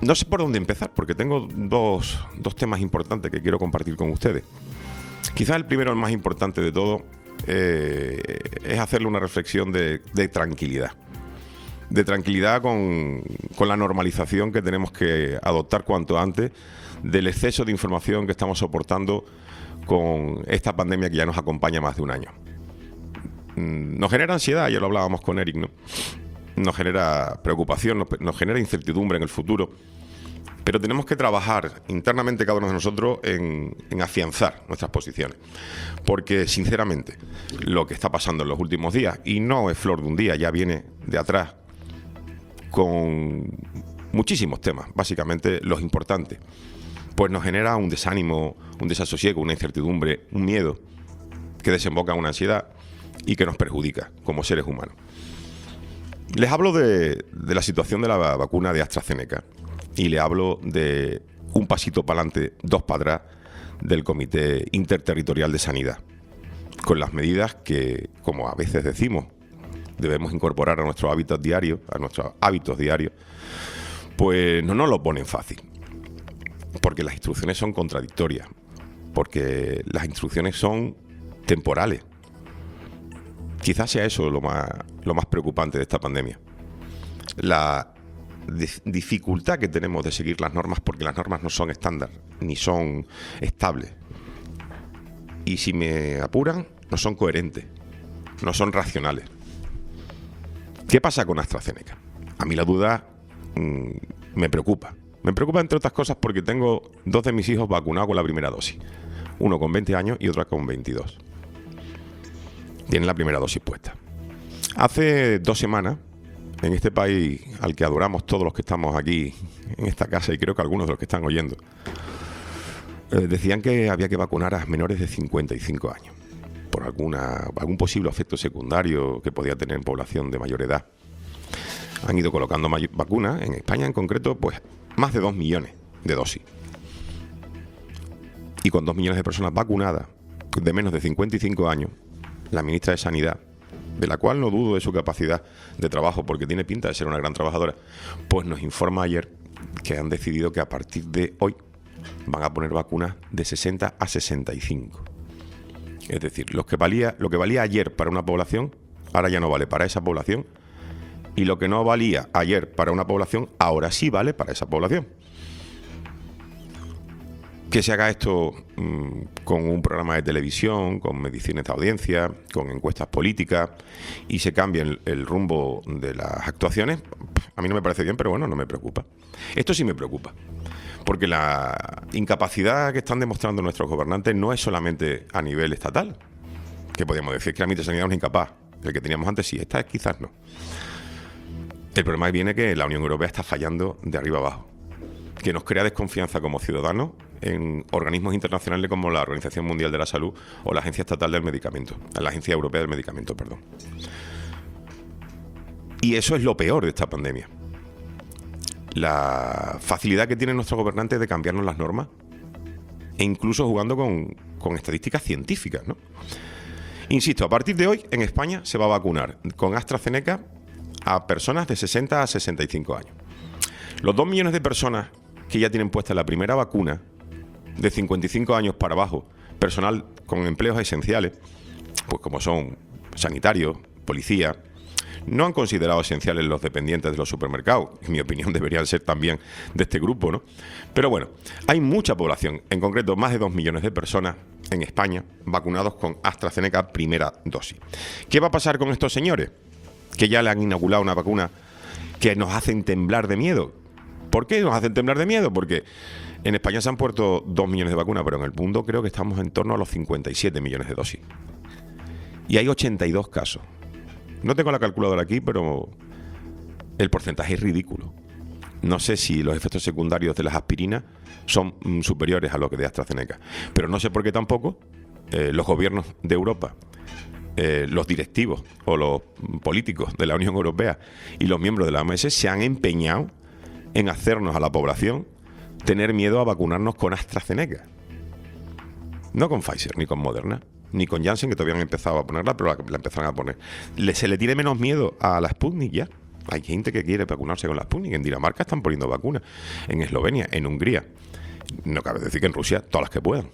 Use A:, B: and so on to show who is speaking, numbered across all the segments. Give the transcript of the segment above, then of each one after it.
A: No sé por dónde empezar, porque tengo dos temas importantes que quiero compartir con ustedes. Quizás el primero, el más importante de todo, es hacerle una reflexión de tranquilidad. De tranquilidad con la normalización que tenemos que adoptar cuanto antes del exceso de información que estamos soportando con esta pandemia que ya nos acompaña más de un año. Nos genera ansiedad, ya lo hablábamos con Eric, ¿no? Nos genera preocupación, nos genera incertidumbre en el futuro, pero tenemos que trabajar internamente cada uno de nosotros en afianzar nuestras posiciones, porque sinceramente lo que está pasando en los últimos días, y no es flor de un día, ya viene de atrás con muchísimos temas, básicamente los importantes, pues nos genera un desánimo, un desasosiego, una incertidumbre, un miedo que desemboca en una ansiedad y que nos perjudica como seres humanos. Les hablo de la situación de la vacuna de AstraZeneca y le hablo de un pasito para adelante, dos para atrás del Comité Interterritorial de Sanidad, con las medidas que, como a veces decimos, debemos incorporar a nuestros hábitos diarios, pues no nos lo ponen fácil, porque las instrucciones son contradictorias, porque las instrucciones son temporales. Quizás sea eso lo más preocupante de esta pandemia. La dificultad que tenemos de seguir las normas, porque las normas no son estándar, ni son estables. Y si me apuran, no son coherentes, no son racionales. ¿Qué pasa con AstraZeneca? A mí la duda me preocupa. Me preocupa, entre otras cosas, porque tengo dos de mis hijos vacunados con la primera dosis. Uno con 20 años y otro con 22. Tienen la primera dosis puesta. Hace 2 semanas, en este país al que adoramos todos los que estamos aquí en esta casa, y creo que algunos de los que están oyendo, decían que había que vacunar a menores de 55 años por algún posible efecto secundario que podía tener en población de mayor edad. Han ido colocando vacunas, en España en concreto, pues más de 2 millones de dosis. Y con 2 millones de personas vacunadas de menos de 55 años, la ministra de Sanidad, de la cual no dudo de su capacidad de trabajo porque tiene pinta de ser una gran trabajadora, pues nos informa ayer que han decidido que a partir de hoy van a poner vacunas de 60 a 65. Es decir, lo que valía ayer para una población, ahora ya no vale para esa población, y lo que no valía ayer para una población, ahora sí vale para esa población. Que se haga esto con un programa de televisión, con mediciones de audiencia, con encuestas políticas, y se cambie el rumbo de las actuaciones, a mí no me parece bien, pero bueno, no me preocupa. Esto sí me preocupa, porque la incapacidad que están demostrando nuestros gobernantes no es solamente a nivel estatal, que podríamos decir que la ministra de Sanidad es incapaz, el que teníamos antes sí, esta quizás no. El problema viene que la Unión Europea está fallando de arriba abajo, que nos crea desconfianza como ciudadanos en organismos internacionales como la Organización Mundial de la Salud o la Agencia Estatal del Medicamento, la Agencia Europea del Medicamento, perdón. Y eso es lo peor de esta pandemia. La facilidad que tienen nuestros gobernantes de cambiarnos las normas e incluso jugando con estadísticas científicas, ¿no? Insisto, a partir de hoy en España se va a vacunar con AstraZeneca a personas de 60 a 65 años. Los 2 millones de personas que ya tienen puesta la primera vacuna, de 55 años para abajo, personal con empleos esenciales, pues como son sanitarios, policía, no han considerado esenciales los dependientes de los supermercados. En mi opinión deberían ser también de este grupo, ¿no? Pero bueno, hay mucha población, en concreto más de 2 millones de personas en España vacunados con AstraZeneca primera dosis. ¿Qué va a pasar con estos señores que ya le han inoculado una vacuna que nos hacen temblar de miedo? ¿Por qué nos hacen temblar de miedo? Porque en España se han puesto 2 millones de vacunas, pero en el mundo creo que estamos en torno a los 57 millones de dosis. Y hay 82 casos. No tengo la calculadora aquí, pero el porcentaje es ridículo. No sé si los efectos secundarios de las aspirinas son superiores a los que de AstraZeneca. Pero no sé por qué tampoco los gobiernos de Europa, los directivos o los políticos de la Unión Europea y los miembros de la OMS se han empeñado en hacernos a la población tener miedo a vacunarnos con AstraZeneca. No con Pfizer, ni con Moderna, ni con Janssen, que todavía han empezado a ponerla, pero la empezaron a poner. Se le tiene menos miedo a la Sputnik ya. Hay gente que quiere vacunarse con la Sputnik. En Dinamarca están poniendo vacunas. En Eslovenia, en Hungría. No cabe decir que en Rusia, todas las que puedan.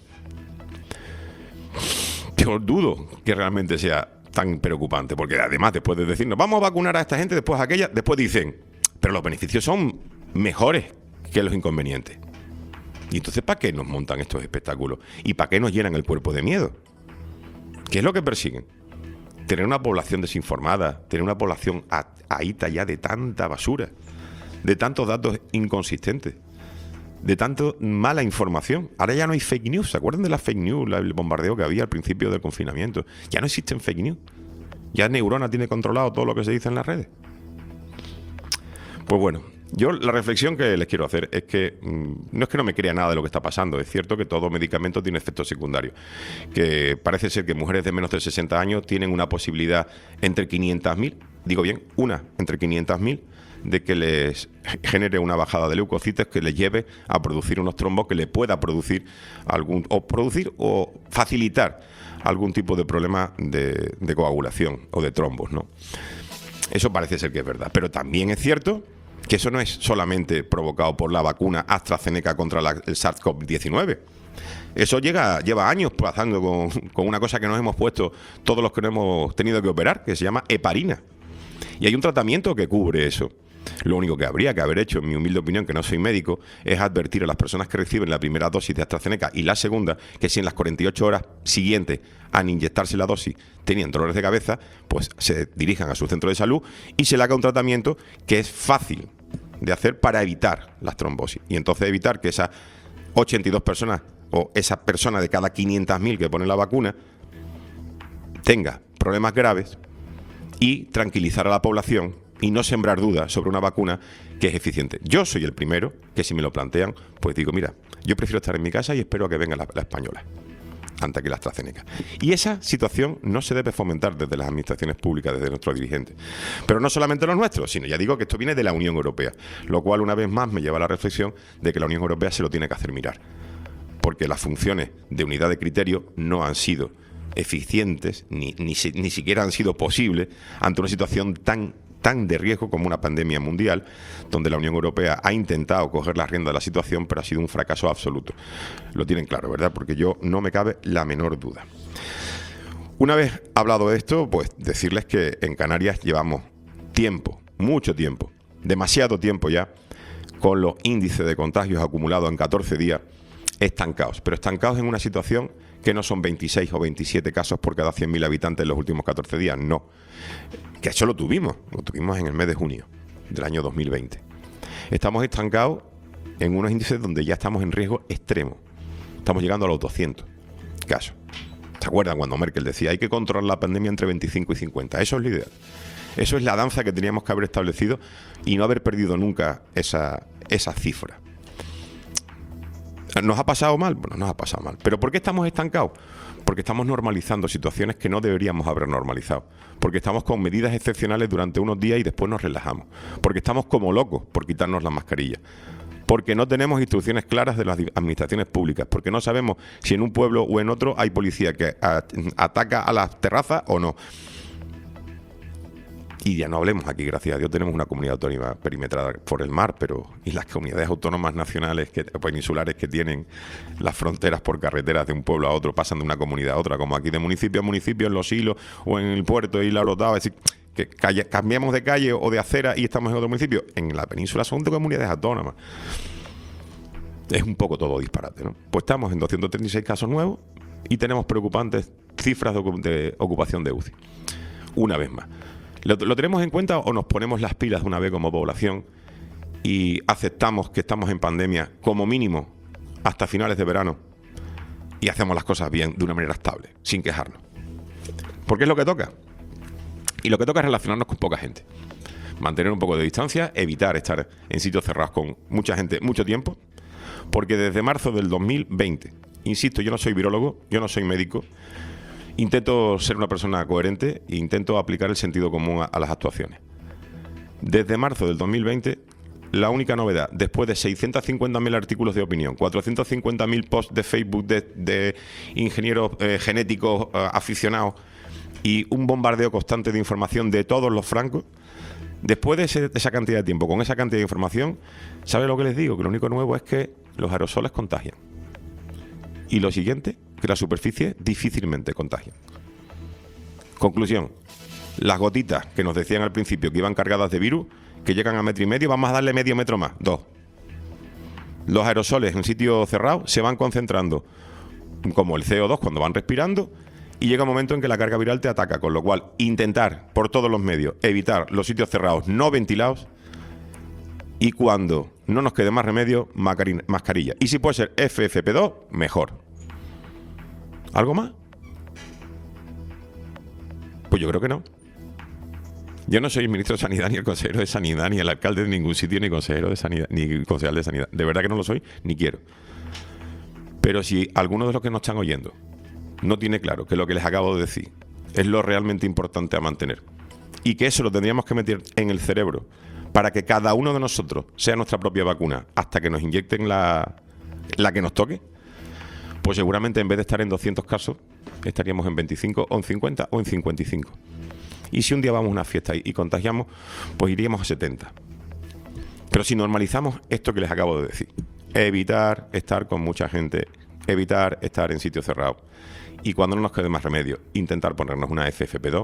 A: Yo dudo que realmente sea tan preocupante, porque además después de decirnos vamos a vacunar a esta gente, después a aquella, después dicen, pero los beneficios son mejores que los inconvenientes. Y entonces, ¿para qué nos montan estos espectáculos? ¿Y para qué nos llenan el cuerpo de miedo? ¿Qué es lo que persiguen? Tener una población desinformada, tener una población ahíta ya de tanta basura, de tantos datos inconsistentes, de tanto mala información. Ahora ya no hay fake news. ¿Se acuerdan de las fake news, el bombardeo que había al principio del confinamiento? Ya no existen fake news. Ya Neurona tiene controlado todo lo que se dice en las redes. Pues bueno, yo la reflexión que les quiero hacer es que no es que no me crea nada de lo que está pasando. Es cierto que todo medicamento tiene efectos secundarios. Que parece ser que mujeres de menos de 60 años tienen una posibilidad entre 500.000, digo bien, una entre 500.000, de que les genere una bajada de leucocitos que les lleve a producir unos trombos que le pueda producir o facilitar algún tipo de problema de coagulación o de trombos, ¿no? Eso parece ser que es verdad, pero también es cierto que eso no es solamente provocado por la vacuna AstraZeneca contra el SARS-CoV-19. Eso lleva años pasando con una cosa que nos hemos puesto todos los que nos hemos tenido que operar, que se llama heparina. Y hay un tratamiento que cubre eso. Lo único que habría que haber hecho, en mi humilde opinión, que no soy médico, es advertir a las personas que reciben la primera dosis de AstraZeneca y la segunda, que si en las 48 horas siguientes a inyectarse la dosis tenían dolores de cabeza, pues se dirijan a su centro de salud y se le haga un tratamiento que es fácil de hacer para evitar las trombosis. Y entonces evitar que esas 82 personas o esa persona de cada 500.000 que pone la vacuna tenga problemas graves y tranquilizar a la población y no sembrar dudas sobre una vacuna que es eficiente. Yo soy el primero que, si me lo plantean, pues digo, mira, yo prefiero estar en mi casa y espero a que venga la española antes que la AstraZeneca. Y esa situación no se debe fomentar desde las administraciones públicas, desde nuestros dirigentes. Pero no solamente los nuestros, sino ya digo que esto viene de la Unión Europea, lo cual una vez más me lleva a la reflexión de que la Unión Europea se lo tiene que hacer mirar, porque las funciones de unidad de criterio no han sido eficientes, ni siquiera han sido posibles ante una situación tan de riesgo como una pandemia mundial, donde la Unión Europea ha intentado coger la rienda de la situación, pero ha sido un fracaso absoluto. Lo tienen claro, ¿verdad? Porque no me cabe la menor duda. Una vez hablado de esto, pues decirles que en Canarias llevamos tiempo, mucho tiempo, demasiado tiempo ya, con los índices de contagios acumulados en 14 días estancados, pero estancados en una situación que no son 26 o 27 casos por cada 100.000 habitantes en los últimos 14 días, no. Que eso lo tuvimos en el mes de junio del año 2020. Estamos estancados en unos índices donde ya estamos en riesgo extremo. Estamos llegando a los 200 casos. ¿Se acuerdan cuando Merkel decía hay que controlar la pandemia entre 25 y 50? Eso es lo ideal. Eso es la danza que teníamos que haber establecido y no haber perdido nunca esa cifra. ¿Nos ha pasado mal? Bueno, nos ha pasado mal. ¿Pero por qué estamos estancados? Porque estamos normalizando situaciones que no deberíamos haber normalizado. Porque estamos con medidas excepcionales durante unos días y después nos relajamos. Porque estamos como locos por quitarnos la mascarilla. Porque no tenemos instrucciones claras de las administraciones públicas. Porque no sabemos si en un pueblo o en otro hay policía que ataca a las terrazas o no. Y ya no hablemos aquí, gracias a Dios, tenemos una comunidad autónoma perimetrada por el mar, pero y las comunidades autónomas nacionales, peninsulares que tienen las fronteras por carreteras de un pueblo a otro, pasan de una comunidad a otra, como aquí de municipio a municipio, en Los Hilos o en el puerto de Isla Orotava, es decir, que cambiamos de calle o de acera y estamos en otro municipio. En la península son de comunidades autónomas. Es un poco todo disparate, ¿no? Pues estamos en 236 casos nuevos y tenemos preocupantes cifras de ocupación de UCI. Una vez más. ¿Lo tenemos en cuenta o nos ponemos las pilas de una vez como población y aceptamos que estamos en pandemia como mínimo hasta finales de verano y hacemos las cosas bien, de una manera estable, sin quejarnos? Porque es lo que toca. Y lo que toca es relacionarnos con poca gente. Mantener un poco de distancia, evitar estar en sitios cerrados con mucha gente mucho tiempo, porque desde marzo del 2020, insisto, yo no soy virólogo, yo no soy médico, intento ser una persona coherente e intento aplicar el sentido común a las actuaciones. Desde marzo del 2020, la única novedad, después de 650.000 artículos de opinión, 450.000 posts de Facebook de ingenieros genéticos aficionados y un bombardeo constante de información de todos los francos, Después de esa cantidad de tiempo, con esa cantidad de información, ¿sabe lo que les digo? Que lo único nuevo es que los aerosoles contagian. Y lo siguiente, que la superficie difícilmente contagia. Conclusión. Las gotitas que nos decían al principio que iban cargadas de virus, que llegan a 1,5 metros, vamos a darle medio metro más, 2. Los aerosoles en sitio cerrado se van concentrando como el CO2 cuando van respirando y llega un momento en que la carga viral te ataca, con lo cual intentar por todos los medios evitar los sitios cerrados no ventilados y cuando no nos quede más remedio, mascarilla. Y si puede ser FFP2, mejor. ¿Algo más? Pues yo creo que no. Yo no soy el ministro de Sanidad, ni el consejero de Sanidad, ni el alcalde de ningún sitio, ni consejero de Sanidad, ni concejal de Sanidad. De verdad que no lo soy, ni quiero. Pero si alguno de los que nos están oyendo no tiene claro que lo que les acabo de decir es lo realmente importante a mantener y que eso lo tendríamos que meter en el cerebro para que cada uno de nosotros sea nuestra propia vacuna hasta que nos inyecten la que nos toque, pues seguramente en vez de estar en 200 casos, estaríamos en 25 o en 50 o en 55. Y si un día vamos a una fiesta y contagiamos, pues iríamos a 70. Pero si normalizamos esto que les acabo de decir, evitar estar con mucha gente, evitar estar en sitios cerrados, y cuando no nos quede más remedio, intentar ponernos una FFP2,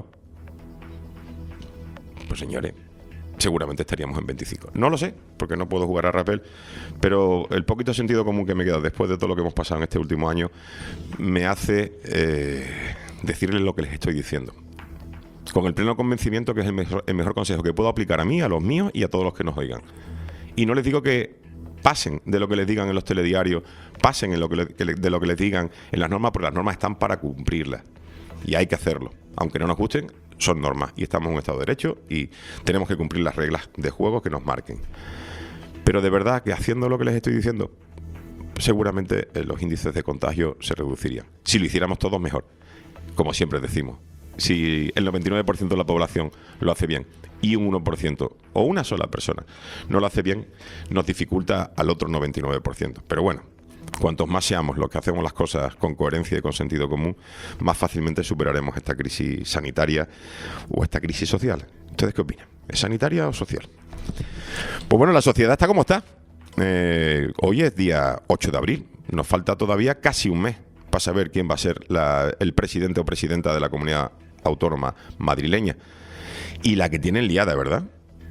A: pues señores, seguramente estaríamos en 25. No lo sé, porque no puedo jugar a rapel, pero el poquito sentido común que me queda después de todo lo que hemos pasado en este último año me hace decirles lo que les estoy diciendo. Con el pleno convencimiento que es el mejor consejo que puedo aplicar a mí, a los míos y a todos los que nos oigan. Y no les digo que pasen de lo que les digan en los telediarios, pasen de lo que les digan en las normas, porque las normas están para cumplirlas. Y hay que hacerlo. Aunque no nos gusten, son normas. Y estamos en un Estado de Derecho y tenemos que cumplir las reglas de juego que nos marquen. Pero de verdad que haciendo lo que les estoy diciendo, seguramente los índices de contagio se reducirían. Si lo hiciéramos todos, mejor. Como siempre decimos. Si el 99% de la población lo hace bien y un 1% o una sola persona no lo hace bien, nos dificulta al otro 99%. Pero bueno, cuantos más seamos los que hacemos las cosas con coherencia y con sentido común, más fácilmente superaremos esta crisis sanitaria o esta crisis social. ¿Ustedes qué opinan? ¿Es sanitaria o social? Pues bueno, la sociedad está como está. Hoy es día 8 de abril. Nos falta todavía casi un mes para saber quién va a ser el presidente o presidenta de la comunidad autónoma madrileña. Y la que tienen liada, ¿verdad?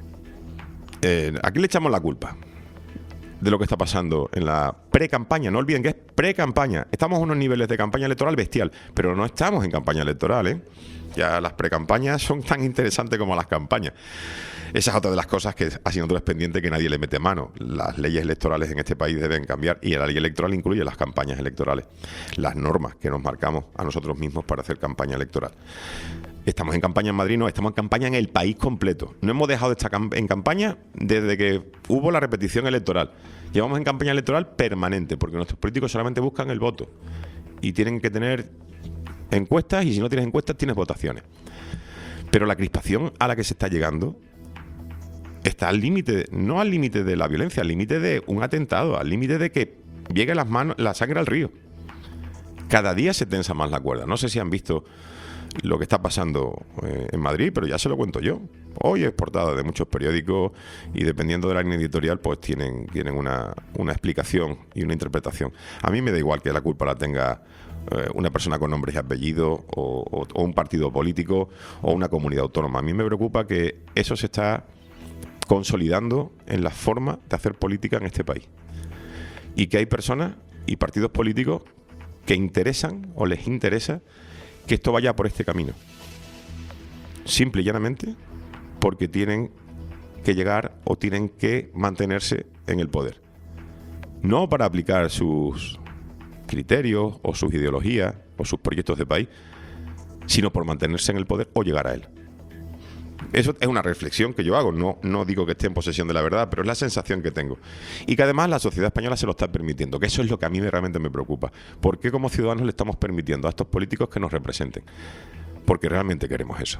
A: ¿A quién le echamos la culpa de lo que está pasando en la pre-campaña? No olviden que es pre-campaña. Estamos a unos niveles de campaña electoral bestial, pero no estamos en campaña electoral, ¿eh? Ya las pre-campañas son tan interesantes como las campañas. Esa es otra de las cosas que asignaturas pendientes que nadie le mete mano. Las leyes electorales en este país deben cambiar y la ley electoral incluye las campañas electorales, las normas que nos marcamos a nosotros mismos para hacer campaña electoral. Estamos en campaña en Madrid, no, estamos en campaña en el país completo. No hemos dejado de estar en campaña desde que hubo la repetición electoral. Llevamos en campaña electoral permanente, porque nuestros políticos solamente buscan el voto y tienen que tener encuestas, y si no tienes encuestas tienes votaciones. Pero la crispación a la que se está llegando está al límite, no al límite de la violencia, al límite de un atentado, al límite de que llegue la sangre al río. Cada día se tensa más la cuerda. No sé si han visto lo que está pasando en Madrid, pero ya se lo cuento yo. Hoy es portada de muchos periódicos y dependiendo de la línea editorial, pues tienen una explicación y una interpretación. A mí me da igual que la culpa la tenga una persona con nombres y apellidos o un partido político o una comunidad autónoma. A mí me preocupa que eso se está consolidando en la forma de hacer política en este país. Y que hay personas y partidos políticos que interesan o les interesa que esto vaya por este camino. Simple y llanamente porque tienen que llegar o tienen que mantenerse en el poder. No para aplicar sus criterios o sus ideologías o sus proyectos de país, sino por mantenerse en el poder o llegar a él. Eso es una reflexión que yo hago, no digo que esté en posesión de la verdad, pero es la sensación que tengo. Y que además la sociedad española se lo está permitiendo, que eso es lo que a mí realmente me preocupa. ¿Por qué como ciudadanos le estamos permitiendo a estos políticos que nos representen? Porque realmente queremos eso.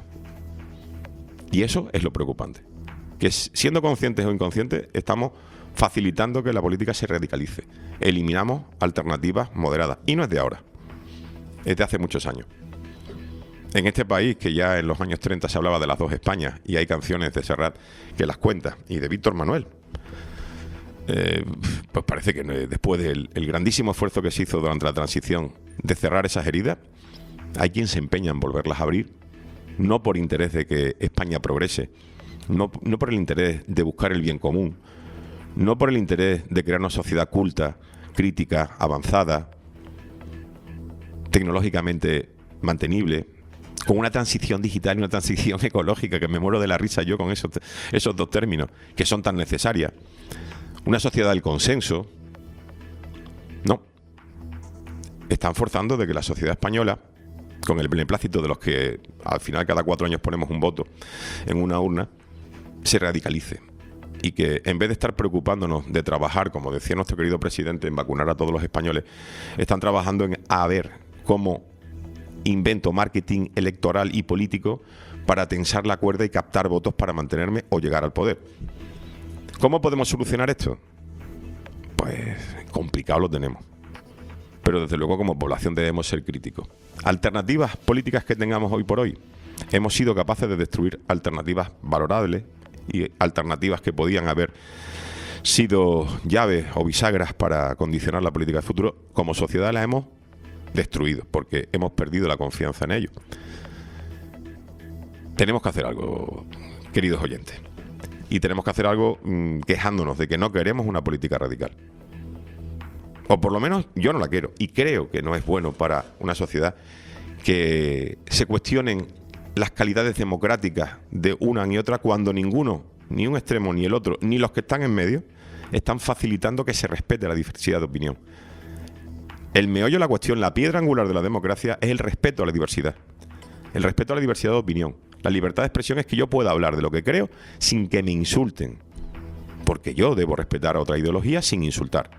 A: Y eso es lo preocupante. Que siendo conscientes o inconscientes, estamos facilitando que la política se radicalice. Eliminamos alternativas moderadas. Y no es de ahora, es de hace muchos años. En este país, que ya en los años 30 se hablaba de las dos Españas, y hay canciones de Serrat que las cuenta, y de Víctor Manuel, pues parece que después del grandísimo esfuerzo que se hizo durante la transición de cerrar esas heridas, hay quien se empeña en volverlas a abrir, no por interés de que España progrese, no por el interés de buscar el bien común, no por el interés de crear una sociedad culta, crítica, avanzada, tecnológicamente mantenible, con una transición digital y una transición ecológica, que me muero de la risa yo con esos dos términos, que son tan necesarias. Una sociedad del consenso. No. Están forzando de que la sociedad española, con el beneplácito de los que al final cada 4 años ponemos un voto en una urna, se radicalice. Y que en vez de estar preocupándonos de trabajar, como decía nuestro querido presidente, en vacunar a todos los españoles, están trabajando en ver cómo invento marketing electoral y político para tensar la cuerda y captar votos para mantenerme o llegar al poder. ¿Cómo podemos solucionar esto? Pues complicado lo tenemos. Pero desde luego como población debemos ser críticos. Alternativas políticas que tengamos hoy por hoy. Hemos sido capaces de destruir alternativas valorables y alternativas que podían haber sido llaves o bisagras para condicionar la política del futuro. Como sociedad las hemos destruido porque hemos perdido la confianza en ello. Tenemos que hacer algo, queridos oyentes. Y tenemos que hacer algo quejándonos de que no queremos una política radical. O por lo menos yo no la quiero. Y creo que no es bueno para una sociedad que se cuestionen las calidades democráticas de una y otra cuando ninguno, ni un extremo ni el otro, ni los que están en medio, están facilitando que se respete la diversidad de opinión. El meollo de la cuestión, la piedra angular de la democracia es el respeto a la diversidad. El respeto a la diversidad de opinión. La libertad de expresión es que yo pueda hablar de lo que creo sin que me insulten. Porque yo debo respetar a otra ideología sin insultar.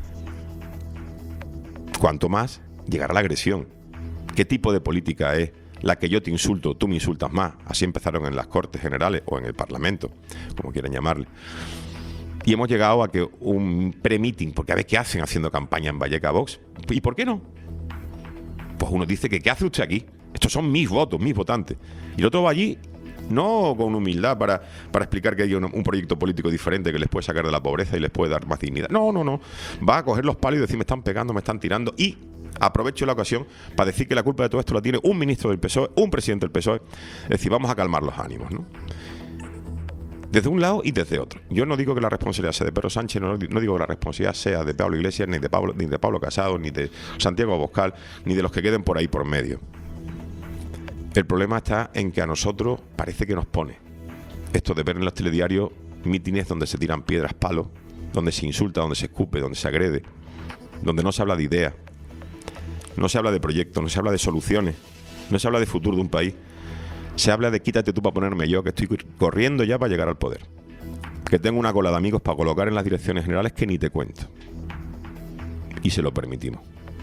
A: Cuanto más, llegar a la agresión. ¿Qué tipo de política es la que yo te insulto, tú me insultas más? Así empezaron en las Cortes Generales o en el Parlamento, como quieran llamarle. Y hemos llegado a que un pre-meeting, porque a ver qué hacen haciendo campaña en Valleca Vox. ¿Y por qué no? Pues uno dice que ¿qué hace usted aquí? Estos son mis votos, mis votantes. Y el otro va allí, no con humildad para explicar que hay un proyecto político diferente que les puede sacar de la pobreza y les puede dar más dignidad. No. Va a coger los palos y decir, me están pegando, me están tirando. Y aprovecho la ocasión para decir que la culpa de todo esto la tiene un ministro del PSOE, un presidente del PSOE. Es decir, vamos a calmar los ánimos, ¿no? Desde un lado y desde otro. Yo no digo que la responsabilidad sea de Pedro Sánchez, no digo que la responsabilidad sea de Pablo Iglesias, ni de Pablo Casado, ni de Santiago Abascal, ni de los que queden por ahí por medio. El problema está en que a nosotros parece que nos pone esto de ver en los telediarios mítines donde se tiran piedras, palos, donde se insulta, donde se escupe, donde se agrede, donde no se habla de ideas, no se habla de proyectos, no se habla de soluciones, no se habla de futuro de un país. Se habla de quítate tú para ponerme yo, que estoy corriendo ya para llegar al poder. Que tengo una cola de amigos para colocar en las direcciones generales que ni te cuento. Y se lo permitimos.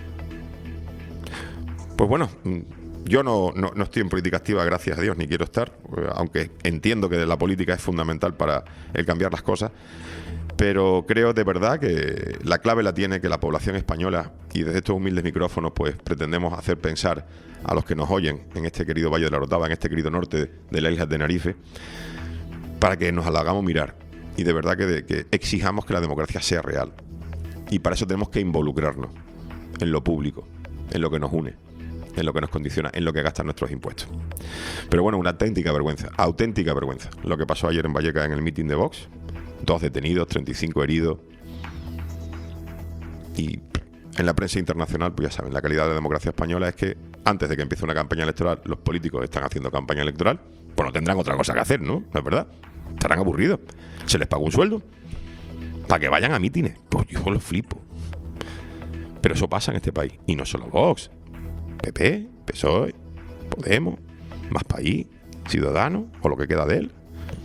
A: Pues bueno, yo no estoy en política activa, gracias a Dios, ni quiero estar, aunque entiendo que la política es fundamental para el cambiar las cosas. Pero creo de verdad que la clave la tiene que la población española, y desde estos humildes micrófonos pues pretendemos hacer pensar a los que nos oyen en este querido Valle de la Orotava, en este querido norte de la isla de Tenerife, para que nos la hagamos mirar y de verdad que exijamos que la democracia sea real. Y para eso tenemos que involucrarnos en lo público, en lo que nos une, en lo que nos condiciona, en lo que gastan nuestros impuestos. Pero bueno, una auténtica vergüenza lo que pasó ayer en Vallecas en el mitin de Vox. 2 detenidos, 35 heridos. Y en la prensa internacional, pues ya saben, la calidad de la democracia española es que antes de que empiece una campaña electoral, los políticos están haciendo campaña electoral, pues no tendrán otra cosa que hacer, ¿no? ¿No es verdad? Estarán aburridos. Se les paga un sueldo para que vayan a mítines. Pues yo lo flipo. Pero eso pasa en este país. Y no solo Vox. PP, PSOE, Podemos, Más País, Ciudadanos, o lo que queda de él.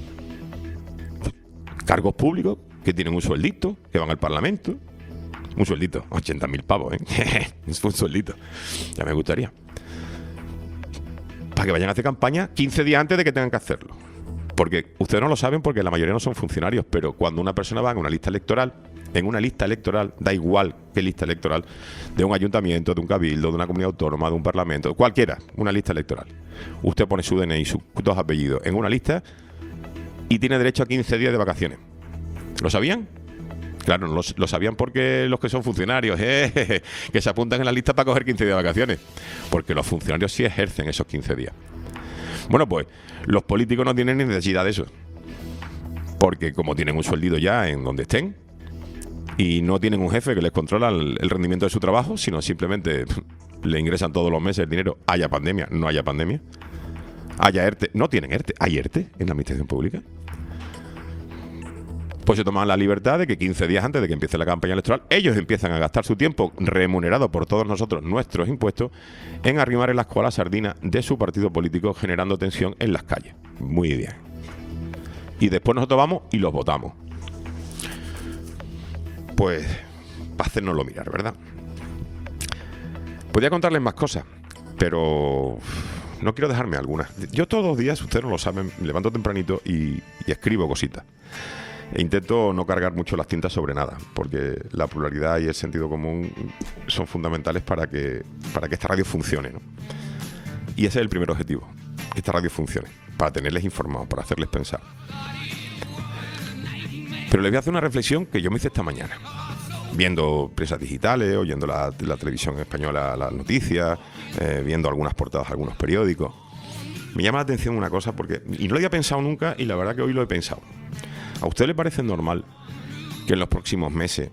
A: Cargos públicos que tienen un sueldito, que van al Parlamento. Un sueldito, 80.000 pavos, ¿eh? Es un sueldito. Ya me gustaría. Para que vayan a hacer campaña 15 días antes de que tengan que hacerlo. Porque ustedes no lo saben porque la mayoría no son funcionarios, pero cuando una persona va en una lista electoral, da igual qué lista electoral, de un ayuntamiento, de un cabildo, de una comunidad autónoma, de un parlamento, cualquiera, una lista electoral. usted pone su DNI, sus 2 apellidos en una lista y tiene derecho a 15 días de vacaciones. ¿Lo sabían? Claro, no lo sabían porque los que son funcionarios, que se apuntan en la lista para coger 15 días de vacaciones. Porque los funcionarios sí ejercen esos 15 días. Bueno, pues los políticos no tienen ni necesidad de eso. Porque como tienen un sueldito ya en donde estén y no tienen un jefe que les controla el rendimiento de su trabajo, sino simplemente le ingresan todos los meses el dinero, haya pandemia, no haya pandemia, haya ERTE, no tienen ERTE, hay ERTE en la administración pública. Pues se toman la libertad de que 15 días antes de que empiece la campaña electoral, ellos empiezan a gastar su tiempo remunerado por todos nosotros, nuestros impuestos, en arrimar el asco a la sardina de su partido político, generando tensión en las calles. Muy bien. Y después nosotros vamos y los votamos. Pues, para hacérnoslo mirar, ¿verdad? Podría contarles más cosas, pero no quiero dejarme algunas. Yo todos los días, ustedes no lo saben, me levanto tempranito y escribo cositas. E intento no cargar mucho las tintas sobre nada, porque la pluralidad y el sentido común son fundamentales para que esta radio funcione, ¿no? Y ese es el primer objetivo, que esta radio funcione, para tenerles informados, para hacerles pensar. Pero les voy a hacer una reflexión que yo me hice esta mañana, viendo presas digitales, oyendo la televisión española, las noticias, viendo algunas portadas, algunos periódicos. Me llama la atención una cosa, y no lo había pensado nunca, y la verdad que hoy lo he pensado. ¿A usted le parece normal que en los próximos meses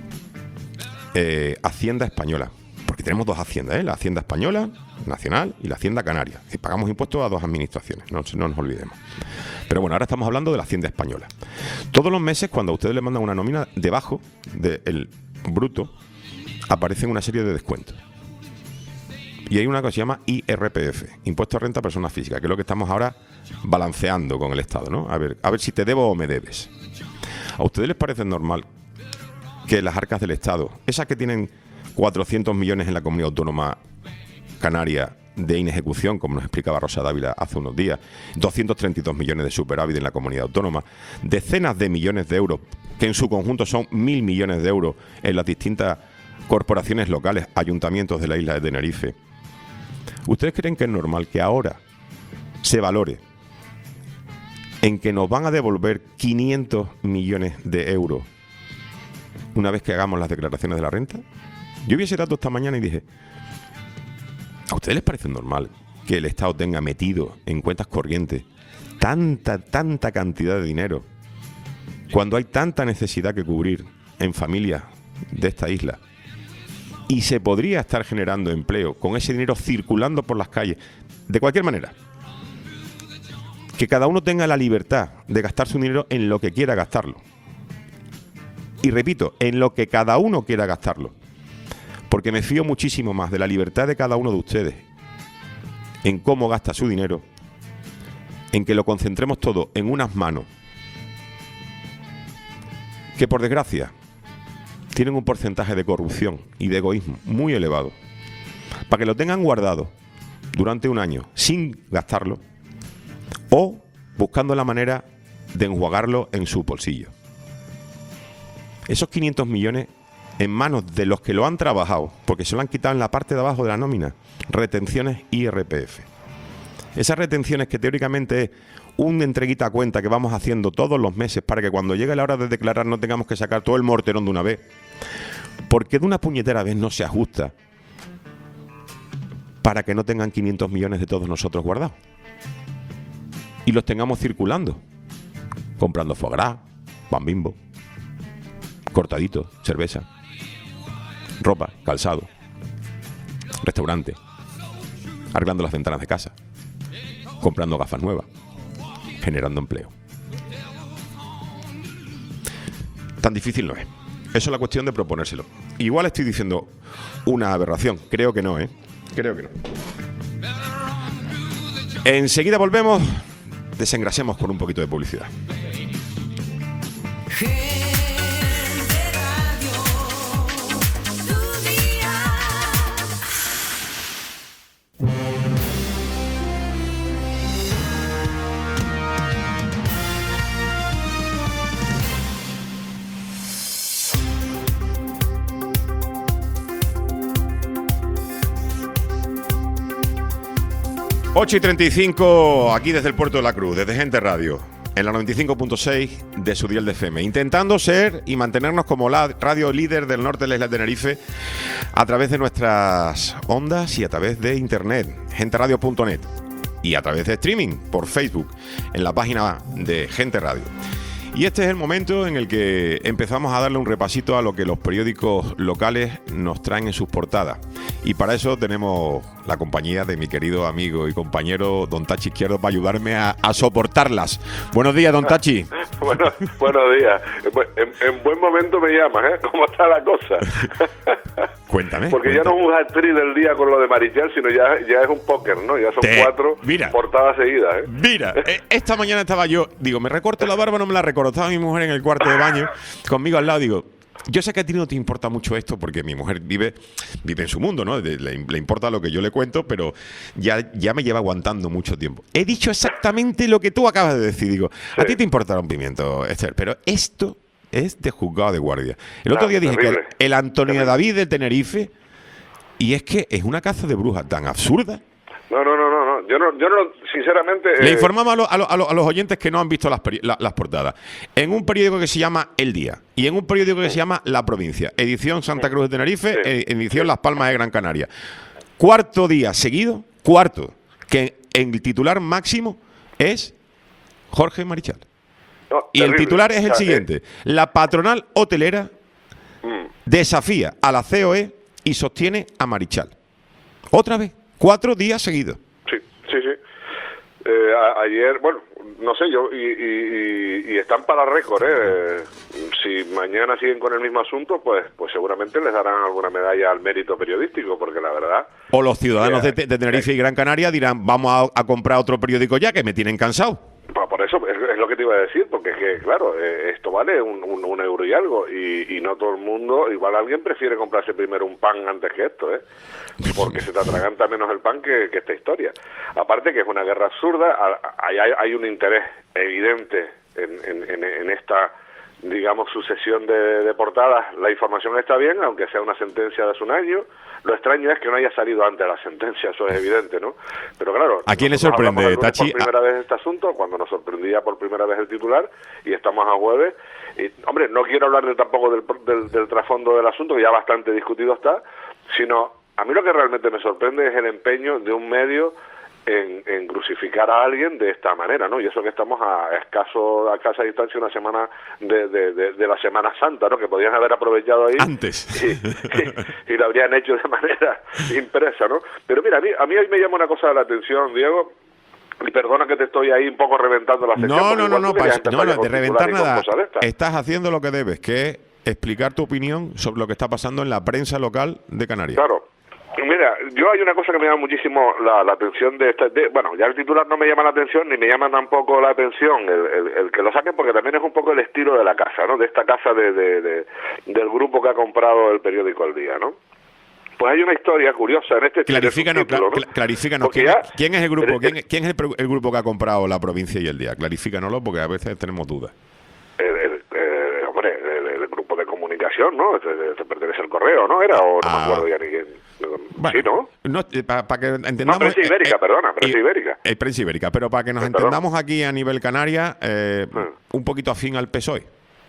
A: Hacienda Española, porque tenemos 2 haciendas, la Hacienda Española, Nacional, y la Hacienda Canaria, y pagamos impuestos a 2 administraciones, no nos olvidemos. Pero bueno, ahora estamos hablando de la Hacienda Española. Todos los meses, cuando a ustedes le mandan una nómina, debajo del bruto aparecen una serie de descuentos. Y hay una cosa que se llama IRPF, Impuesto a Renta a Personas Físicas, que es lo que estamos ahora balanceando con el Estado, ¿no? A ver si te debo o me debes. ¿A ustedes les parece normal que las arcas del Estado, esas que tienen 400 millones en la comunidad autónoma canaria de inejecución, como nos explicaba Rosa Dávila hace unos días, 232 millones de superávit en la comunidad autónoma, decenas de millones de euros, que en su conjunto son 1.000 millones de euros en las distintas corporaciones locales, ayuntamientos de la isla de Tenerife? ¿Ustedes creen que es normal que ahora se valore en que nos van a devolver 500 millones de euros una vez que hagamos las declaraciones de la renta? Yo vi ese dato esta mañana y dije, ¿a ustedes les parece normal que el Estado tenga metido en cuentas corrientes tanta cantidad de dinero cuando hay tanta necesidad que cubrir en familias de esta isla? Y se podría estar generando empleo con ese dinero circulando por las calles, de cualquier manera. Que cada uno tenga la libertad de gastar su dinero en lo que quiera gastarlo. Y repito, en lo que cada uno quiera gastarlo. Porque me fío muchísimo más de la libertad de cada uno de ustedes en cómo gasta su dinero, en que lo concentremos todo en unas manos que, por desgracia, tienen un porcentaje de corrupción y de egoísmo muy elevado, para que lo tengan guardado durante un año sin gastarlo, o buscando la manera de enjuagarlo en su bolsillo. Esos 500 millones en manos de los que lo han trabajado, porque se lo han quitado en la parte de abajo de la nómina, retenciones IRPF. Esas retenciones que teóricamente es un entreguita a cuenta que vamos haciendo todos los meses para que cuando llegue la hora de declarar no tengamos que sacar todo el morterón de una vez. Porque de una puñetera vez no se ajusta para que no tengan 500 millones de todos nosotros guardados. Y los tengamos circulando, comprando foie gras, pan Bimbo, cortadito, cerveza, ropa, calzado, restaurante, arreglando las ventanas de casa, comprando gafas nuevas, generando empleo. Tan difícil no es. Eso es la cuestión de proponérselo. Igual estoy diciendo una aberración. Creo que no, ¿eh? Creo que no. Enseguida volvemos. Desengrasemos con un poquito de publicidad. 8:35 aquí desde el Puerto de la Cruz, desde Gente Radio, en la 95.6 de su dial de FM, intentando ser y mantenernos como la radio líder del norte de la isla de Tenerife a través de nuestras ondas y a través de internet, genteradio.net, y a través de streaming por Facebook en la página de Gente Radio. Y este es el momento en el que empezamos a darle un repasito a lo que los periódicos locales nos traen en sus portadas. Y para eso tenemos la compañía de mi querido amigo y compañero Don Tachi Izquierdo para ayudarme a soportarlas. Buenos días, Don Tachi.
B: Buenos días. En buen momento me llamas, ¿eh? ¿Cómo está la cosa?
A: Cuéntame.
B: Porque ya no es un hat-trick del día con lo de Marichal, sino ya es un póker, ¿no? Ya son 4 portadas seguidas, ¿eh?
A: Mira, esta mañana estaba yo, digo, me recorto la barba, no me la recorto. Estaba mi mujer en el cuarto de baño, conmigo al lado, digo, yo sé que a ti no te importa mucho esto, porque mi mujer vive en su mundo, ¿no? Le importa lo que yo le cuento, pero ya me lleva aguantando mucho tiempo. He dicho exactamente lo que tú acabas de decir, digo, sí. A ti te importará un pimiento, Esther, pero esto es de juzgado de guardia. El otro día dije terrible. Que el Antonio David del Tenerife, y es que es una caza de brujas tan absurda.
B: No. Yo no, sinceramente...
A: Le informamos a los oyentes que no han visto las portadas. En un periódico que se llama El Día y en un periódico que se llama La Provincia, edición Santa Cruz de Tenerife, edición Las Palmas de Gran Canaria. Cuarto día seguido, que en el titular máximo es Jorge Marichal. Y el titular es el siguiente. La patronal hotelera desafía a la COE y sostiene a Marichal. Otra vez, 4 días seguidos.
B: Sí. Ayer, bueno, no sé yo, y están para récord, ¿eh? Si mañana siguen con el mismo asunto, pues seguramente les darán alguna medalla al mérito periodístico, porque la verdad...
A: O los ciudadanos de Tenerife y Gran Canaria dirán, vamos a comprar otro periódico ya, que me tienen cansado.
B: Por eso es lo que te iba a decir, porque es que, claro, esto vale un euro y algo, y no todo el mundo, igual alguien prefiere comprarse primero un pan antes que esto, ¿eh? Porque se te atraganta menos el pan que esta historia. Aparte que es una guerra absurda, hay un interés evidente en esta, digamos, sucesión de portadas. La información está bien, aunque sea una sentencia de hace un año. Lo extraño es que no haya salido antes la sentencia, eso es evidente, ¿no? Pero claro,
A: ¿a quién le sorprende, Tachi?
B: Por primera vez este asunto, cuando nos sorprendía por primera vez el titular, y estamos a jueves. Y, hombre, no quiero hablar tampoco del trasfondo del asunto, que ya bastante discutido está, sino a mí lo que realmente me sorprende es el empeño de un medio en crucificar a alguien de esta manera, ¿no? Y eso que estamos a escasa distancia, una semana de la Semana Santa, ¿no? Que podían haber aprovechado ahí
A: antes
B: y lo habrían hecho de manera impresa, ¿no? Pero mira, a mí hoy me llama una cosa la atención, Diego, y perdona que te estoy ahí un poco reventando la sección.
A: No, de reventar nada. Estás haciendo lo que debes, que es explicar tu opinión sobre lo que está pasando en la prensa local de Canarias.
B: Claro. Mira, yo hay una cosa que me llama muchísimo la atención bueno, ya el titular no me llama la atención, ni me llama tampoco la atención el que lo saquen, porque también es un poco el estilo de la casa, ¿no? De esta casa del grupo que ha comprado el periódico El Día, ¿no? Pues hay una historia curiosa en este
A: Clarifícanos, ¿quién es el grupo? ¿Quién es el grupo que ha comprado La Provincia y El Día? Clarifícanoslo, porque a veces tenemos dudas.
B: El grupo de comunicación, ¿no? Te pertenece al Correo, ¿no? ¿Era? O no me acuerdo ya ni quién.
A: Bueno,
B: sí, ¿no?
A: Para que entendamos...
B: Prensa Ibérica, Prensa Ibérica.
A: Prensa Ibérica, pero para que nos entendamos aquí a nivel Canaria, un poquito afín al PSOE.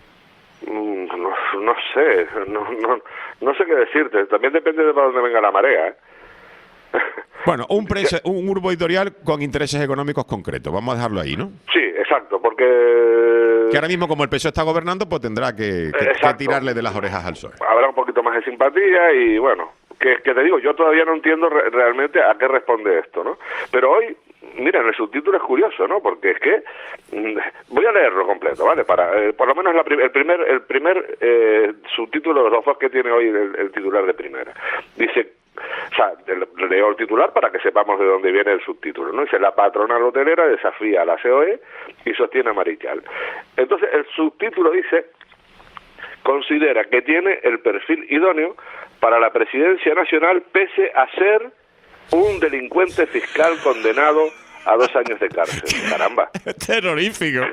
B: No sé, no sé qué decirte. También depende de para dónde venga la marea, ¿eh?
A: Bueno, un grupo editorial con intereses económicos concretos, vamos a dejarlo ahí, ¿no?
B: Sí, exacto, porque...
A: Que ahora mismo, como el PSOE está gobernando, pues tendrá que tirarle de las orejas al PSOE.
B: Habrá un poquito más de simpatía y, bueno, que te digo, yo todavía no entiendo realmente a qué responde esto, ¿no? Pero hoy, mira, en el subtítulo es curioso, ¿no? Porque es que... voy a leerlo completo, ¿vale? Por lo menos el primer subtítulo de los dos que tiene hoy el titular de primera. Dice... O sea, leo el titular para que sepamos de dónde viene el subtítulo, ¿no? Dice: la patronal hotelera desafía a la COE y sostiene a Marichal. Entonces, el subtítulo dice: considera que tiene el perfil idóneo para la presidencia nacional pese a ser un delincuente fiscal condenado a 2 años de cárcel. Caramba.
A: Terrorífico.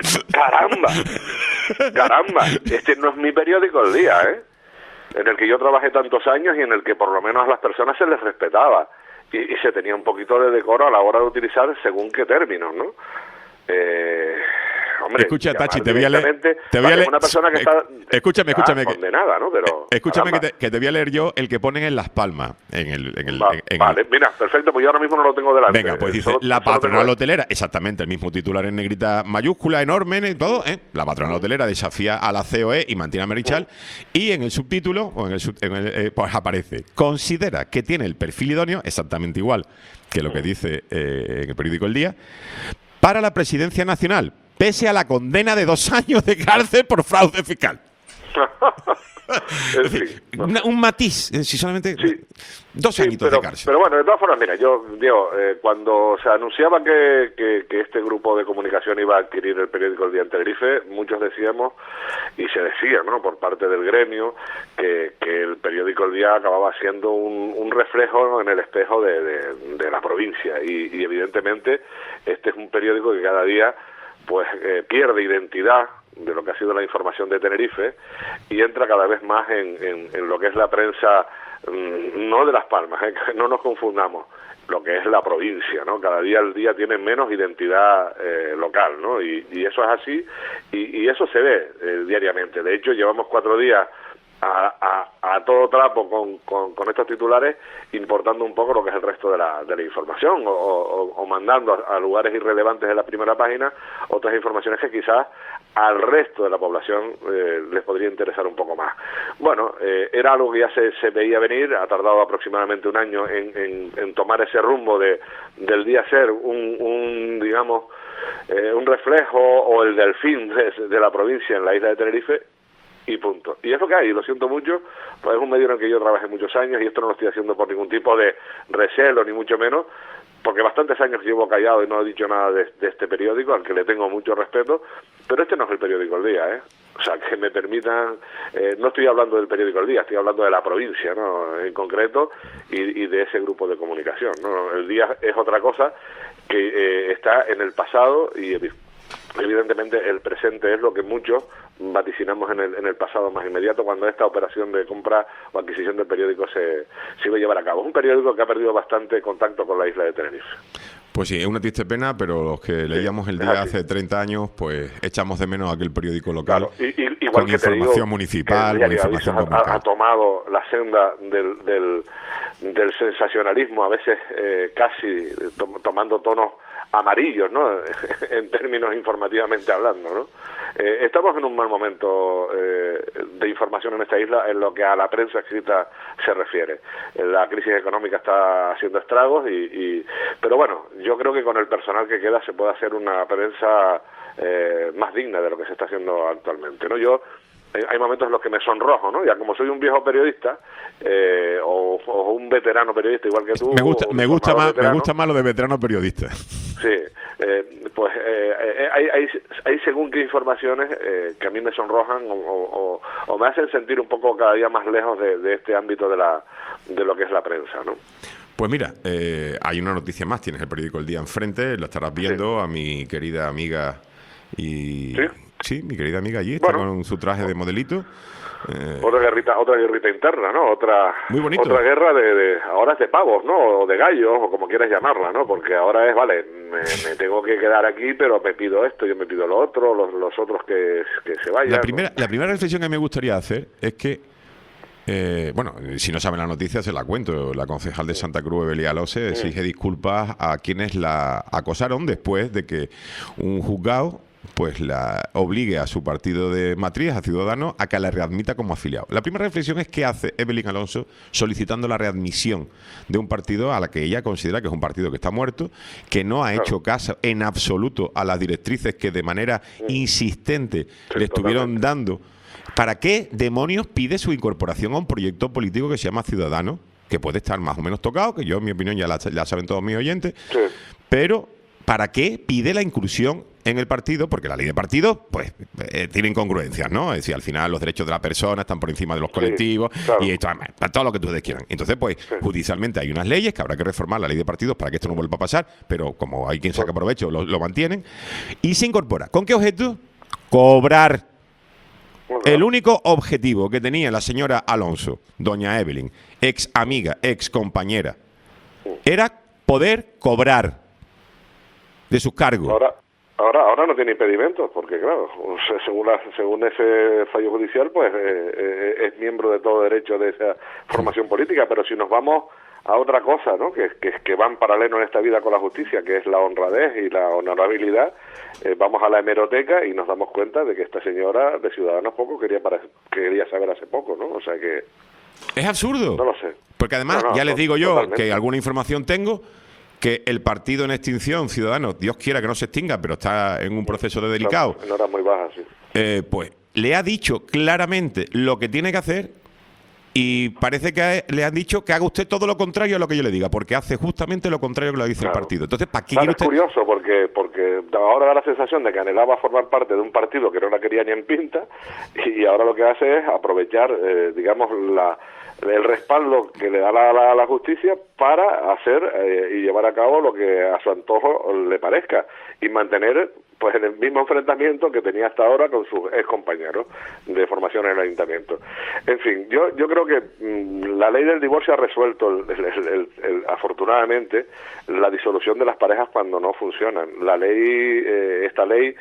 B: Caramba. Este no es mi periódico El Día, ¿eh? En el que yo trabajé tantos años y en el que por lo menos a las personas se les respetaba y se tenía un poquito de decoro a la hora de utilizar según qué términos, ¿no? Hombre,
A: escucha, Tachi, te voy a leer.
B: Una persona que está
A: escúchame.
B: Condenada, ¿no? Pero,
A: escúchame que te voy a leer yo el que ponen en Las Palmas.
B: Vale, mira, perfecto, pues yo ahora mismo no lo tengo delante.
A: Venga, pues dice, la patronal hotelera, exactamente, el mismo titular en negrita mayúscula, enorme, y todo, La patronal hotelera desafía a la COE y mantiene a Merichal. Y en el subtítulo, pues aparece, considera que tiene el perfil idóneo, exactamente igual que lo que dice en el periódico El Día, para la presidencia nacional, pese a la condena de 2 años de cárcel por fraude fiscal. Es decir, un matiz, si solamente 2 añitos de cárcel.
B: Pero bueno, de todas formas, mira, yo digo, cuando se anunciaba que este grupo de comunicación iba a adquirir el periódico El Día en Tenerife, muchos decíamos, y se decía, ¿no?, por parte del gremio, que el periódico El Día acababa siendo un reflejo en el espejo de la provincia, y evidentemente este es un periódico que cada día pues pierde identidad de lo que ha sido la información de Tenerife y entra cada vez más en lo que es la prensa, no de Las Palmas, que no nos confundamos, lo que es la provincia, ¿no? Cada día el Día tiene menos identidad local, ¿no? Y eso es así, y eso se ve diariamente. De hecho, llevamos 4 días a todo trapo con estos titulares, importando un poco lo que es el resto de la información o mandando a lugares irrelevantes de la primera página otras informaciones que quizás al resto de la población les podría interesar un poco más. Bueno, era algo que ya se veía venir, ha tardado aproximadamente 1 año en tomar ese rumbo del Día ser digamos, un reflejo o el delfín de la provincia en la isla de Tenerife, y punto. Y es lo que hay, lo siento mucho, pues es un medio en el que yo trabajé muchos años y esto no lo estoy haciendo por ningún tipo de recelo, ni mucho menos, porque bastantes años llevo callado y no he dicho nada de este periódico, al que le tengo mucho respeto, pero este no es el periódico El Día, O sea, que me permitan, no estoy hablando del periódico El Día, estoy hablando de la provincia, ¿no?, en concreto, y de ese grupo de comunicación, ¿no? El Día es otra cosa que está en el pasado y evidentemente el presente es lo que muchos vaticinamos en el pasado más inmediato, cuando esta operación de compra o adquisición del periódico se iba a llevar a cabo. Es un periódico que ha perdido bastante contacto con la isla de Tenerife.
A: Pues sí, es una triste pena, pero los que leíamos El Día hace 30 años, pues echamos de menos aquel periódico local,
B: claro, igual
A: con
B: que
A: información municipal, con información comunitaria.
B: Ha tomado la senda del sensacionalismo, a veces casi tomando tonos amarillos, ¿no?, en términos informativamente hablando, ¿no? Estamos en un mal momento de información en esta isla en lo que a la prensa escrita se refiere. La crisis económica está haciendo estragos, pero bueno, yo creo que con el personal que queda se puede hacer una prensa más digna de lo que se está haciendo actualmente, ¿no? Yo hay momentos en los que me sonrojo, ¿no? Ya como soy un viejo periodista o un veterano periodista igual que tú.
A: Me gusta más lo de veterano periodista.
B: Sí, pues hay según qué informaciones que a mí me sonrojan o me hacen sentir un poco cada día más lejos de este ámbito de lo que es la prensa, ¿no?
A: Pues mira, hay una noticia más. Tienes el periódico El Día enfrente, lo estarás viendo, a mi querida amiga y... Sí, mi querida amiga allí, está con su traje de modelito.
B: Otra guerrita interna, ¿no?
A: Muy bonito.
B: Otra guerra ahora es de pavos, ¿no? O de gallos, o como quieras llamarla, ¿no? Porque ahora es, vale, me tengo que quedar aquí, pero me pido esto, yo me pido lo otro, los otros que se vayan.
A: La primera reflexión que me gustaría hacer es que, bueno, si no saben la noticia, se la cuento. La concejal de Santa Cruz, Evelia Alose, exige disculpas a quienes la acosaron después de que un juzgado pues la obligue a su partido de matriz, a Ciudadanos, a que la readmita como afiliado. La primera reflexión es qué hace Evelyn Alonso solicitando la readmisión de un partido a la que ella considera que es un partido que está muerto, que no ha hecho caso en absoluto a las directrices que de manera insistente le estuvieron dando. ¿Para qué demonios pide su incorporación a un proyecto político que se llama Ciudadanos, que puede estar más o menos tocado, que yo en mi opinión ya la saben todos mis oyentes, pero ¿para qué pide la inclusión en el partido? Porque la ley de partidos, pues, tiene incongruencias, ¿no? Es decir, al final los derechos de la persona están por encima de los colectivos, y esto, todo lo que ustedes quieran. Entonces, pues, judicialmente hay unas leyes que habrá que reformar la ley de partidos para que esto no vuelva a pasar, pero como hay quien saca provecho, lo mantienen. Y se incorpora. ¿Con qué objeto? Cobrar. El único objetivo que tenía la señora Alonso, doña Evelyn, ex amiga, ex compañera era poder cobrar de sus cargos.
B: Ahora no tiene impedimentos, porque claro, según ese fallo judicial, pues es miembro de todo derecho de esa formación política. Pero si nos vamos a otra cosa, ¿no? Que va en paralelo en esta vida con la justicia, que es la honradez y la honorabilidad, vamos a la hemeroteca y nos damos cuenta de que esta señora de Ciudadanos poco quería saber hace poco, ¿no? O sea que...
A: Es absurdo.
B: No lo sé.
A: Porque además, ya les digo yo,
B: totalmente,
A: que alguna información tengo, que el partido en extinción, Ciudadanos, Dios quiera que no se extinga, pero está en un proceso de delicado.
B: En horas muy bajas, sí.
A: Pues le ha dicho claramente lo que tiene que hacer. Y parece que le han dicho que haga usted todo lo contrario a lo que yo le diga, porque hace justamente lo contrario que lo dice el partido. Entonces, ¿para qué quiere usted?
B: Es curioso, porque ahora da la sensación de que anhelaba formar parte de un partido que no la quería ni en pinta, y ahora lo que hace es aprovechar, digamos, el respaldo que le da la justicia para hacer y llevar a cabo lo que a su antojo le parezca, y mantener pues en el mismo enfrentamiento que tenía hasta ahora con sus ex compañeros de formación en el ayuntamiento. En fin, yo creo que la ley del divorcio ha resuelto afortunadamente la disolución de las parejas cuando no funcionan. La ley, esta ley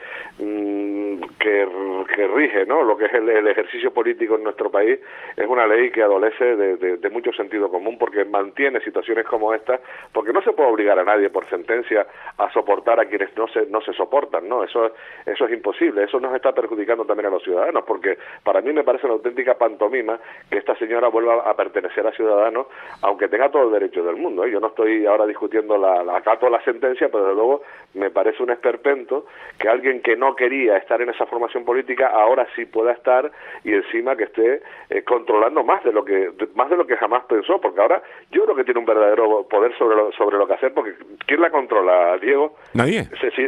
B: que rige, ¿no?, lo que es el ejercicio político en nuestro país, es una ley que adolece de mucho sentido común, porque mantiene situaciones como esta, porque no se puede obligar a nadie por sentencia a soportar a quienes no se soportan, ¿no? Eso es imposible. Eso nos está perjudicando también a los ciudadanos, porque para mí me parece una auténtica pantomima que esta señora vuelva a pertenecer a Ciudadanos, aunque tenga todo el derecho del mundo, ¿eh? Yo no estoy ahora discutiendo acato la sentencia, pero desde luego me parece un esperpento que alguien que no quería estar en esa formación política ahora sí pueda estar, y encima que esté controlando más de lo que jamás pensó, porque ahora yo creo que tiene un verdadero poder sobre lo que hacer, porque ¿quién la controla, Diego?
A: Nadie.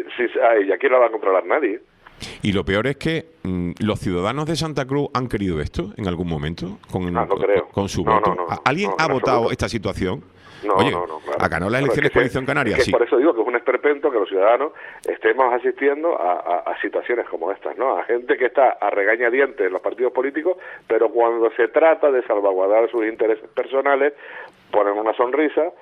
B: A ella, ¿quién la va a controlar? Nadie.
A: Y lo peor es que los ciudadanos de Santa Cruz han querido esto en algún momento
B: no creo.
A: Con su voto. ¿Alguien ha votado esta situación? Oye,
B: claro.
A: ha ganado las elecciones Coalición Canaria, sí.
B: Por eso digo que es un esperpento que los ciudadanos estemos asistiendo a situaciones como estas, ¿no? A gente que está a regañadientes en los partidos políticos, pero cuando se trata de salvaguardar sus intereses personales, ponen una sonrisa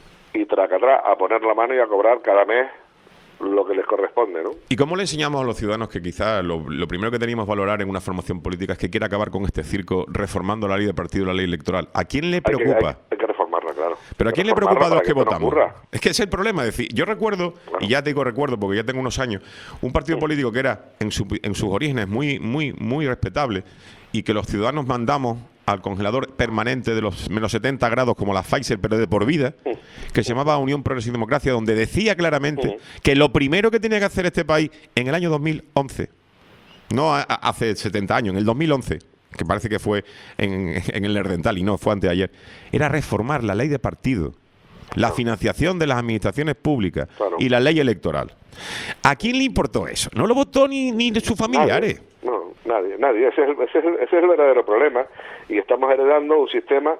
B: y tracatrá a poner la mano y a cobrar cada mes lo que les corresponde, ¿no?
A: ¿Y cómo le enseñamos a los ciudadanos que quizás lo primero que teníamos que valorar en una formación política es que quiera acabar con este circo reformando la ley de partido y la ley electoral? ¿A quién le preocupa?
B: Hay que reformarla, claro.
A: ¿Pero a quién le preocupa de los que votamos? Es que ese es el problema. Es decir, yo recuerdo, y ya te digo recuerdo porque ya tengo unos años, un partido político que era en sus orígenes muy respetable, y que los ciudadanos mandamos al congelador permanente de los menos 70 grados como la Pfizer, pero de por vida, que se llamaba Unión Progreso y Democracia, donde decía claramente que lo primero que tenía que hacer este país en el año 2011, no hace 70 años, en el 2011, que parece que fue en el Herdental y no, fue anteayer, era reformar la ley de partido, la financiación de las administraciones públicas y la ley electoral. ¿A quién le importó eso? No lo votó ni de sus familiares.
B: Nadie. Ese es el verdadero problema, y estamos heredando un sistema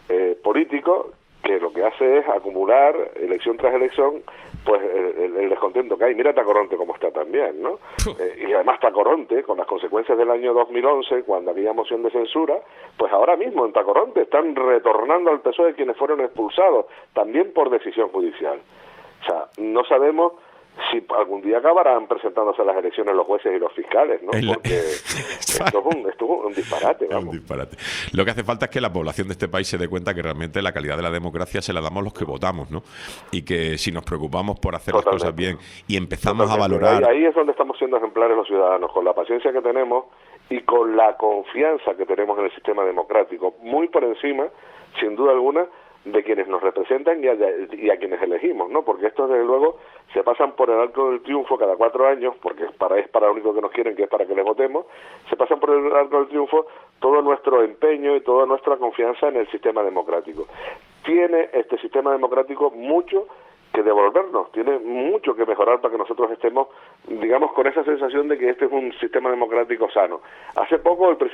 B: político que lo que hace es acumular elección tras elección pues el descontento que hay. Mira Tacoronte cómo está también, ¿no? Y además Tacoronte, con las consecuencias del año 2011, cuando había moción de censura, pues ahora mismo en Tacoronte están retornando al PSOE quienes fueron expulsados, también por decisión judicial. O sea, no sabemos si algún día acabarán presentándose a las elecciones los jueces y los fiscales, ¿no? Porque esto es un disparate, vamos.
A: Un disparate. Lo que hace falta es que la población de este país se dé cuenta que realmente la calidad de la democracia se la damos los que votamos, ¿no? Y que si nos preocupamos por hacer las cosas bien y empezamos a valorar...
B: Ahí es donde estamos siendo ejemplares los ciudadanos, con la paciencia que tenemos y con la confianza que tenemos en el sistema democrático, muy por encima, sin duda alguna, de quienes nos representan y a quienes elegimos, ¿no? Porque estos, desde luego, se pasan por el arco del triunfo cada 4 años, porque es para lo único que nos quieren, que es para que les votemos, se pasan por el arco del triunfo todo nuestro empeño y toda nuestra confianza en el sistema democrático. Tiene este sistema democrático mucho que devolvernos, tiene mucho que mejorar para que nosotros estemos, digamos, con esa sensación de que este es un sistema democrático sano. Hace poco el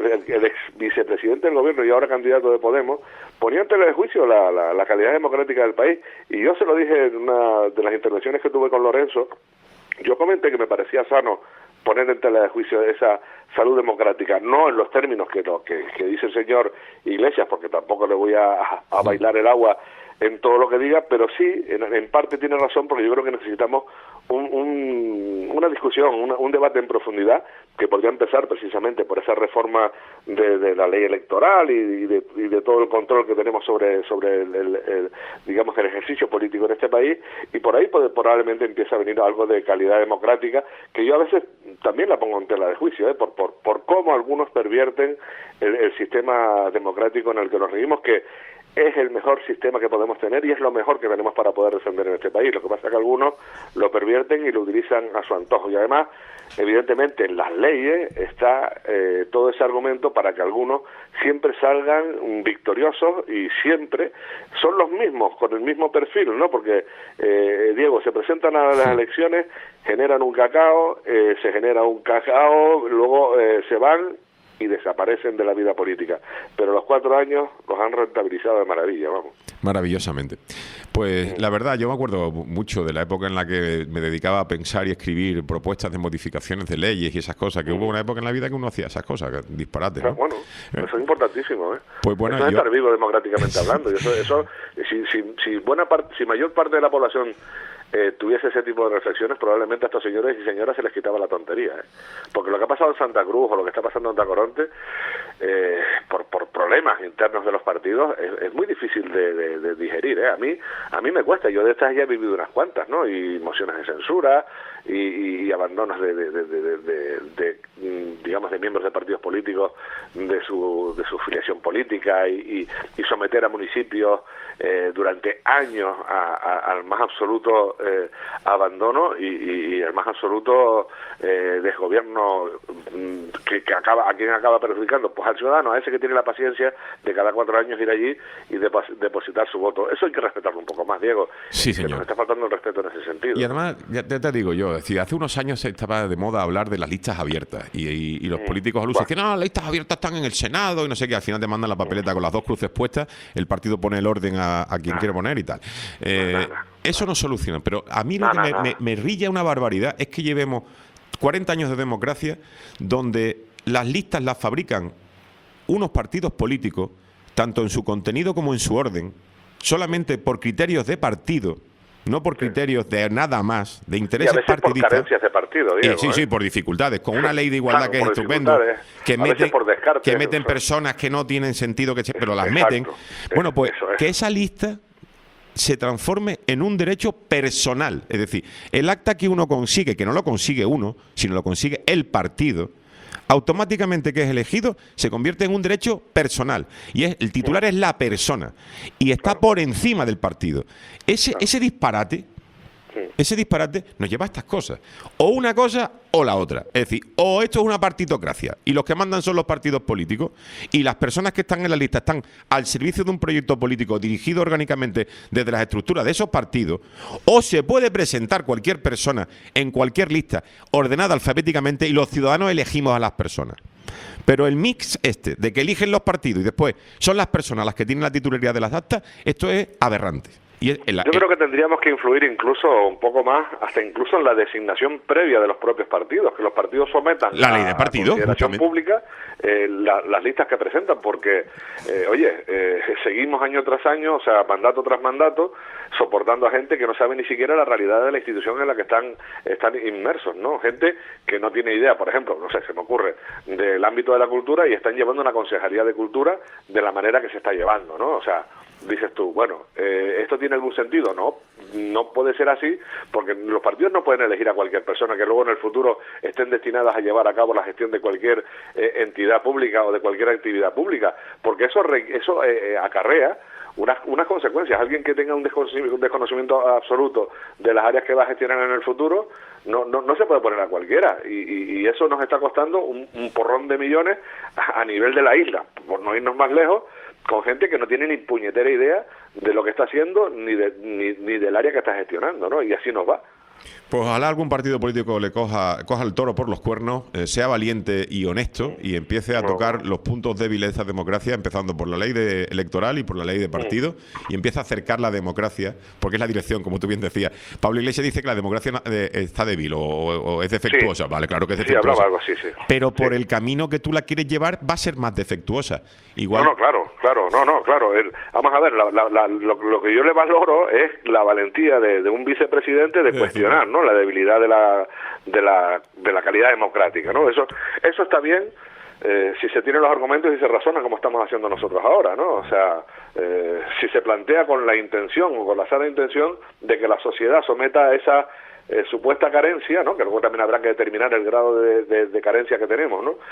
B: ex vicepresidente del gobierno y ahora candidato de Podemos ponía en tela de juicio la calidad democrática del país, y yo se lo dije en una de las intervenciones que tuve con Lorenzo. Yo comenté que me parecía sano poner en tela de juicio esa salud democrática, no en los términos que dice el señor Iglesias, porque tampoco le voy a bailar el agua en todo lo que diga, pero sí, en parte tiene razón, porque yo creo que necesitamos una discusión, un debate en profundidad, que podría empezar precisamente por esa reforma de la ley electoral y de todo el control que tenemos sobre digamos, el ejercicio político en este país, y por ahí probablemente empieza a venir algo de calidad democrática, que yo a veces también la pongo en tela de juicio, por cómo algunos pervierten el sistema democrático en el que nos regimos, que es el mejor sistema que podemos tener y es lo mejor que tenemos para poder defender en este país. Lo que pasa es que algunos lo pervierten y lo utilizan a su antojo. Y además, evidentemente, en las leyes está todo ese argumento para que algunos siempre salgan victoriosos, y siempre son los mismos, con el mismo perfil, ¿no? Porque, Diego, se presentan a las elecciones, generan un cacao, se genera un cacao, luego se van y desaparecen de la vida política. Pero los 4 años los han rentabilizado de maravilla, vamos.
A: Maravillosamente. Pues la verdad, yo me acuerdo mucho de la época en la que me dedicaba a pensar y escribir propuestas de modificaciones de leyes y esas cosas, que hubo una época en la vida que uno hacía esas cosas, disparates, ¿no?
B: Bueno, eso es importantísimo, ¿eh?
A: Pues bueno,
B: eso es estar vivo democráticamente hablando. Y eso si mayor parte de la población tuviese ese tipo de reflexiones, probablemente a estos señores y señoras se les quitaba la tontería, ¿eh? Porque lo que ha pasado en Santa Cruz o lo que está pasando en Tacoronte, por problemas internos de los partidos, es muy difícil de digerir, ¿eh? A mí me cuesta. Yo de estas ya he vivido unas cuantas, ¿no? Y mociones de censura y abandonos digamos, de miembros de partidos políticos de su filiación política, y someter a municipios durante años al más absoluto abandono y al más absoluto desgobierno, a quien acaba perjudicando, pues al ciudadano, a ese que tiene la paciencia de cada 4 años ir allí y depositar su voto. Eso hay que respetarlo un poco más, Diego.
A: Sí, señor.
B: Que nos está faltando el respeto en ese sentido.
A: Y además, ya te digo yo, es decir, hace unos años estaba de moda hablar de las listas abiertas, y los políticos alusan, decían, no, las listas abiertas están en el Senado y no sé qué, al final te mandan la papeleta con las 2 cruces puestas, el partido pone el orden a quien quiere poner y tal. Eso no soluciona, pero a mí lo que me rilla una barbaridad es que llevemos 40 años de democracia donde las listas las fabrican unos partidos políticos, tanto en su contenido como en su orden, solamente por criterios de partido, no por criterios de nada más, de intereses partidistas.
B: Por carencias de partido, Diego,
A: sí, por dificultades, con una ley de igualdad que es estupendo, que meten personas que no tienen sentido, pero las meten. Bueno, pues que esa lista se transforme en un derecho personal, es decir, el acta que uno consigue, que no lo consigue uno, sino lo consigue el partido, automáticamente que es elegido se convierte en un derecho personal, y el titular es la persona y está por encima del partido. Ese disparate nos lleva a estas cosas, o una cosa o la otra, es decir, o esto es una partitocracia y los que mandan son los partidos políticos y las personas que están en la lista están al servicio de un proyecto político dirigido orgánicamente desde las estructuras de esos partidos, o se puede presentar cualquier persona en cualquier lista ordenada alfabéticamente y los ciudadanos elegimos a las personas. Pero el mix de que eligen los partidos y después son las personas las que tienen la titularidad de las actas, esto es aberrante. Yo
B: creo que tendríamos que influir incluso un poco más, hasta incluso en la designación previa de los propios partidos, que los partidos sometan
A: la ley de partido,
B: a consideración pública las listas que presentan, porque, seguimos año tras año, o sea, mandato tras mandato, soportando a gente que no sabe ni siquiera la realidad de la institución en la que están inmersos, ¿no? Gente que no tiene idea, por ejemplo, no sé, se me ocurre, del ámbito de la cultura, y están llevando una consejería de cultura de la manera que se está llevando, ¿no? O sea, dices tú, bueno, ¿esto tiene algún sentido? No puede ser así, porque los partidos no pueden elegir a cualquier persona que luego en el futuro estén destinadas a llevar a cabo la gestión de cualquier entidad pública o de cualquier actividad pública, porque eso acarrea unas consecuencias. Alguien que tenga un desconocimiento absoluto de las áreas que va a gestionar en el futuro no se puede poner a cualquiera, y eso nos está costando un porrón de millones a nivel de la isla, por no irnos más lejos, con gente que no tiene ni puñetera idea de lo que está haciendo ni del área que está gestionando, ¿no? Y así nos va.
A: Pues ojalá algún partido político le coja el toro por los cuernos, sea valiente y honesto y empiece a tocar los puntos débiles de esta democracia, empezando por la ley electoral y por la ley de partido, y empiece a acercar la democracia, porque es la dirección, como tú bien decías. Pablo Iglesias dice que la democracia está débil o es defectuosa. Vale, claro que es defectuosa.
B: Sí, hablaba algo así, sí.
A: Pero por el camino que tú la quieres llevar va a ser más defectuosa. Igual...
B: No, claro. Vamos a ver, lo que yo le valoro es la valentía de un vicepresidente de cuestionar, ¿no?, la debilidad de la calidad democrática, ¿no? Eso está bien si se tienen los argumentos y se razona como estamos haciendo nosotros ahora, ¿no? O sea, si se plantea con la intención o con la sana intención de que la sociedad someta a esa supuesta carencia, ¿no?, que luego también habrá que determinar el grado de carencia que tenemos, ¿no?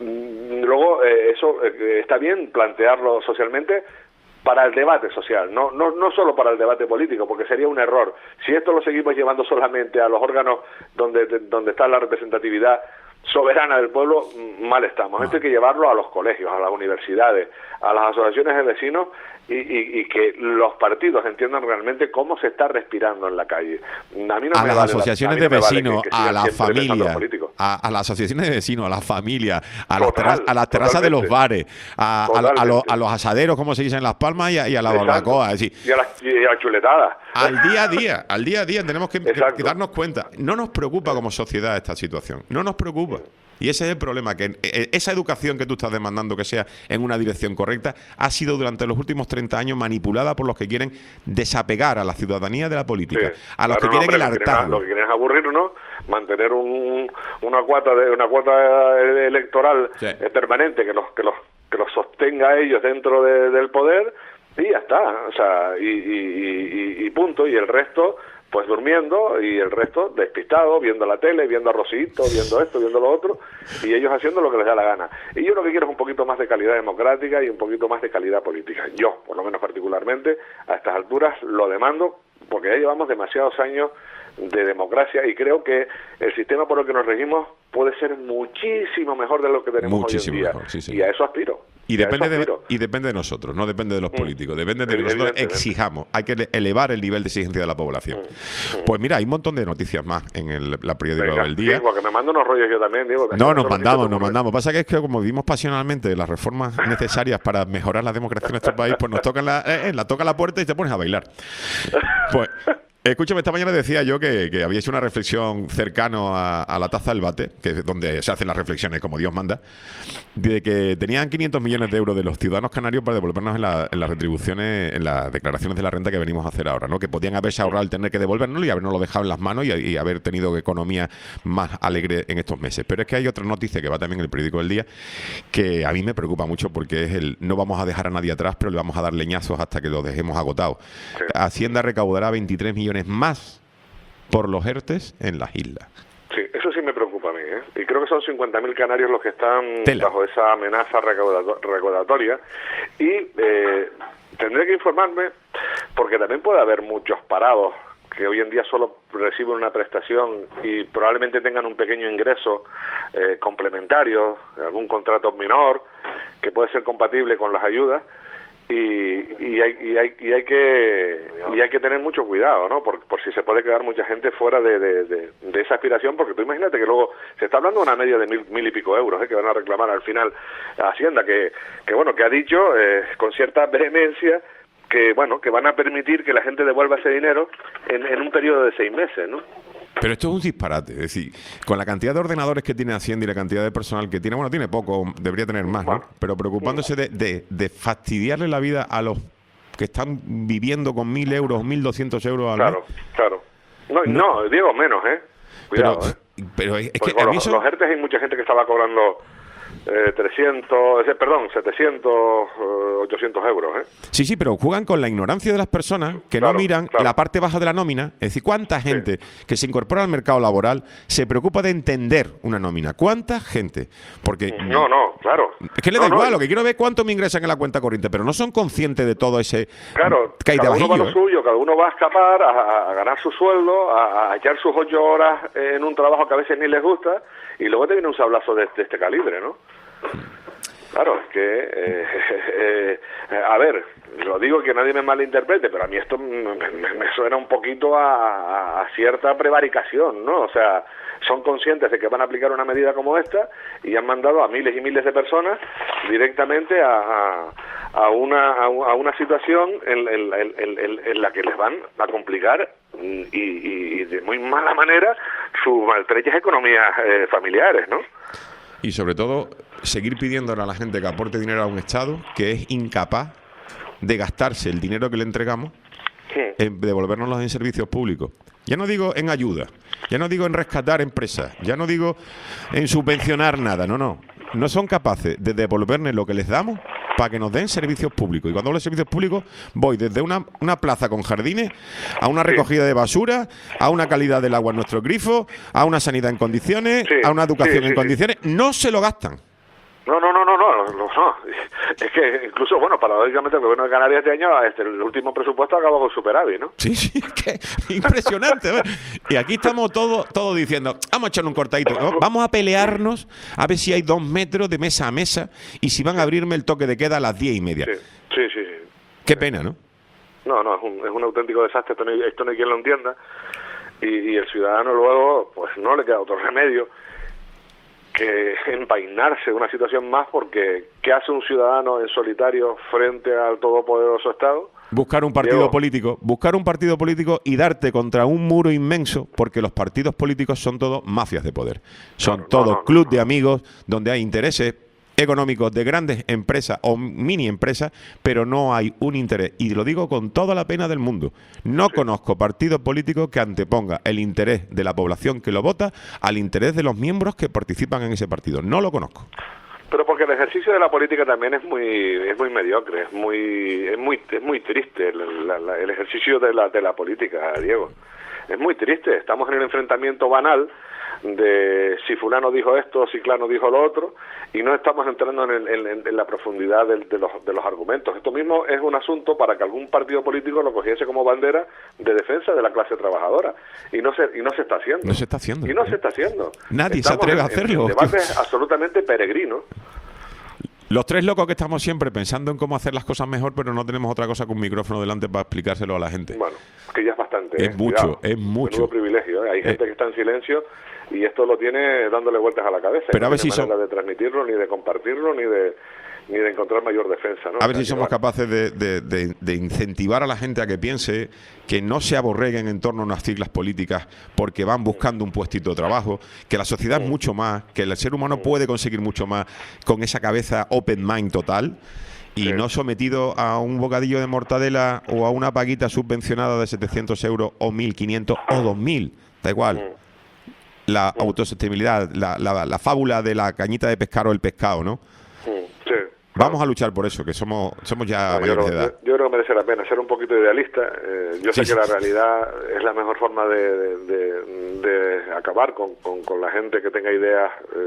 B: Luego eso está bien plantearlo socialmente para el debate social, no solo para el debate político, porque sería un error. Si esto lo seguimos llevando solamente a los órganos donde está la representatividad soberana del pueblo, mal estamos. Esto hay que llevarlo a los colegios, a las universidades, a las asociaciones de vecinos y que los partidos entiendan realmente cómo se está respirando en la calle. A mí no
A: a
B: me
A: las
B: vale
A: asociaciones de vecinos, a la familia, a las asociaciones de vecinos, a la familia, a las terrazas de los bares, a los asaderos, como se dice en Las Palmas, y a la barbacoa. Es decir,
B: y a la chuletada.
A: Al día a día tenemos que darnos cuenta. No nos preocupa como sociedad esta situación, no nos preocupa. Y ese es el problema, que esa educación que tú estás demandando que sea en una dirección correcta ha sido durante los últimos 30 años manipulada por los que quieren desapegar a la ciudadanía de la política, a los que quieren el hartazgo.
B: Lo que quieren es aburrirnos, mantener una cuota electoral permanente que los sostenga a ellos dentro del poder, y ya está, o sea, y punto, y el resto pues durmiendo, y el resto despistado, viendo la tele, viendo a Rosito, viendo esto, viendo lo otro, y ellos haciendo lo que les da la gana. Y yo lo que quiero es un poquito más de calidad democrática y un poquito más de calidad política. Yo, por lo menos particularmente, a estas alturas lo demando, porque ya llevamos demasiados años de democracia y creo que el sistema por el que nos regimos puede ser muchísimo mejor de lo que tenemos hoy en día. Mejor, sí. Y a eso aspiro.
A: Y depende de nosotros, no depende de los políticos, depende de que nosotros exijamos. Hay que elevar el nivel de exigencia de la población. Pues mira, hay un montón de noticias más en la periódico del día.
B: Sí, porque me mando unos rollos yo también, digo.
A: Nos mandamos. Pasa que es que como vivimos pasionalmente las reformas necesarias para mejorar la democracia en nuestro país, pues nos toca toca la puerta y te pones a bailar. Pues... Escúchame, esta mañana decía yo que había hecho una reflexión cercano a la taza del bate, que es donde se hacen las reflexiones como Dios manda, de que tenían 500 millones de euros de los ciudadanos canarios para devolvernos en las retribuciones, en las declaraciones de la renta que venimos a hacer ahora, ¿no? Que podían haberse ahorrado el tener que devolvernos y habernos lo dejado en las manos y haber tenido economía más alegre en estos meses. Pero es que hay otra noticia que va también en el periódico del día que a mí me preocupa mucho, porque es no vamos a dejar a nadie atrás, pero le vamos a dar leñazos hasta que lo dejemos agotado. Sí. Hacienda recaudará 23 millones más por los ERTEs en las islas.
B: Sí, eso sí me preocupa a mí, ¿eh? Y creo que son 50.000 canarios los que están bajo esa amenaza recaudatoria. Y tendré que informarme, porque también puede haber muchos parados que hoy en día solo reciben una prestación y probablemente tengan un pequeño ingreso complementario, algún contrato menor que puede ser compatible con las ayudas. Y hay que tener mucho cuidado, ¿no? Por si se puede quedar mucha gente fuera de esa aspiración, porque tú imagínate que luego se está hablando de una media de mil y pico euros que van a reclamar al final a Hacienda, que ha dicho con cierta vehemencia que van a permitir que la gente devuelva ese dinero en un periodo de 6 meses, ¿no?
A: Pero esto es un disparate, es decir, con la cantidad de ordenadores que tiene Hacienda y la cantidad de personal que tiene, tiene poco, debería tener más, ¿no? Pero preocupándose de fastidiarle la vida a los que están viviendo con 1.000 euros, 1.200 euros al mes.
B: Claro. No, Diego, menos, Cuidado,
A: pero es que
B: con los ERTEs hay mucha gente que estaba cobrando 700, 800 euros,
A: Sí, pero juegan con la ignorancia de las personas que no miran la parte baja de la nómina. Es decir, ¿cuánta gente que se incorpora al mercado laboral se preocupa de entender una nómina? ¿Cuánta gente? Porque
B: claro.
A: Es que le da igual, lo que quiero ver es cuánto me ingresan en la cuenta corriente, pero no son conscientes de todo ese
B: que hay de bajillo. Cada uno va a lo suyo, cada uno va a escapar a ganar su sueldo, a echar sus 8 horas en un trabajo que a veces ni les gusta, y luego te viene un sablazo de este calibre, ¿no? Claro, es que, a ver, lo digo que nadie me malinterprete, pero a mí esto me suena un poquito a cierta prevaricación, ¿no? O sea, son conscientes de que van a aplicar una medida como esta y han mandado a miles y miles de personas directamente a una situación en la que les van a complicar y de muy mala manera sus maltrechas economías familiares, ¿no?
A: Y sobre todo, seguir pidiéndole a la gente que aporte dinero a un Estado que es incapaz de gastarse el dinero que le entregamos en devolvernos en servicios públicos. Ya no digo en ayuda, ya no digo en rescatar empresas, ya no digo en subvencionar nada, no. No son capaces de devolvernos lo que les damos para que nos den servicios públicos. Y cuando hablo de servicios públicos, voy desde una plaza con jardines, a una recogida de basura, a una calidad del agua en nuestros grifos, a una sanidad en condiciones, a una educación en condiciones. No se lo gastan.
B: No. Es que incluso, bueno, paradójicamente el gobierno de Canarias este año, el último presupuesto acabó con superávit, ¿no?
A: Sí, es que impresionante. Y aquí estamos todos diciendo, vamos a echarle un cortadito, ¿no? Vamos a pelearnos a ver si hay 2 metros de mesa a mesa y si van a abrirme el toque de queda a las 10:30.
B: Sí.
A: Qué pena, ¿no?
B: No, es un auténtico desastre, esto no hay quien lo entienda, y el ciudadano luego, pues no le queda otro remedio que empainarse de una situación más, porque ¿qué hace un ciudadano en solitario frente al todopoderoso Estado?
A: Buscar un partido político y darte contra un muro inmenso, porque los partidos políticos son todos mafias de poder. Son todos clubes de amigos donde hay intereses económicos de grandes empresas o mini empresas, pero no hay un interés, y lo digo con toda la pena del mundo. No conozco partido político que anteponga el interés de la población que lo vota al interés de los miembros que participan en ese partido. No lo conozco.
B: Pero porque el ejercicio de la política también es muy mediocre, es muy triste el ejercicio de la política, Diego. Es muy triste. Estamos en el enfrentamiento banal de si fulano dijo esto, si clano dijo lo otro, y no estamos entrando en la profundidad de los argumentos. Esto mismo es un asunto para que algún partido político lo cogiese como bandera de defensa de la clase trabajadora, y no se está haciendo.
A: No se está haciendo.
B: Y no se está haciendo.
A: Nadie se atreve a hacerlo.
B: En debates absolutamente peregrinos.
A: Los tres locos que estamos siempre pensando en cómo hacer las cosas mejor, pero no tenemos otra cosa que un micrófono delante para explicárselo a la gente.
B: Bueno, que ya es bastante.
A: Es mucho.
B: Menudo privilegio. Hay gente que está en silencio y esto lo tiene dándole vueltas a la cabeza.
A: Pero a ver si
B: manera de transmitirlo, ni de compartirlo, ni de encontrar mayor defensa, ¿no?
A: A ver si somos capaces de incentivar a la gente a que piense, que no se aborreguen en torno a unas siglas políticas porque van buscando un puestito de trabajo, que la sociedad es mucho más, que el ser humano puede conseguir mucho más con esa cabeza open mind total y no sometido a un bocadillo de mortadela o a una paguita subvencionada de 700 euros o 1.500 o 2.000, da igual. La autosostenibilidad, la fábula de la cañita de pescar o el pescado, ¿no? Vamos a luchar por eso, que somos ya mayores de edad.
B: Yo creo que merece la pena ser un poquito idealista. Yo sé que la realidad es la mejor forma de acabar con la gente que tenga ideas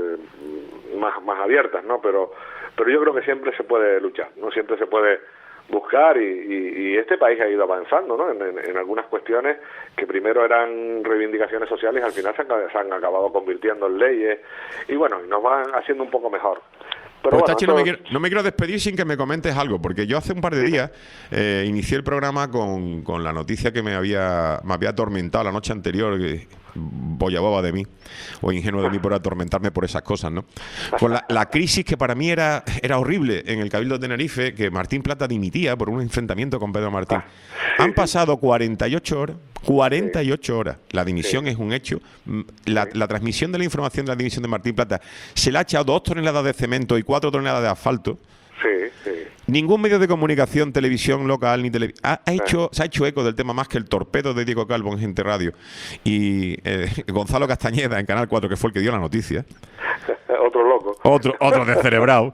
B: más abiertas, ¿no? Pero yo creo que siempre se puede luchar, ¿no? Siempre se puede buscar y este país ha ido avanzando, ¿no? En algunas cuestiones que primero eran reivindicaciones sociales y al final se han acabado convirtiendo en leyes y bueno, nos van haciendo un poco mejor. Pero
A: pues Tachi, no me quiero despedir sin que me comentes algo, porque yo hace un par de días inicié el programa con la noticia que me había atormentado la noche anterior, que boya boba de mí, o ingenuo de mí por atormentarme por esas cosas, ¿no? Con la crisis que para mí era horrible en el Cabildo de Tenerife, que Martín Plata dimitía por un enfrentamiento con Pedro Martín. Han pasado 48 horas. La dimisión es un hecho. La transmisión de la información de la dimisión de Martín Plata se le ha echado 2 toneladas de cemento y 4 toneladas de asfalto. Ningún medio de comunicación, televisión local ni se ha hecho eco del tema más que el torpedo de Diego Calvo en Gente Radio y Gonzalo Castañeda en Canal 4, que fue el que dio la noticia.
B: Otro loco.
A: Otro descerebrado.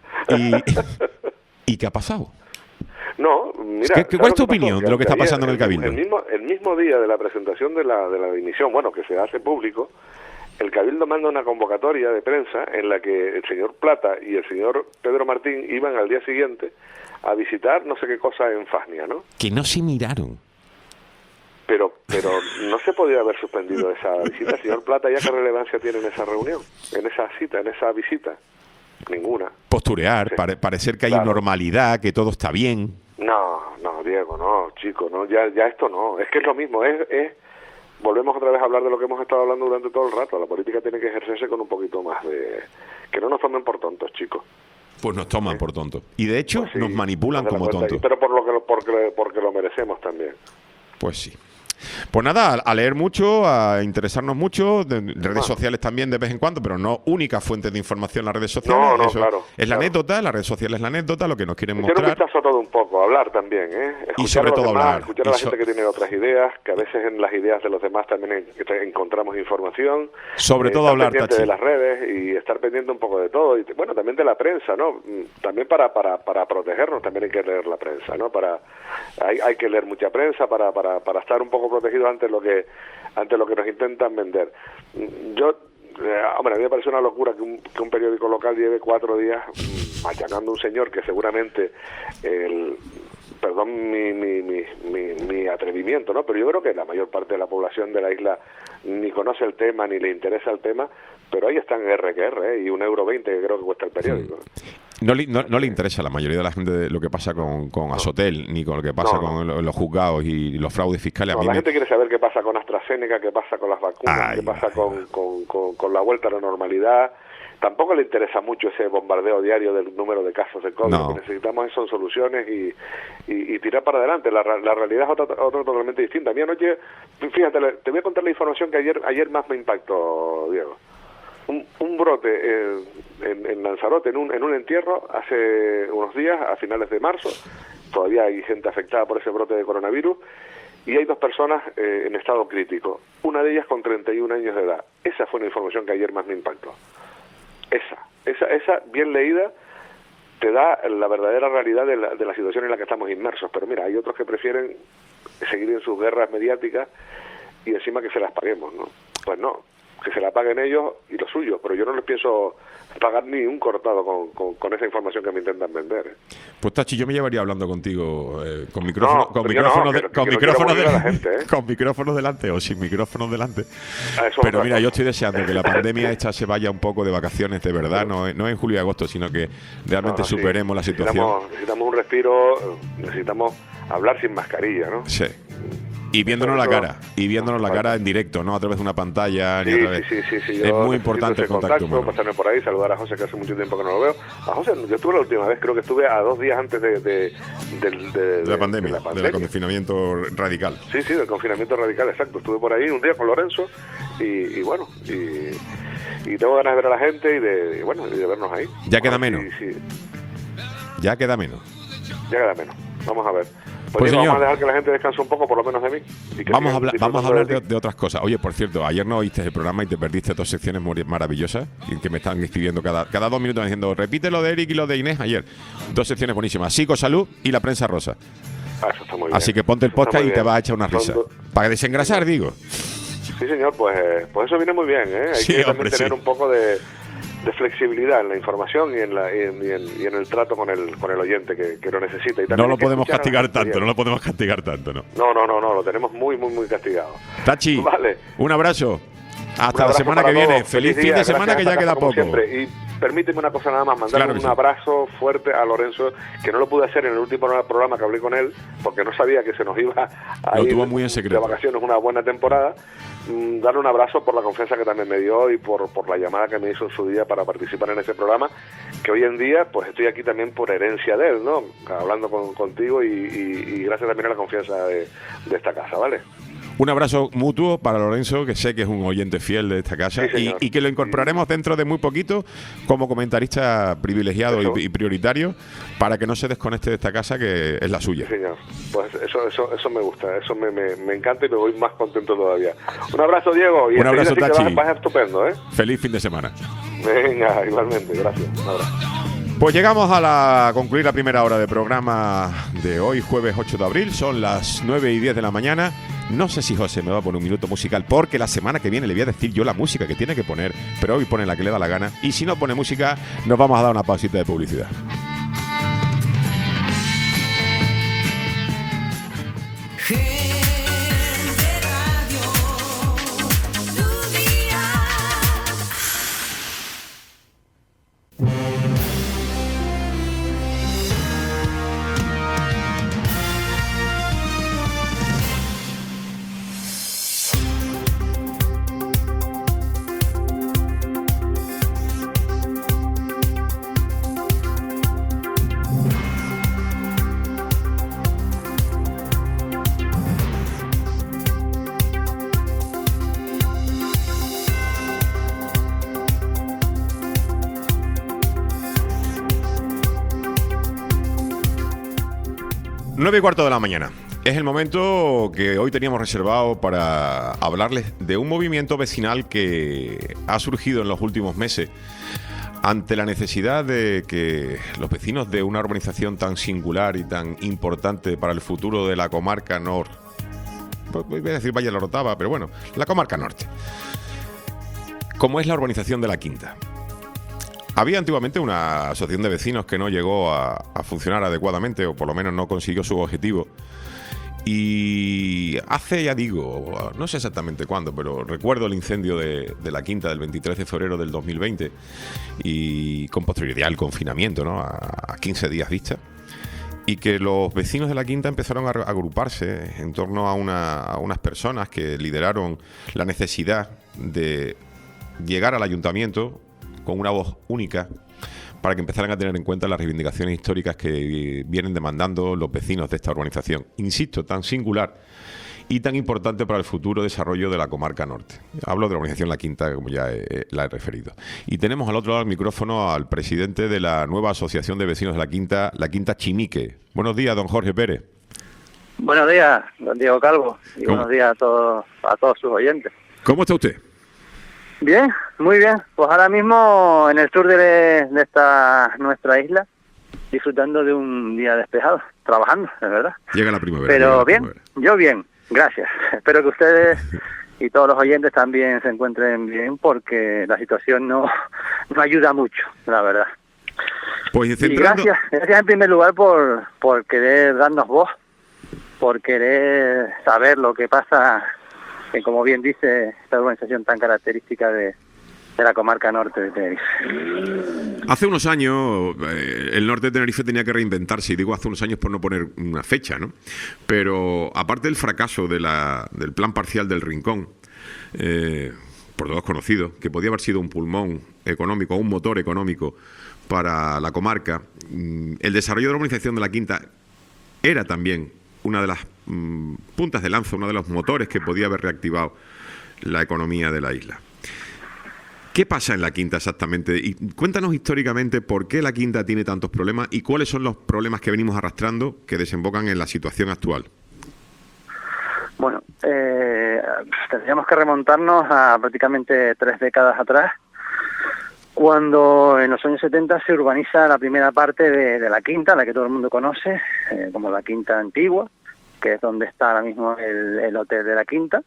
A: ¿Y qué ha pasado?
B: No, mira,
A: ¿Cuál es tu opinión de lo que está pasando en el Cabildo?
B: El mismo día de la presentación de la dimisión, bueno, que se hace público, el Cabildo manda una convocatoria de prensa en la que el señor Plata y el señor Pedro Martín iban al día siguiente a visitar no sé qué cosa en Fasnia, ¿no?
A: Que no se miraron.
B: Pero no se podía haber suspendido esa visita. El señor Plata, ¿ya qué relevancia tiene en esa reunión, en esa cita, en esa visita? ninguna.
A: Posturear,
B: Sí.
A: parecer que hay
B: Claro.
A: normalidad, que todo está bien.
B: No, Diego, no, chico, no, ya esto no, es que es lo mismo, volvemos otra vez a hablar de lo que hemos estado hablando durante todo el rato. La política tiene que ejercerse con un poquito más de... Que no nos tomen por tontos, chicos.
A: Pues nos toman por tontos. Y de hecho,
B: Pues sí,
A: nos manipulan
B: haz de la
A: como
B: cuenta,
A: tontos.
B: pero porque lo merecemos también.
A: Pues sí. Pues nada, a leer mucho, a interesarnos mucho, de redes
B: Bueno.
A: sociales también de vez en cuando, pero no única fuente de información las redes sociales.
B: No,
A: Eso
B: claro,
A: es la
B: claro.
A: anécdota, las redes sociales es la anécdota, lo que nos quieren
B: Echar un
A: mostrar.
B: vistazo a todo un poco, hablar también, Escuchar
A: Y sobre
B: a los
A: todo
B: demás,
A: hablar.
B: escuchar a la
A: Y
B: gente que tiene otras ideas, que a veces en las ideas de los demás también encontramos información.
A: Sobre todo
B: estar
A: hablar,
B: pendiente
A: Tachi.
B: de las redes y estar pendiente un poco de todo. Y bueno, también de la prensa, ¿no? También para protegernos también hay que leer la prensa, ¿no? Hay que leer mucha prensa para estar un poco protegidos ante lo que nos intentan vender. Hombre, a mí me parece una locura que un periódico local lleve 4 días machacando a un señor que seguramente perdón mi atrevimiento, ¿no? Pero yo creo que la mayor parte de la población de la isla ni conoce el tema, ni le interesa el tema, pero ahí están R que R, y €1.20 que creo que cuesta el periódico.
A: No le interesa a la mayoría de la gente de lo que pasa con Asotel, ni con lo que pasa con los juzgados y los fraudes fiscales.
B: No, la gente quiere saber qué pasa con AstraZeneca, qué pasa con las vacunas, qué pasa con la vuelta a la normalidad. Tampoco le interesa mucho ese bombardeo diario del número de casos de COVID.
A: No.
B: Lo que necesitamos son soluciones y tirar para adelante. La realidad es otra totalmente distinta. A mí anoche, fíjate, te voy a contar la información que ayer más me impactó, Diego. Un brote en Lanzarote, en un entierro, hace unos días, a finales de marzo. Todavía hay gente afectada por ese brote de coronavirus. Y hay 2 personas en estado crítico. Una de ellas con 31 años de edad. Esa fue la información que ayer más me impactó. Esa bien leída te da la verdadera realidad de la situación en la que estamos inmersos. Pero mira, hay otros que prefieren seguir en sus guerras mediáticas y encima que se las paguemos, ¿no? Pues no, que se la paguen ellos y los suyos, pero yo no les pienso pagar ni un cortado con esa información que me intentan vender.
A: Pues Tachi, yo me llevaría hablando contigo con micrófono,
B: No,
A: con
B: pero yo no,
A: micrófonos
B: que no quiero morir a la gente,
A: con micrófonos delante o sin micrófonos delante.
B: Eso
A: Pero
B: es
A: mira,
B: otra
A: yo
B: cosa.
A: estoy deseando que la pandemia esta se vaya un poco de vacaciones de verdad, no en julio y agosto, sino que realmente
B: Sí.
A: superemos la situación.
B: Necesitamos un respiro, necesitamos hablar sin mascarilla, ¿no?
A: Sí. Y viéndonos la
B: Eso-
A: cara, la cara en directo, no a través de una pantalla ni a
B: Sí,
A: través.
B: sí.
A: Es
B: Yo
A: muy
B: necesito
A: importante el
B: ese
A: contacto humano.
B: pasarme por ahí, saludar a José, que hace mucho tiempo que no lo veo. A José, yo estuve la última vez, creo que estuve a 2 días antes de
A: De la pandemia, del confinamiento radical.
B: Sí, del confinamiento radical, exacto. Estuve por ahí un día con Lorenzo y bueno, y tengo ganas de ver a la gente y de vernos ahí.
A: Ya queda
B: A ver
A: menos.
B: si-
A: Ya queda menos.
B: ya queda menos. Vamos a ver.
A: Pues,
B: Diego,
A: señor.
B: vamos a dejar que la gente descanse un poco, por lo menos de mí. Y que
A: Vamos a
B: sigan
A: hablar
B: disfrutando de ti.
A: de otras cosas. Oye, por cierto, ayer no oíste el programa y te perdiste 2 secciones maravillosas y que me están escribiendo cada 2 minutos diciendo, repite lo de Eric y lo de Inés ayer. 2 secciones buenísimas. Psicosalud y la prensa rosa.
B: Eso está muy bien.
A: Así que ponte el
B: Eso está
A: podcast
B: muy
A: y te
B: bien.
A: vas a echar una
B: Son
A: risa.
B: do-
A: Para desengrasar, digo.
B: Sí, señor, pues eso viene muy bien, ¿eh? Hay
A: Sí,
B: que
A: hombre,
B: también tener
A: sí.
B: un poco de flexibilidad en la información y en el trato con el oyente que lo necesita. Y también
A: No
B: hay
A: lo
B: que
A: podemos
B: escuchar a la
A: castigar
B: gente
A: tanto,
B: bien.
A: no lo podemos castigar tanto, ¿no?
B: No, lo tenemos muy castigado.
A: Tachi,
B: Vale.
A: un abrazo.
B: Un
A: Hasta la
B: abrazo
A: semana
B: para
A: que viene.
B: todos.
A: Feliz fin
B: día.
A: de semana,
B: Gracias,
A: que ya
B: hasta
A: queda
B: casa, como
A: poco.
B: siempre. Y permíteme una cosa nada más, mandarle
A: Claro que
B: un
A: sí.
B: abrazo fuerte a Lorenzo, que no lo pude hacer en el último programa que hablé con él, porque no sabía que se nos iba a
A: Lo
B: ir
A: tuvo muy en secreto.
B: de vacaciones una buena temporada. Darle un abrazo por la confianza que también me dio y por la llamada que me hizo en su día para participar en ese programa, que hoy en día pues estoy aquí también por herencia de él, ¿no? Hablando contigo y gracias también a la confianza de esta casa, ¿vale?
A: Un abrazo mutuo para Lorenzo, que sé que es un oyente fiel de esta casa,
B: Sí, señor.
A: y que lo incorporaremos dentro de muy poquito como comentarista privilegiado
B: Eso.
A: y prioritario para que no se desconecte de esta casa, que es la suya.
B: Sí, señor. Pues eso me gusta, eso me encanta y me voy más contento todavía. Un abrazo, Diego. Y
A: Un abrazo,
B: enseguida sí que
A: Tachi.
B: vas estupendo, ¿eh?
A: Feliz fin de semana.
B: Venga, igualmente, gracias. Un abrazo.
A: Pues llegamos a concluir la primera hora de programa de hoy, jueves 8 de abril. Son las 9:10 de la mañana. No sé si José me va a poner un minuto musical, porque la semana que viene le voy a decir yo la música que tiene que poner, pero hoy pone la que le da la gana. Y si no pone música, nos vamos a dar una pausita de publicidad.
C: Gente Radio, tu día.
A: 9:15 de la mañana. Es el momento que hoy teníamos reservado para hablarles de un movimiento vecinal que ha surgido en los últimos meses ante la necesidad de que los vecinos de una urbanización tan singular y tan importante para el futuro de la comarca norte, voy a decir Valle de la Orotava, pero bueno, la comarca norte, como es la urbanización de La Quinta. Había antiguamente una asociación de vecinos que no llegó a funcionar adecuadamente, o por lo menos no consiguió su objetivo. Y hace, ya digo, no sé exactamente cuándo, pero recuerdo el incendio de La Quinta del 23 de febrero del 2020 y con posterioridad el confinamiento, ¿no? A 15 días vista. Y que los vecinos de La Quinta empezaron a agruparse en torno a unas personas que lideraron la necesidad de llegar al ayuntamiento con una voz única para que empezaran a tener en cuenta las reivindicaciones históricas que vienen demandando los vecinos de esta urbanización. Insisto, tan singular y tan importante para el futuro desarrollo de la comarca norte. Hablo de la urbanización La Quinta, como ya la he referido. Y tenemos al otro lado del micrófono al presidente de la nueva Asociación de Vecinos de La Quinta Chimique. Buenos días, don Jorge Pérez.
D: Buenos días, don Diego Calvo, y
A: ¿Cómo?
D: buenos días a todos sus oyentes.
A: ¿Cómo está usted?
D: Bien, muy bien. Pues ahora mismo en el sur de esta nuestra isla, disfrutando de un día despejado, trabajando, es verdad.
A: Llega la primavera.
D: Pero bien, yo bien, gracias. Espero que ustedes y todos los oyentes también se encuentren bien, porque la situación no ayuda mucho, la verdad.
A: Pues
D: Y
A: centrando...
D: gracias en primer lugar por querer darnos voz, por querer saber lo que pasa, que como bien dice esta urbanización tan característica de la comarca norte de Tenerife.
A: Hace unos años el norte de Tenerife tenía que reinventarse, y digo hace unos años por no poner una fecha, ¿no? Pero aparte del fracaso del plan parcial del Rincón, por todos conocido, que podía haber sido un pulmón económico, un motor económico para la comarca, el desarrollo de la urbanización de La Quinta era también una de las puntas de lanza, uno de los motores que podía haber reactivado la economía de la isla. ¿Qué pasa en La Quinta exactamente? Y cuéntanos históricamente por qué La Quinta tiene tantos problemas y cuáles son los problemas que venimos arrastrando que desembocan en la situación actual.
D: Bueno, tendríamos que remontarnos a prácticamente 3 décadas atrás, cuando en los años 70 se urbaniza la primera parte de La Quinta, la que todo el mundo conoce, como La Quinta Antigua, que es donde está ahora mismo el hotel de La Quinta,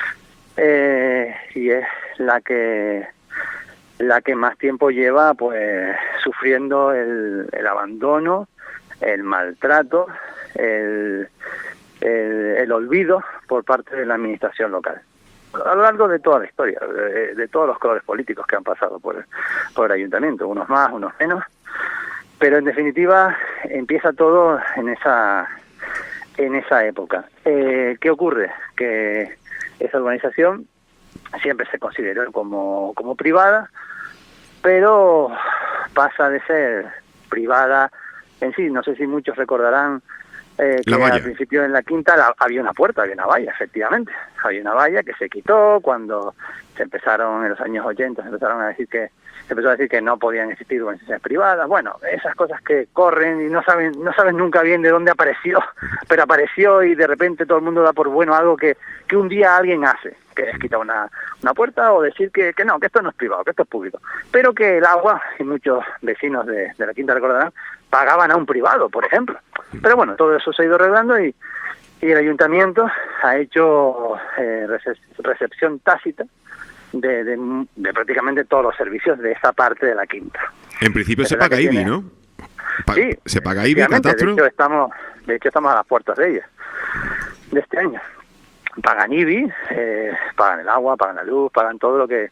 D: y es la que más tiempo lleva pues sufriendo el abandono, el maltrato, el olvido por parte de la administración local. A lo largo de toda la historia, de todos los colores políticos que han pasado por el ayuntamiento, unos más, unos menos, pero en definitiva empieza todo en esa época. ¿Qué ocurre? Que esa urbanización siempre se consideró como privada, pero pasa de ser privada en sí. No sé si muchos recordarán que al principio en La Quinta había una puerta, había una valla, efectivamente. Había una valla que se quitó cuando se empezaron en los años 80, se empezó a decir que no podían existir urbanizaciones privadas. Bueno, esas cosas que corren y no sabes nunca bien de dónde apareció, pero apareció y de repente todo el mundo da por bueno algo que un día alguien hace, que es quitar una puerta o decir que no, que esto no es privado, que esto es público. Pero que el agua, y muchos vecinos de La Quinta recordarán, pagaban a un privado, por ejemplo. Pero bueno, todo eso se ha ido arreglando y el ayuntamiento ha hecho recepción tácita de prácticamente todos los servicios de esa parte de La Quinta.
A: En principio se paga IBI, ¿no?
D: Sí,
A: se paga IBI, catastro.
D: De hecho estamos a las puertas de ella, de este año. Pagan IBI, pagan el agua, pagan la luz, pagan todo lo que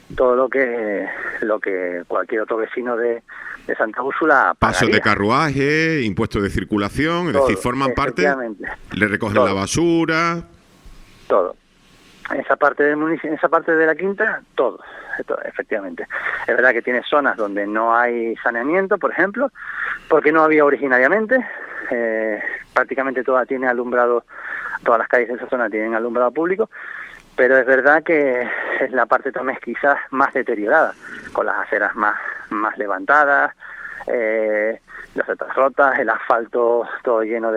D: cualquier otro vecino de Santa Úrsula pagaría.
A: Pasos de carruaje, impuestos de circulación, es decir, forman parte, le recogen la basura.
D: Todo. En esa parte del municipio, en esa parte de La Quinta, todo, efectivamente. Es verdad que tiene zonas donde no hay saneamiento, por ejemplo, porque no había originariamente. Prácticamente todas las calles de esa zona tienen alumbrado público, pero es verdad que es la parte también quizás más deteriorada, con las aceras más levantadas, losetas rotas, el asfalto todo lleno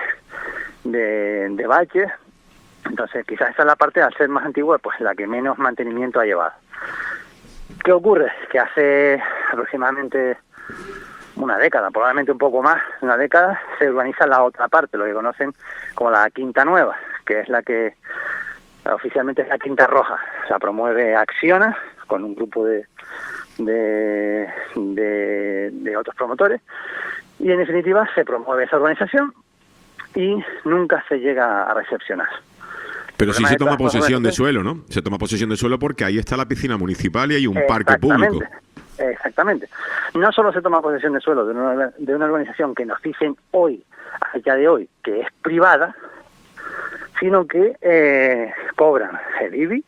D: de baches. Entonces quizás esa es la parte, al ser más antigua, pues la que menos mantenimiento ha llevado. ¿Qué ocurre? Que hace aproximadamente una década, probablemente un poco más, una década, se urbaniza la otra parte, lo que conocen como la Quinta Nueva, que es la que oficialmente es la Quinta Roja. La promueve Acciona con un grupo de otros promotores, y en definitiva se promueve esa urbanización y nunca se llega a recepcionar.
A: Pero sí se toma posesión de suelo, ¿no? Se toma posesión de suelo porque ahí está la piscina municipal y hay un parque público.
D: Exactamente. No solo se toma posesión de suelo de una urbanización que nos dicen hoy, a fecha de hoy, que es privada, sino que cobran el IBI,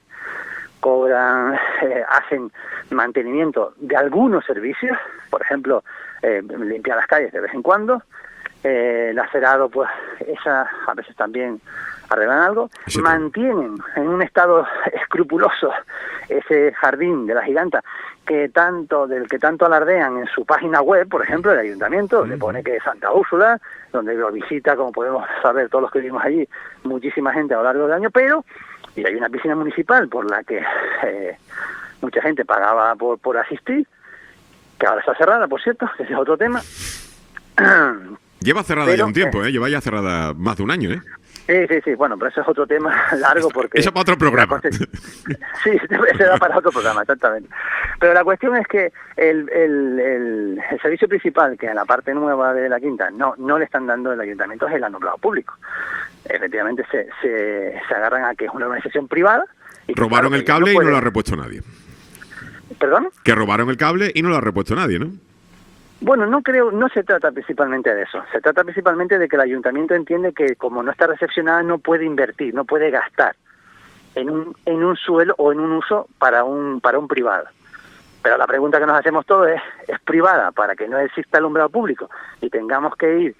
D: hacen mantenimiento de algunos servicios, por ejemplo, limpiar las calles de vez en cuando, el acerado, pues a veces también arreglan algo, mantienen en un estado escrupuloso ese jardín de la Giganta del que tanto alardean en su página web, por ejemplo, el ayuntamiento, le pone que es Santa Úrsula, donde lo visita, como podemos saber todos los que vivimos allí, muchísima gente a lo largo del año, y hay una piscina municipal por la que mucha gente pagaba por asistir, que ahora está cerrada, por cierto, que ese es otro tema.
A: Lleva cerrada ya un tiempo, lleva ya cerrada más de un año,
D: Sí, bueno, pero eso es otro tema largo porque...
A: Eso para otro programa.
D: Sí, ese da para otro programa, exactamente. Pero la cuestión es que el servicio principal, que en la parte nueva de la Quinta no le están dando el ayuntamiento, es el alumbrado público. Efectivamente se agarran a que es una organización privada. Y
A: robaron el cable y no lo ha repuesto nadie.
D: ¿Perdón?
A: Que robaron el cable y no lo ha repuesto nadie, ¿no?
D: Bueno, no se trata principalmente de eso. Se trata principalmente de que el ayuntamiento entiende que como no está recepcionada no puede invertir, no puede gastar en un suelo o en un uso para un privado. Pero la pregunta que nos hacemos todos es privada para que no exista alumbrado público y tengamos que ir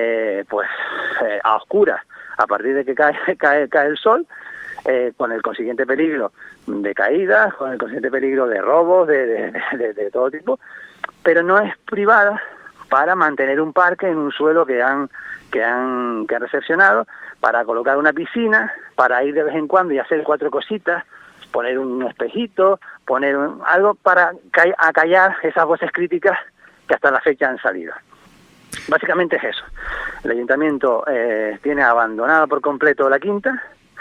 D: a oscuras a partir de que cae el sol, con el consiguiente peligro de caídas, con el consiguiente peligro de robos de todo tipo, pero no es privada para mantener un parque en un suelo que han recepcionado, para colocar una piscina, para ir de vez en cuando y hacer 4 cositas, poner un espejito, poner algo para acallar esas voces críticas que hasta la fecha han salido. Básicamente es eso. El ayuntamiento tiene abandonada por completo la Quinta.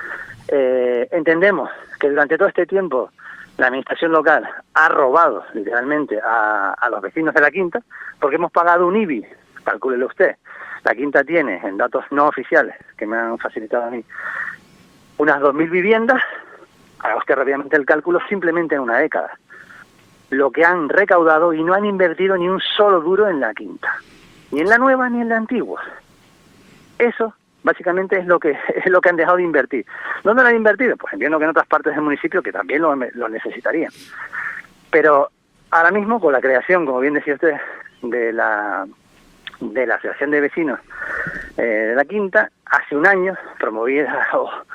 D: Entendemos que durante todo este tiempo la administración local ha robado literalmente a los vecinos de la Quinta, porque hemos pagado un IBI, calcúlelo usted. La Quinta tiene, en datos no oficiales que me han facilitado a mí, unas 2.000 viviendas. Haga usted rápidamente el cálculo, simplemente en una década. Lo que han recaudado, y no han invertido ni un solo duro en la Quinta, ni en la nueva ni en la antigua. Eso básicamente es lo que han dejado de invertir. ¿Dónde lo han invertido? Pues entiendo que en otras partes del municipio que también lo necesitarían. Pero ahora mismo, con la creación, como bien decía usted, de la Asociación de Vecinos de la Quinta, hace un año, promovida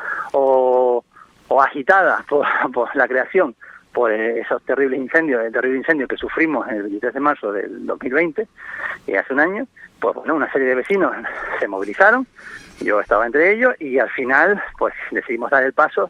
D: o agitada por la creación, por esos terribles incendios, el terrible incendio que sufrimos el 23 de marzo del 2020, y hace un año, pues bueno, una serie de vecinos se movilizaron, yo estaba entre ellos, y al final pues decidimos dar el paso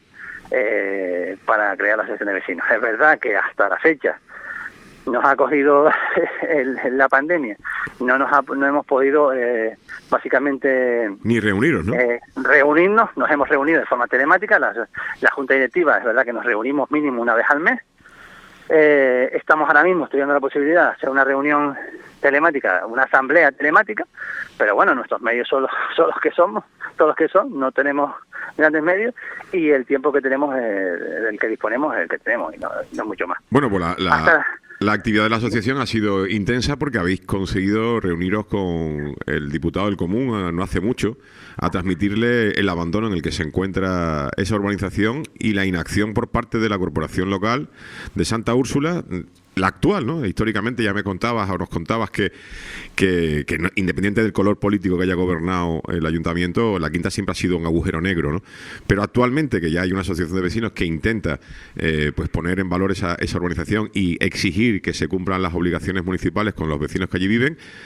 D: para crear la Asociación de Vecinos. Es verdad que hasta la fecha nos ha cogido la pandemia, no hemos podido básicamente
A: ni reuniros, ¿no?
D: Reunirnos. Nos hemos reunido de forma telemática, la junta directiva es verdad que nos reunimos mínimo una vez al mes. Estamos ahora mismo estudiando la posibilidad de hacer una reunión telemática, una asamblea telemática, pero bueno, nuestros medios son los que somos, todos los que son, no tenemos grandes medios, y el tiempo que tenemos, del que disponemos, es el que tenemos, y no mucho más.
A: Bueno, pues la actividad de la asociación ha sido intensa porque habéis conseguido reuniros con el diputado del Común no hace mucho a transmitirle el abandono en el que se encuentra esa urbanización y la inacción por parte de la corporación local de Santa Úrsula, la actual, ¿no? Históricamente ya me contabas, o nos contabas que no, independiente del color político que haya gobernado el ayuntamiento, la Quinta siempre ha sido un agujero negro, ¿no? Pero actualmente que ya hay una asociación de vecinos que intenta pues poner en valor esa urbanización y exigir que se cumplan las obligaciones municipales con los vecinos que allí viven,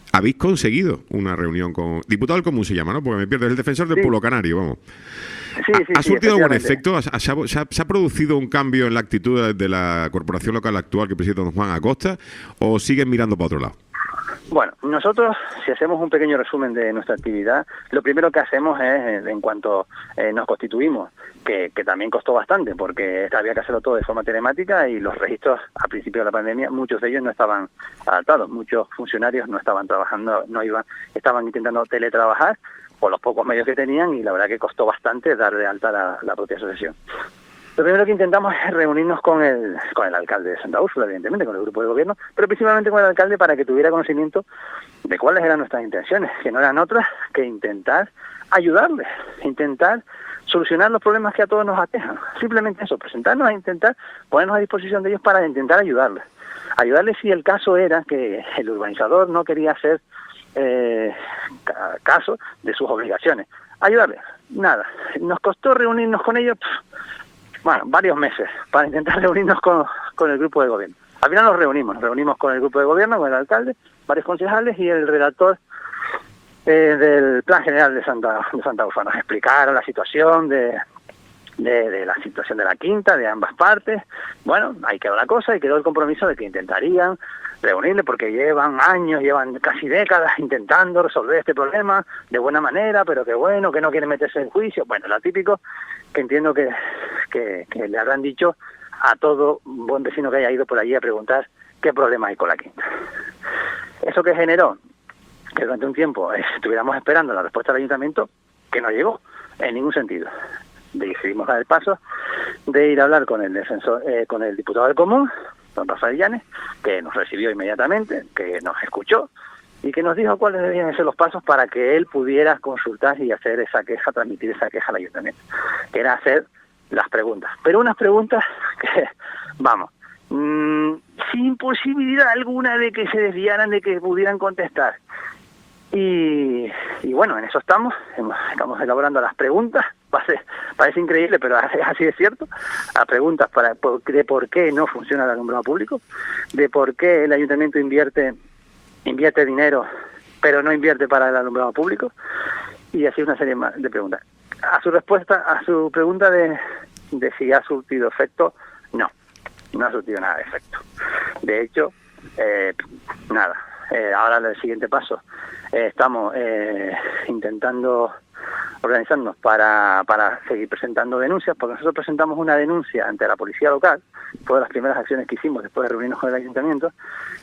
A: habéis conseguido una reunión con... Diputado del Común se llama, ¿no? Porque me pierdo, es el defensor del
D: Sí.
A: pueblo canario, vamos.
D: Sí, sí,
A: ¿Ha
D: sí,
A: surtido buen
D: efectivamente.
A: efecto? ¿Se ha producido un cambio en la actitud de la corporación local actual que preside don Juan Acosta o siguen mirando para otro lado?
D: Bueno, nosotros, si hacemos un pequeño resumen de nuestra actividad, lo primero que hacemos es, en cuanto nos constituimos, que también costó bastante, porque había que hacerlo todo de forma telemática y los registros, a principio de la pandemia, muchos de ellos no estaban adaptados, muchos funcionarios no estaban trabajando, estaban intentando teletrabajar por los pocos medios que tenían y la verdad que costó bastante dar de alta la propia asociación. Lo primero que intentamos es reunirnos con el alcalde de Santa Úrsula, evidentemente, con el grupo de gobierno, pero principalmente con el alcalde para que tuviera conocimiento de cuáles eran nuestras intenciones, que no eran otras que intentar ayudarles, intentar solucionar los problemas que a todos nos aquejan. Simplemente eso, presentarnos a intentar ponernos a disposición de ellos para intentar ayudarles. Ayudarles si el caso era que el urbanizador no quería hacer caso de sus obligaciones. Ayudarles, nada. Nos costó reunirnos con ellos... Bueno, varios meses para intentar reunirnos con el grupo de gobierno. Al final nos reunimos con el grupo de gobierno, con el alcalde, varios concejales y el redactor del Plan General de Santa Úrsula. Nos explicaron la situación de la situación de la quinta, de ambas partes. Bueno, ahí quedó la cosa y quedó el compromiso de que intentarían reunirle porque llevan años, llevan casi décadas intentando resolver este problema de buena manera, pero que bueno, que no quieren meterse en juicio. Bueno, lo típico que entiendo que le habrán dicho a todo buen vecino que haya ido por allí a preguntar qué problema hay con la quinta. Eso que generó que durante un tiempo estuviéramos esperando la respuesta del ayuntamiento, que no llegó en ningún sentido. Decidimos dar el paso de ir a hablar con el defensor, con el diputado del Común, don Rafael Llanes, que nos recibió inmediatamente, que nos escuchó y que nos dijo cuáles debían ser los pasos para que él pudiera consultar y hacer esa queja, transmitir esa queja al ayuntamiento, que era hacer las preguntas, pero unas preguntas que, vamos, sin posibilidad alguna de que se desviaran, de que pudieran contestar. Y bueno, en eso estamos elaborando las preguntas, parece increíble, pero así es cierto, las preguntas de por qué no funciona el alumbrado público, de por qué el ayuntamiento invierte dinero, pero no invierte para el alumbrado público, y así una serie más de preguntas. A su pregunta de si ha surtido efecto, no ha surtido nada de efecto. De hecho, nada. Ahora el siguiente paso, estamos intentando organizarnos para seguir presentando denuncias, porque nosotros presentamos una denuncia ante la policía local, fue de las primeras acciones que hicimos después de reunirnos con el ayuntamiento,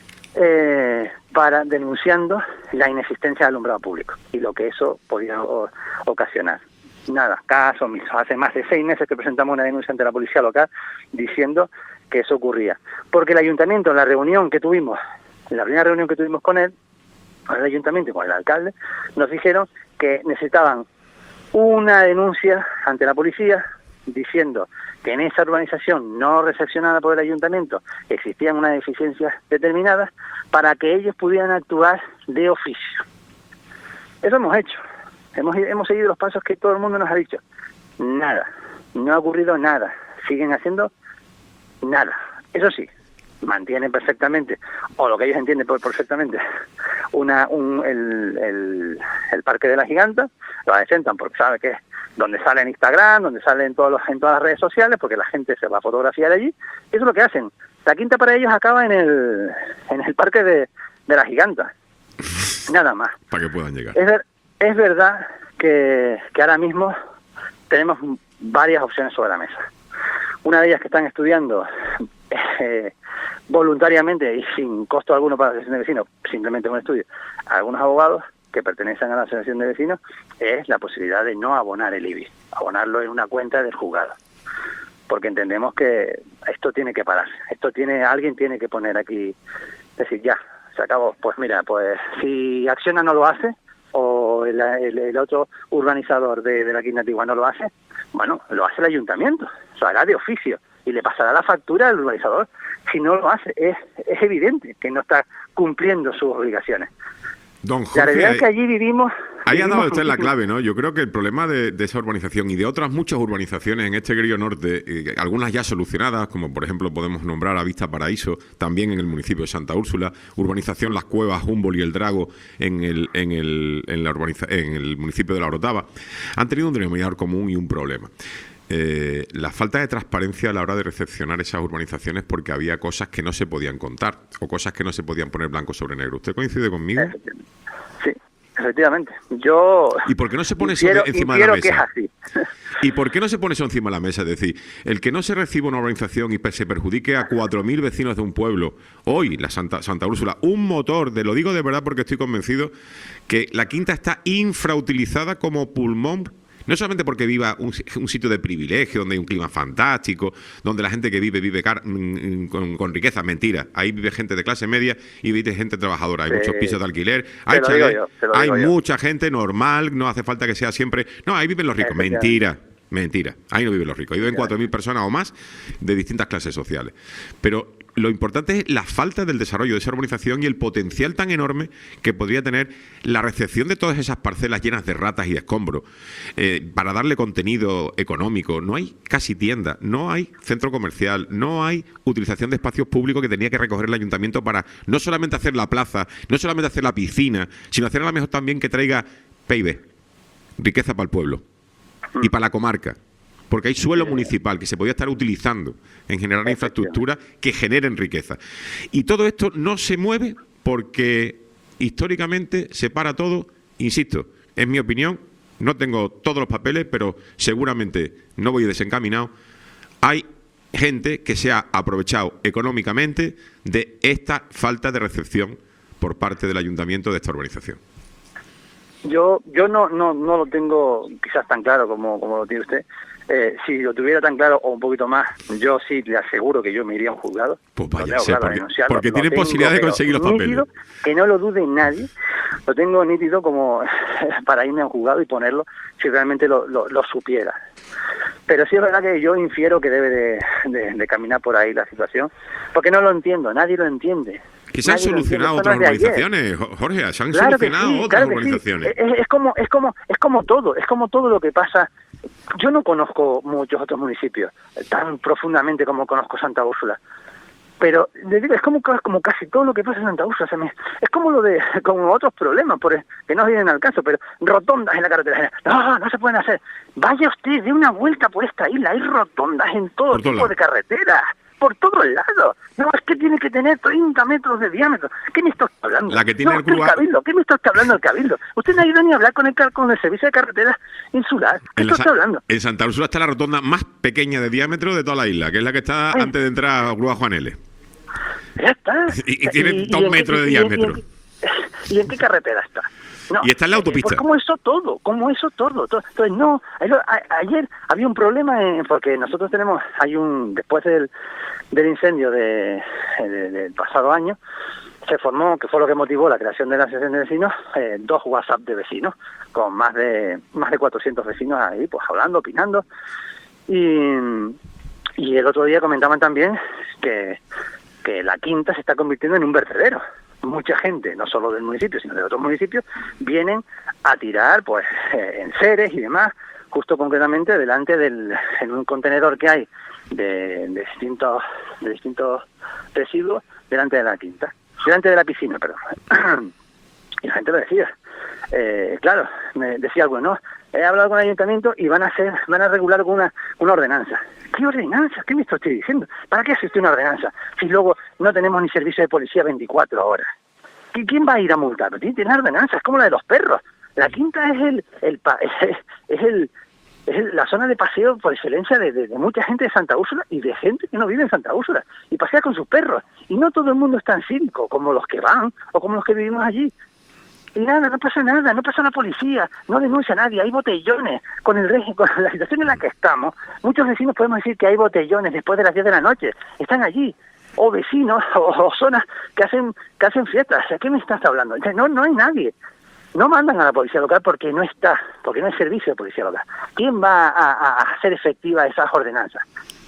D: para denunciando la inexistencia de alumbrado público y lo que eso podía ocasionar. Nada, caso omiso. Hace más de 6 meses que presentamos una denuncia ante la policía local diciendo que eso ocurría. Porque el ayuntamiento, en la primera reunión que tuvimos con él, con el ayuntamiento y con el alcalde, nos dijeron que necesitaban una denuncia ante la policía diciendo que en esa urbanización no recepcionada por el ayuntamiento existían unas deficiencias determinadas para que ellos pudieran actuar de oficio. Eso hemos hecho. Hemos seguido los pasos que todo el mundo nos ha dicho. Nada. No ha ocurrido nada. Siguen haciendo nada. Eso sí, mantienen perfectamente, o lo que ellos entienden perfectamente, el Parque de la Giganta, lo adecentan porque sabe que es donde sale en Instagram, donde sale en todas las redes sociales, porque la gente se va a fotografiar allí. Eso es lo que hacen. La quinta para ellos acaba en el Parque de la Giganta. Nada más.
A: Para que puedan llegar.
D: Es verdad que ahora mismo tenemos varias opciones sobre la mesa. Una de ellas que están estudiando voluntariamente y sin costo alguno para la asociación de vecinos, simplemente un estudio, algunos abogados que pertenecen a la asociación de vecinos, es la posibilidad de no abonar el IBI, abonarlo en una cuenta del juzgado. Porque entendemos que esto tiene que parar. Alguien tiene que poner aquí, decir ya, se acabó. Pues mira, pues si Acciona no lo hace, o el otro urbanizador de la Quinta Antigua no lo hace, bueno, lo hace el ayuntamiento, lo hará de oficio y le pasará la factura al urbanizador. Si no lo hace, es evidente que no está cumpliendo sus obligaciones.
A: Don Jorge,
D: la realidad es que allí vivimos
A: Ahí ha dado usted la
D: muchísimo.
A: clave, ¿no? Yo creo que el problema de esa urbanización y de otras muchas urbanizaciones en este querido norte, algunas ya solucionadas, como por ejemplo podemos nombrar a Vista Paraíso, también en el municipio de Santa Úrsula, urbanización Las Cuevas, Humboldt y El Drago en el municipio de La Orotava, han tenido un denominador común y un problema. La falta de transparencia a la hora de recepcionar esas urbanizaciones, porque había cosas que no se podían contar o cosas que no se podían poner blanco sobre negro. ¿Usted coincide conmigo?
D: Sí, efectivamente. Yo
A: ¿Y por qué no se pone eso encima de la mesa?
D: Que es así.
A: ¿Y por qué no se pone eso encima de la mesa? Es decir, el que no se reciba una urbanización y se perjudique a 4.000 vecinos de un pueblo, hoy la Santa Úrsula, un motor, lo digo de verdad porque estoy convencido que la Quinta está infrautilizada como pulmón. No solamente porque viva un sitio de privilegio, donde hay un clima fantástico, donde la gente que vive con riqueza, mentira. Ahí vive gente de clase media y vive gente trabajadora. Hay muchos pisos de alquiler, hay mucha gente normal, no hace falta que sea siempre... No, ahí viven los ricos, mentira. Mentira, ahí no viven los ricos, ahí viven 4.000 personas o más de distintas clases sociales. Pero lo importante es la falta del desarrollo de esa urbanización y el potencial tan enorme que podría tener la recepción de todas esas parcelas llenas de ratas y de escombros para darle contenido económico. No hay casi tienda, no hay centro comercial, no hay utilización de espacios públicos que tenía que recoger el ayuntamiento para no solamente hacer la plaza, no solamente hacer la piscina, sino hacer a lo mejor también que traiga PIB, riqueza para el pueblo y para la comarca, porque hay suelo municipal que se podía estar utilizando en generar infraestructura que generen riqueza. Y todo esto no se mueve porque históricamente se para todo, insisto, es mi opinión, no tengo todos los papeles, pero seguramente no voy desencaminado. Hay gente que se ha aprovechado económicamente de esta falta de recepción por parte del ayuntamiento de esta urbanización.
D: Yo no lo tengo quizás tan claro como lo tiene usted. Si lo tuviera tan claro o un poquito más, yo sí le aseguro que yo me iría a un juzgado.
A: Pues váyase, porque tiene posibilidad de conseguir los papeles.
D: Nítido, que no lo dude nadie, lo tengo nítido como para irme a un juzgado y ponerlo si realmente lo supiera. Pero sí es verdad que yo infiero que debe de caminar por ahí la situación, porque no lo entiendo, nadie lo entiende.
A: Que se han solucionado otras urbanizaciones, Jorge, se han solucionado otras urbanizaciones.
D: Es como todo lo que pasa. Yo no conozco muchos otros municipios tan profundamente como conozco Santa Úrsula, pero les digo, es como casi todo lo que pasa en Santa Úrsula. Es como otros problemas que no vienen al caso, pero rotondas en la carretera. No se pueden hacer. Vaya usted, dé una vuelta por esta isla, hay rotondas en todo tipo de carreteras. Por todos lados. No, es que tiene que tener 30 metros de diámetro. ¿Qué me está hablando?
A: La que tiene el
D: Cabildo. ¿Qué me está hablando el Cabildo? Usted no ha ido ni a hablar con el servicio de carreteras insular. ¿Qué está hablando?
A: En Santa Úrsula está la rotonda más pequeña de diámetro de toda la isla, que es la que está antes de entrar a Grúa Juan L.
D: Ya está.
A: Y tiene 2 metros de diámetro.
D: ¿Y en qué carretera está? No,
A: y está en la autopista.
D: Como eso todo. Entonces, no, ayer había un problema porque nosotros tenemos, después del incendio del pasado año, se formó, que fue lo que motivó la creación de la asociación de vecinos, 2 WhatsApp de vecinos, con más de 400 vecinos ahí, pues hablando, opinando, y el otro día comentaban también que la Quinta se está convirtiendo en un vertedero. Mucha gente, no solo del municipio, sino de otros municipios, vienen a tirar pues enseres y demás, justo concretamente delante en un contenedor que hay de distintos residuos delante de la Quinta, delante de la piscina, perdón. Y la gente lo decía. Claro, me decía algo, ¿no? He hablado con el ayuntamiento y van a regular con una ordenanza. ¿Qué ordenanza? ¿Qué me estoy diciendo? ¿Para qué existe una ordenanza si luego no tenemos ni servicio de policía 24 horas? ¿Quién va a ir a multar? Tiene que tener ordenanza, es como la de los perros. La Quinta es la zona de paseo por excelencia de mucha gente de Santa Úrsula y de gente que no vive en Santa Úrsula y pasea con sus perros. Y no todo el mundo es tan cívico como los que van o como los que vivimos allí. Y nada, no pasa nada, no pasa la policía, no denuncia a nadie, hay botellones. Con la situación en la que estamos, muchos vecinos podemos decir que hay botellones después de las 10 de la noche, están allí, o vecinos, o zonas que hacen fiestas. ¿A qué me estás hablando? No hay nadie. No mandan a la policía local porque no hay servicio de policía local. ¿Quién va a hacer efectiva esas ordenanzas?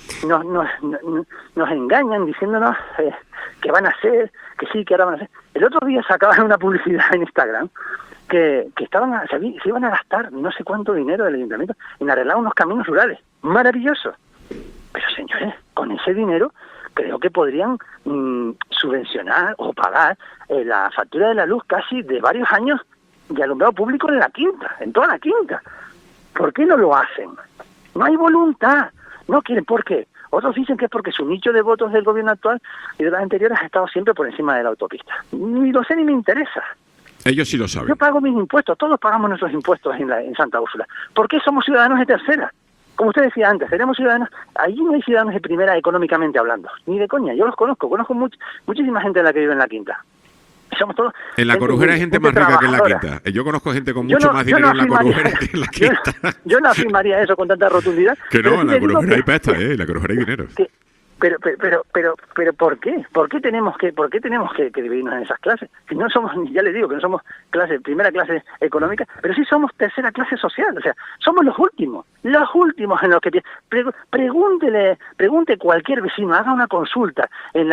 D: Nos engañan diciéndonos que van a hacer, que sí, que ahora van a hacer. El otro día sacaban una publicidad en Instagram se iban a gastar no sé cuánto dinero del ayuntamiento en arreglar unos caminos rurales. Maravilloso. Pero señores, con ese dinero creo que podrían subvencionar o pagar la factura de la luz casi de varios años de alumbrado público en la Quinta, en toda la Quinta. ¿Por qué no lo hacen? No hay voluntad. No quieren. ¿Por qué? Otros dicen que es porque su nicho de votos del gobierno actual y de las anteriores ha estado siempre por encima de la autopista. Ni lo sé ni me interesa.
A: Ellos sí lo saben.
D: Yo pago mis impuestos, todos pagamos nuestros impuestos en Santa Úrsula. ¿Por qué somos ciudadanos de tercera? Como usted decía antes, seremos ciudadanos, allí no hay ciudadanos de primera económicamente hablando, ni de coña, yo los conozco muchísima gente de la que vive en la Quinta. Somos todos
A: en la Corujera hay gente más rica que en la Quinta. Yo conozco gente con mucho más dinero en la Corujera que en la Quinta.
D: Yo no afirmaría eso con tanta rotundidad.
A: Que no, en la Corujera hay pasta, en la Corujera hay dinero.
D: Pero ¿por qué? ¿Por qué tenemos que dividirnos en esas clases? Si no somos, ya les digo que no somos primera clase económica, pero sí somos tercera clase social, o sea, somos los últimos en los que pregunte cualquier vecino, haga una consulta en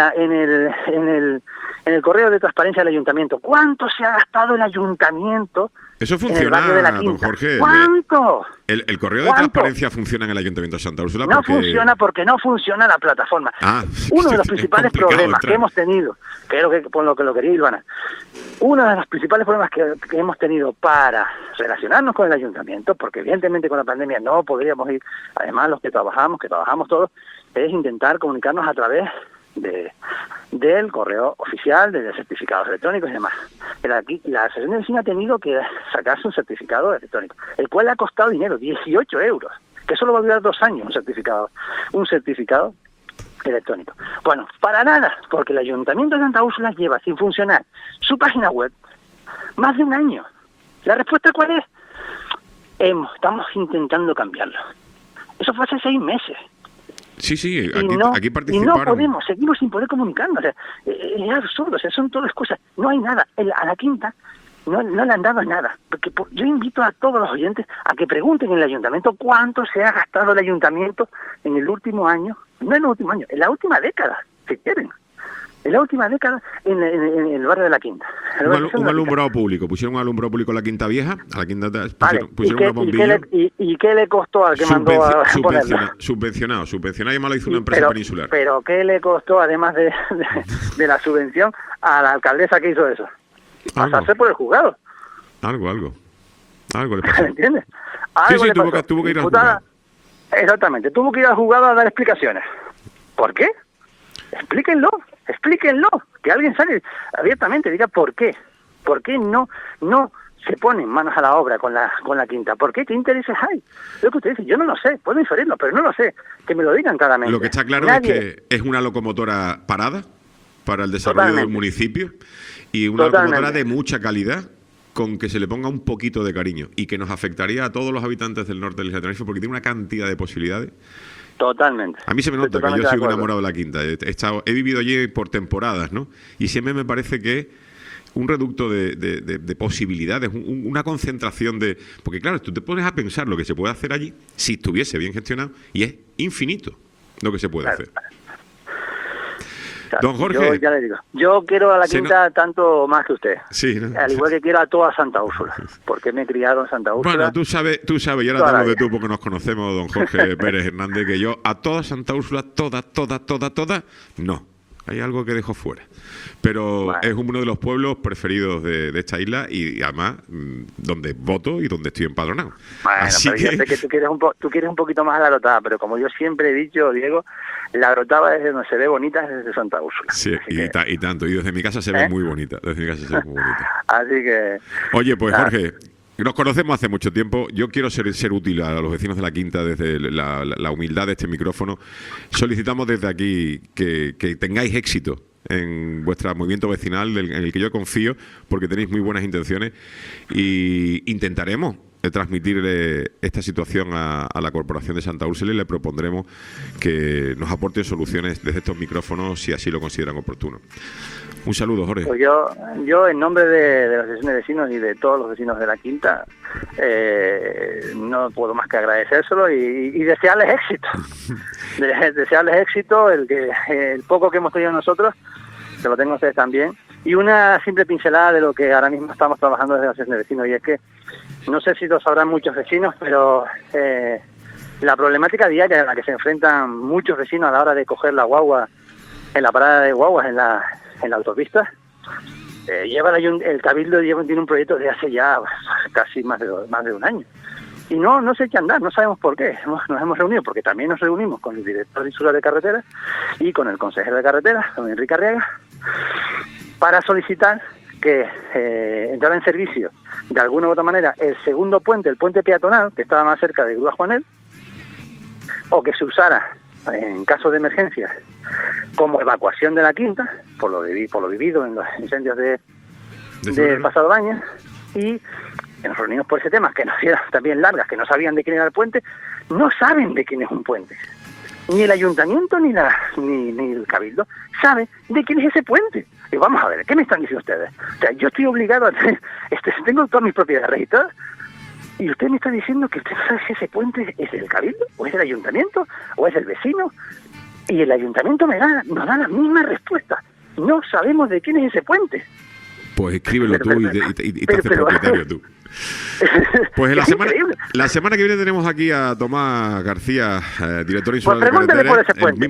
D: el correo de transparencia del ayuntamiento, ¿cuánto se ha gastado el ayuntamiento?
A: Eso funciona, don Jorge.
D: ¿Cuánto?
A: El correo de transparencia funciona en el Ayuntamiento de Santa Úrsula.
D: No funciona porque no funciona la plataforma. Uno de los principales problemas que hemos tenido, que es lo que lo quería Ilvana, uno de los principales problemas que hemos tenido para relacionarnos con el Ayuntamiento, porque evidentemente con la pandemia no podríamos ir, además los que trabajamos todos, es intentar comunicarnos a través del correo oficial, de certificados electrónicos y demás. Pero aquí la Asociación de Vecinos ha tenido que sacarse un certificado electrónico, el cual le ha costado dinero, 18 euros, que solo va a durar 2 años un certificado electrónico. Bueno, para nada, porque el Ayuntamiento de Santa Úrsula lleva sin funcionar su página web más de 1 año. ¿La respuesta cuál es? Estamos intentando cambiarlo. Eso fue hace 6 meses.
A: Sí, aquí participaron.
D: Y no podemos, seguimos sin poder comunicarnos. O sea, es absurdo, o sea, son todas cosas. No hay nada. A la Quinta no le han dado nada. Porque yo invito a todos los oyentes a que pregunten en el ayuntamiento cuánto se ha gastado el ayuntamiento en el último año, no en el último año, en la última década, si quieren. En la última década en el barrio de la Quinta.
A: Un alumbrado público. Pusieron un alumbrado público en la Quinta Vieja, a la Quinta pusieron una bombilla.
D: ¿Y qué le costó al que mandó a ponerla?
A: Subvencionado, y más lo hizo una empresa peninsular.
D: Pero ¿qué le costó, además de la subvención, a la alcaldesa que hizo eso? Pasarse por el juzgado.
A: Algo le pasó.
D: ¿Me entiendes?
A: Sí, tuvo que ir al juzgado.
D: Exactamente, tuvo que ir al juzgado a dar explicaciones. ¿Por qué? Explíquenlo, que alguien sale abiertamente y diga por qué no se ponen manos a la obra con la Quinta, ¿por qué? ¿Qué intereses hay? Lo que usted dice, yo no lo sé, puedo inferirlo, pero no lo sé, que me lo digan claramente.
A: Lo que está claro es que es una locomotora parada para el desarrollo del municipio y una locomotora de mucha calidad, con que se le ponga un poquito de cariño y que nos afectaría a todos los habitantes del norte del Tenerife porque tiene una cantidad de posibilidades.
D: Totalmente.
A: A mí se me nota que yo soy un enamorado de la Quinta. He vivido allí por temporadas, ¿no? Y siempre me parece que un reducto de posibilidades, una concentración de... Porque claro, tú te pones a pensar lo que se puede hacer allí si estuviese bien gestionado y es infinito lo que se puede hacer.
D: Claro,
A: don Jorge.
D: Yo ya le digo, yo quiero a la Quinta tanto más que usted.
A: Sí, ¿no?
D: Al igual que quiero a toda Santa Úrsula, porque me he criado en Santa Úrsula.
A: Bueno, tú sabes, y ahora te hablo de tú porque nos conocemos, don Jorge Pérez Hernández, que yo a toda Santa Úrsula, toda, no. Hay algo que dejo fuera. Pero es uno de los pueblos preferidos de esta isla y además donde voto y donde estoy empadronado.
D: Bueno, así pero yo sé que tú quieres un poquito más a la Orotava, pero como yo siempre he dicho, Diego, la Orotava desde donde se ve bonita es desde Santa Úrsula.
A: Sí, y tanto. Y desde mi casa se ve muy bonita.
D: Así que...
A: Oye, pues Jorge... Nos conocemos hace mucho tiempo. Yo quiero ser útil a los vecinos de la Quinta desde la humildad de este micrófono. Solicitamos desde aquí que tengáis éxito en vuestro movimiento vecinal, en el que yo confío, porque tenéis muy buenas intenciones, y intentaremos transmitirle esta situación a la Corporación de Santa Úrsula y le propondremos que nos aporte soluciones desde estos micrófonos si así lo consideran oportuno. Un saludo, Jorge.
D: Pues yo en nombre de la Asociación de Vecinos y de todos los vecinos de la Quinta, no puedo más que agradecérselo y desearles éxito. Desearles éxito, el poco que hemos tenido nosotros, que lo tengan ustedes también, Y una simple pincelada de lo que ahora mismo estamos trabajando desde la Asociación de Vecinos, y es que no sé si lo sabrán muchos vecinos, pero la problemática diaria a la que se enfrentan muchos vecinos a la hora de coger la guagua en la parada de guaguas en la autopista, el Cabildo tiene un proyecto de hace ya casi más de un año. Y no se echa a andar, no sabemos por qué. Nos hemos reunido, porque también nos reunimos con el director insular de carreteras y con el consejero de carreteras, don Enrique Arriaga, para solicitar que entrara en servicio de alguna u otra manera el segundo puente, el puente peatonal, que estaba más cerca de Grúa Juanel, o que se usara en caso de emergencia como evacuación de la quinta, por lo vivido en los incendios del pasado año, y nos reunimos por ese tema, que nos dieron también largas, que no sabían de quién era el puente. No saben de quién es un puente. Ni el ayuntamiento ni el Cabildo sabe de quién es ese puente. Y vamos a ver, ¿qué me están diciendo ustedes? O sea, yo estoy obligado a tener, tengo todas mis propiedades registradas, y usted me está diciendo que usted no sabe si ese puente es del Cabildo, o es del ayuntamiento, o es del vecino, y el ayuntamiento nos da la misma respuesta. No sabemos de quién es ese puente.
A: Pues escríbelo tú y te haces propietario tú. Pues la semana que viene tenemos aquí a Tomás García, director insular de carreteras.
D: Pregúntele por ese puente,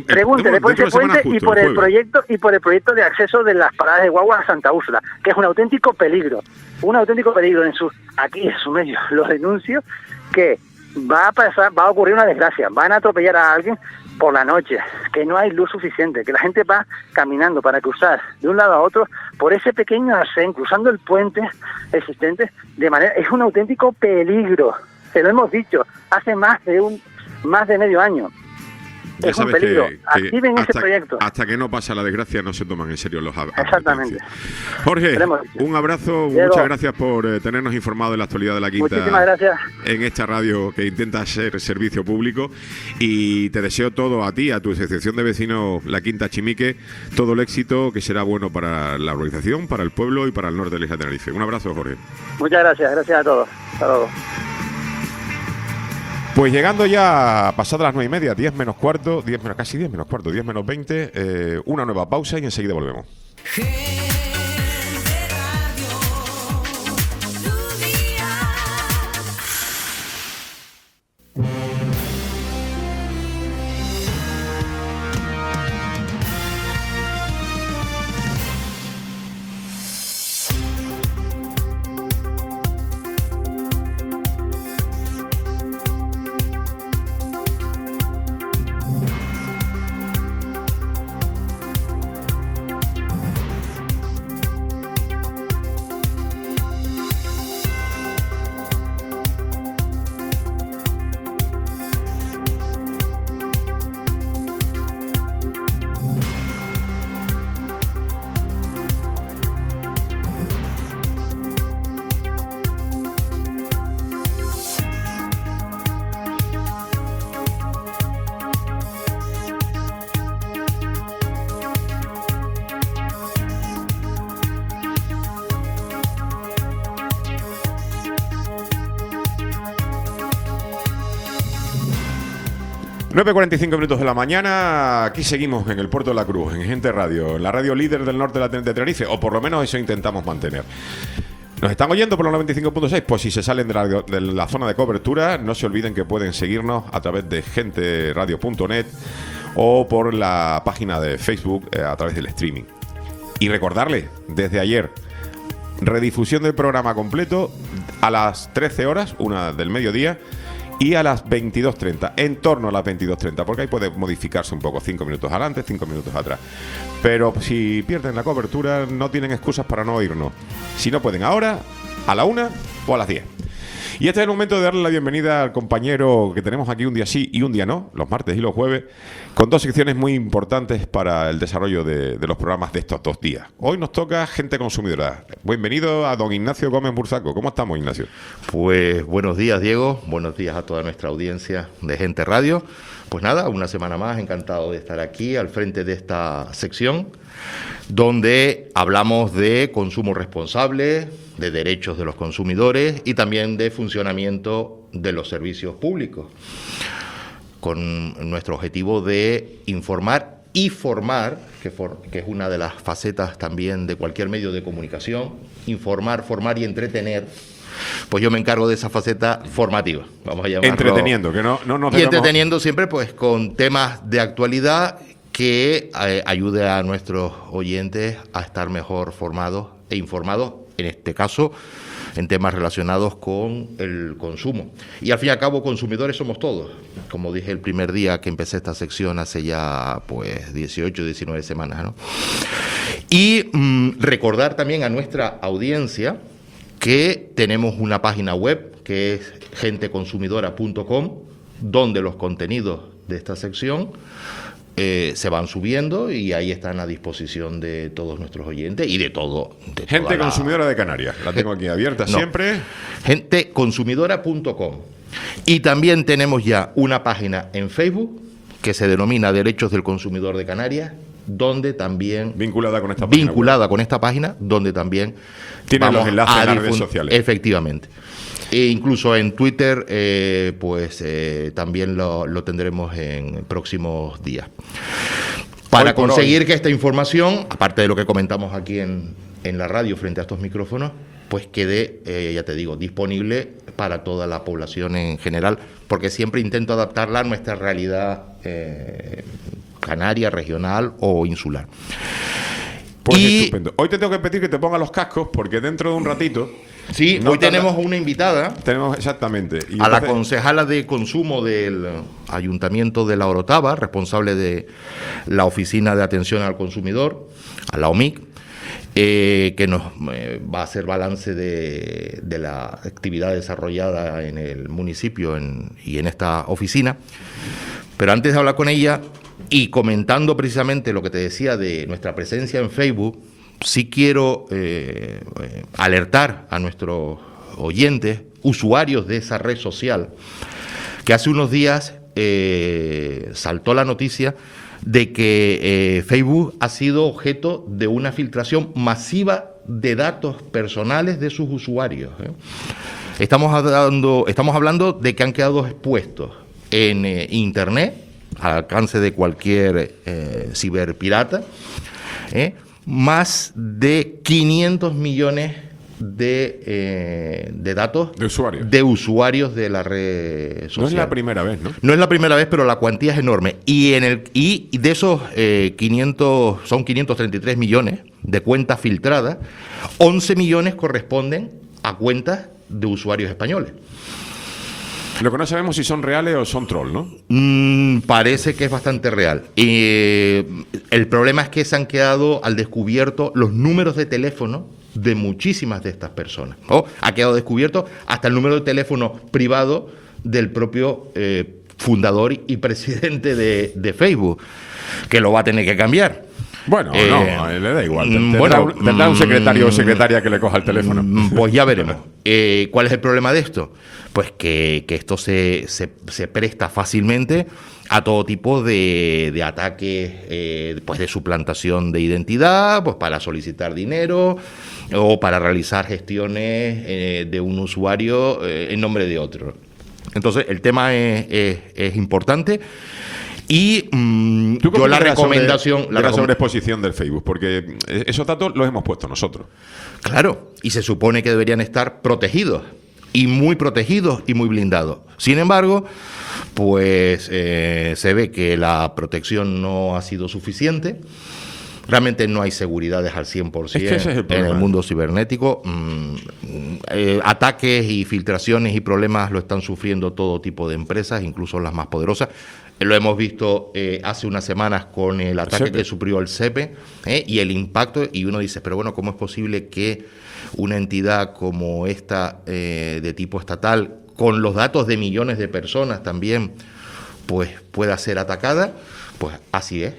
D: y por el proyecto de acceso de las paradas de guagua a Santa Úrsula, que es un auténtico peligro aquí en su medio lo denuncio, que va a ocurrir una desgracia, van a atropellar a alguien por la noche, que no hay luz suficiente, que la gente va caminando para cruzar de un lado a otro por ese pequeño arcén, cruzando el puente existente, es un auténtico peligro. Se lo hemos dicho hace más de medio año.
A: Ya
D: es un peligro.
A: que
D: activen ese proyecto.
A: Hasta que no pasa la desgracia no se toman en serio los
D: Exactamente.
A: Jorge, un abrazo, Diego, muchas gracias por tenernos informado de la actualidad de la Quinta.
D: Muchísimas gracias.
A: En esta radio que intenta ser servicio público, y te deseo todo a ti, a tu asociación de vecinos La Quinta Chimique, todo el éxito que será bueno para la organización, para el pueblo y para el norte de la isla de Tenerife. Un abrazo, Jorge.
D: Muchas gracias a todos. Hasta luego.
A: Pues llegando ya pasadas las 9:30, 10 menos cuarto, 10 menos 20, una nueva pausa y enseguida volvemos. Nueve 45 minutos de la mañana, aquí seguimos en el Puerto de la Cruz, en Gente Radio, en la radio líder del norte de Tenerife, o por lo menos eso intentamos mantener. ¿Nos están oyendo por los 95.6? Pues si se salen de la zona de cobertura, no se olviden que pueden seguirnos a través de genteradio.net o por la página de Facebook a través del streaming. Y recordarles, desde ayer, redifusión del programa completo a las 13 horas, una del mediodía, y a las 22:30, en torno a las 22:30, porque ahí puede modificarse un poco, 5 minutos adelante, 5 minutos atrás. Pero si pierden la cobertura, no tienen excusas para no oírnos. Si no pueden ahora, a la 1 o a las 10. Y este es el momento de darle la bienvenida al compañero que tenemos aquí un día sí y un día no, los martes y los jueves, con dos secciones muy importantes para el desarrollo de los programas de estos 2 días. Hoy nos toca Gente Consumidora. Bienvenido a don Ignacio Gómez Bursaco. ¿Cómo estamos, Ignacio?
E: Pues buenos días, Diego. Buenos días a toda nuestra audiencia de Gente Radio. Pues nada, una semana más, encantado de estar aquí al frente de esta sección, donde hablamos de consumo responsable, de derechos de los consumidores y también de funcionamiento de los servicios públicos, con nuestro objetivo de informar y formar, que es una de las facetas también de cualquier medio de comunicación, informar, formar y entretener. Pues yo me encargo de esa faceta formativa, vamos a llamarlo.
A: Entreteniendo, que no nos
E: Y
A: debemos-
E: entreteniendo siempre pues con temas de actualidad que ayude a nuestros oyentes a estar mejor formados e informados, en este caso en temas relacionados con el consumo. Y al fin y al cabo consumidores somos todos, como dije el primer día que empecé esta sección hace ya pues 18, 19 semanas, ¿no? Y recordar también a nuestra audiencia que tenemos una página web que es genteconsumidora.com, donde los contenidos de esta sección se van subiendo y ahí están a disposición de todos nuestros oyentes y de todo. De
A: Gente
E: toda la-
A: consumidora de Canarias. La tengo aquí abierta
E: No.
A: siempre.
E: Genteconsumidora.com. Y también tenemos ya una página en Facebook que se denomina Derechos del Consumidor de Canarias, donde también
A: Vinculada con esta página
E: vinculada con esta página, donde también
A: Tiene los enlaces
E: a
A: en las redes
E: difun-
A: sociales.
E: Efectivamente. E incluso en Twitter, también lo tendremos en próximos días. Para
A: Hoy por
E: conseguir
A: hoy.
E: que esta información, aparte de lo que comentamos aquí en la radio frente a estos micrófonos, pues quede, ya te digo, disponible para toda la población en general, porque siempre intento adaptarla a nuestra realidad canaria, regional o insular.
A: Pues
E: Y-
A: estupendo. Hoy te tengo que pedir que te pongas los cascos porque dentro de un ratito...
E: Sí,
A: no
E: hoy
A: tarda-
E: tenemos una invitada,
A: Tenemos exactamente. Y
E: a la
A: entonces-
E: concejala de consumo del Ayuntamiento de La Orotava, responsable de la Oficina de Atención al Consumidor, a la OMIC, que nos va a hacer balance de la actividad desarrollada en el municipio y en esta oficina. Pero antes de hablar con ella y comentando precisamente lo que te decía de nuestra presencia en Facebook, sí quiero alertar a nuestros oyentes, usuarios de esa red social, que hace unos días saltó la noticia de que Facebook ha sido objeto de una filtración masiva de datos personales de sus usuarios. Estamos hablando de que han quedado expuestos en Internet, al alcance de cualquier ciberpirata, más de 500 millones de datos
A: De usuarios.
E: de la red social.
A: No es la primera vez, ¿no?
E: No es la primera vez, pero la cuantía es enorme. Y de esos 533 millones de cuentas filtradas, 11 millones corresponden a cuentas de usuarios españoles.
A: Lo que no sabemos si son reales o son troll, ¿no?
E: Parece que es bastante real. El problema es que se han quedado al descubierto los números de teléfono de muchísimas de estas personas. Ha quedado descubierto hasta el número de teléfono privado del propio fundador y presidente de Facebook, que lo va a tener que cambiar.
A: Bueno, no, le da igual.
E: bueno,
A: Tendrá un secretario o secretaria que le coja el teléfono.
E: Pues ya veremos. ¿Cuál es el problema de esto? Pues que esto se presta fácilmente a todo tipo de ataques, pues de suplantación de identidad, pues para solicitar dinero o para realizar gestiones de un usuario en nombre de otro. Entonces, el tema es importante. Y
A: ¿Tú qué
E: yo la
A: opinas
E: recomendación...
A: de la sobreexposición del Facebook? Porque esos datos los hemos puesto nosotros.
E: Claro, y se supone que deberían estar protegidos y muy blindados. Sin embargo, pues se ve que la protección no ha sido suficiente. Realmente no hay seguridades al 100%
A: Es que ese es el
E: en
A: problema.
E: el mundo cibernético. Ataques y filtraciones y problemas lo están sufriendo todo tipo de empresas, incluso las más poderosas. Lo hemos visto hace unas semanas con el ataque
A: SEPE.
E: que sufrió el SEPE y el impacto, y uno dice, pero bueno, ¿cómo es posible que una entidad como esta de tipo estatal, con los datos de millones de personas también, pues pueda ser atacada? Pues así es.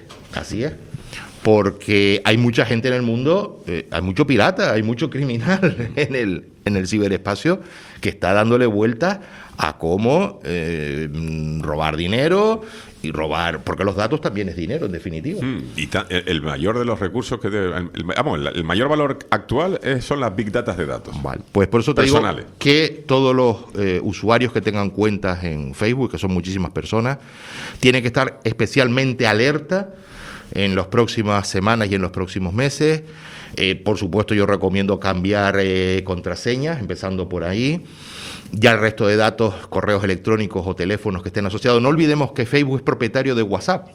E: Porque hay mucha gente en el mundo, hay mucho pirata, hay mucho criminal en el ciberespacio que está dándole vueltas a cómo robar dinero y robar, porque los datos también es dinero, en definitiva.
A: Y el mayor de los recursos el mayor valor actual son las big data de datos.
E: Vale, pues por eso te digo
A: Personales.
E: que todos los usuarios que tengan cuentas en Facebook, que son muchísimas personas, tienen que estar especialmente alerta en las próximas semanas y en los próximos meses. Por supuesto, yo recomiendo cambiar contraseñas, empezando por ahí. Ya el resto de datos, correos electrónicos o teléfonos que estén asociados. No olvidemos que Facebook es propietario de WhatsApp.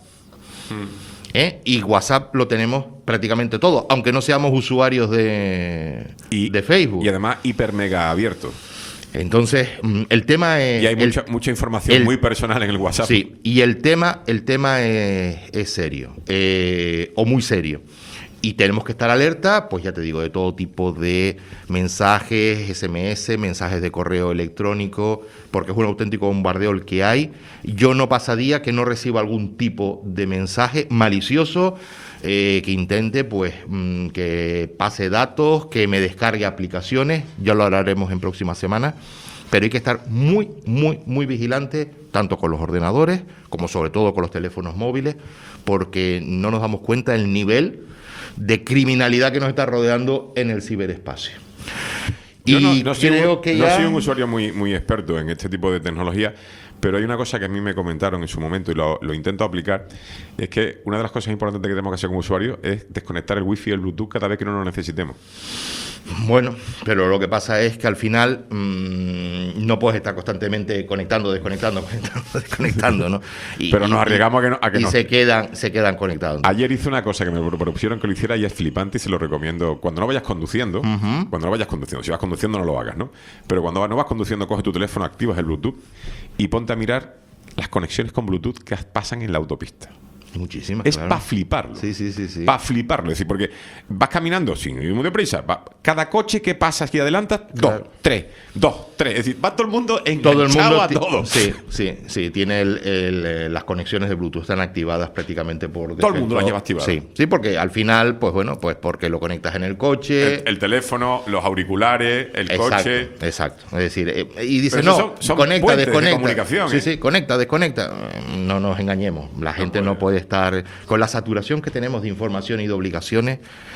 E: Y WhatsApp lo tenemos prácticamente todo, aunque no seamos usuarios de Facebook.
A: Y además hiper mega abierto.
E: Entonces, el tema es...
A: Y hay mucha información muy personal en el WhatsApp.
E: Sí, y el tema es serio, o muy serio. Y tenemos que estar alerta, pues ya te digo, de todo tipo de mensajes, SMS, mensajes de correo electrónico, porque es un auténtico bombardeo el que hay. Yo no pasa día que no reciba algún tipo de mensaje malicioso que intente, pues, que pase datos, que me descargue aplicaciones. Ya lo hablaremos en próximas semanas. Pero hay que estar muy, muy, muy vigilante, tanto con los ordenadores como sobre todo con los teléfonos móviles, porque no nos damos cuenta del nivel de criminalidad que nos está rodeando en el ciberespacio. Y
A: no soy un usuario muy experto en este tipo de tecnología, pero hay una cosa que a mí me comentaron en su momento y lo intento aplicar, es que una de las cosas importantes que tenemos que hacer como usuarios es desconectar el wifi y el Bluetooth cada vez que no lo necesitemos.
E: Bueno, pero lo que pasa es que al final no puedes estar constantemente conectando, desconectando, ¿no?
A: Pero nos arriesgamos a que
E: se quedan conectados.
A: Ayer hice una cosa que me propusieron que lo hiciera y es flipante y se lo recomiendo. Cuando no vayas conduciendo, si vas conduciendo no lo hagas, ¿no? Pero cuando no vas conduciendo, coge tu teléfono, activas el Bluetooth y ponte a mirar las conexiones con Bluetooth que pasan en la autopista.
E: Muchísimas,
A: es
E: claro.
A: para fliparlo.
E: Sí.
A: Para fliparlo. Es decir, porque vas caminando sin ir muy deprisa. Cada coche que pasas y adelantas,
E: claro.
A: dos, tres. Es decir, va todo el mundo enganchado a todo.
E: Sí. Tiene las conexiones de Bluetooth están activadas prácticamente por defecto.
A: Todo el mundo las lleva activadas.
E: Sí, porque al final, pues porque lo conectas en el coche.
A: El teléfono, los auriculares, el coche.
E: Exacto. Es decir, y dice,
A: pero son
E: conecta, desconecta.
A: De comunicación,
E: Sí, conecta, desconecta. No nos engañemos. La gente no puede estar con la saturación que tenemos de información y de obligaciones,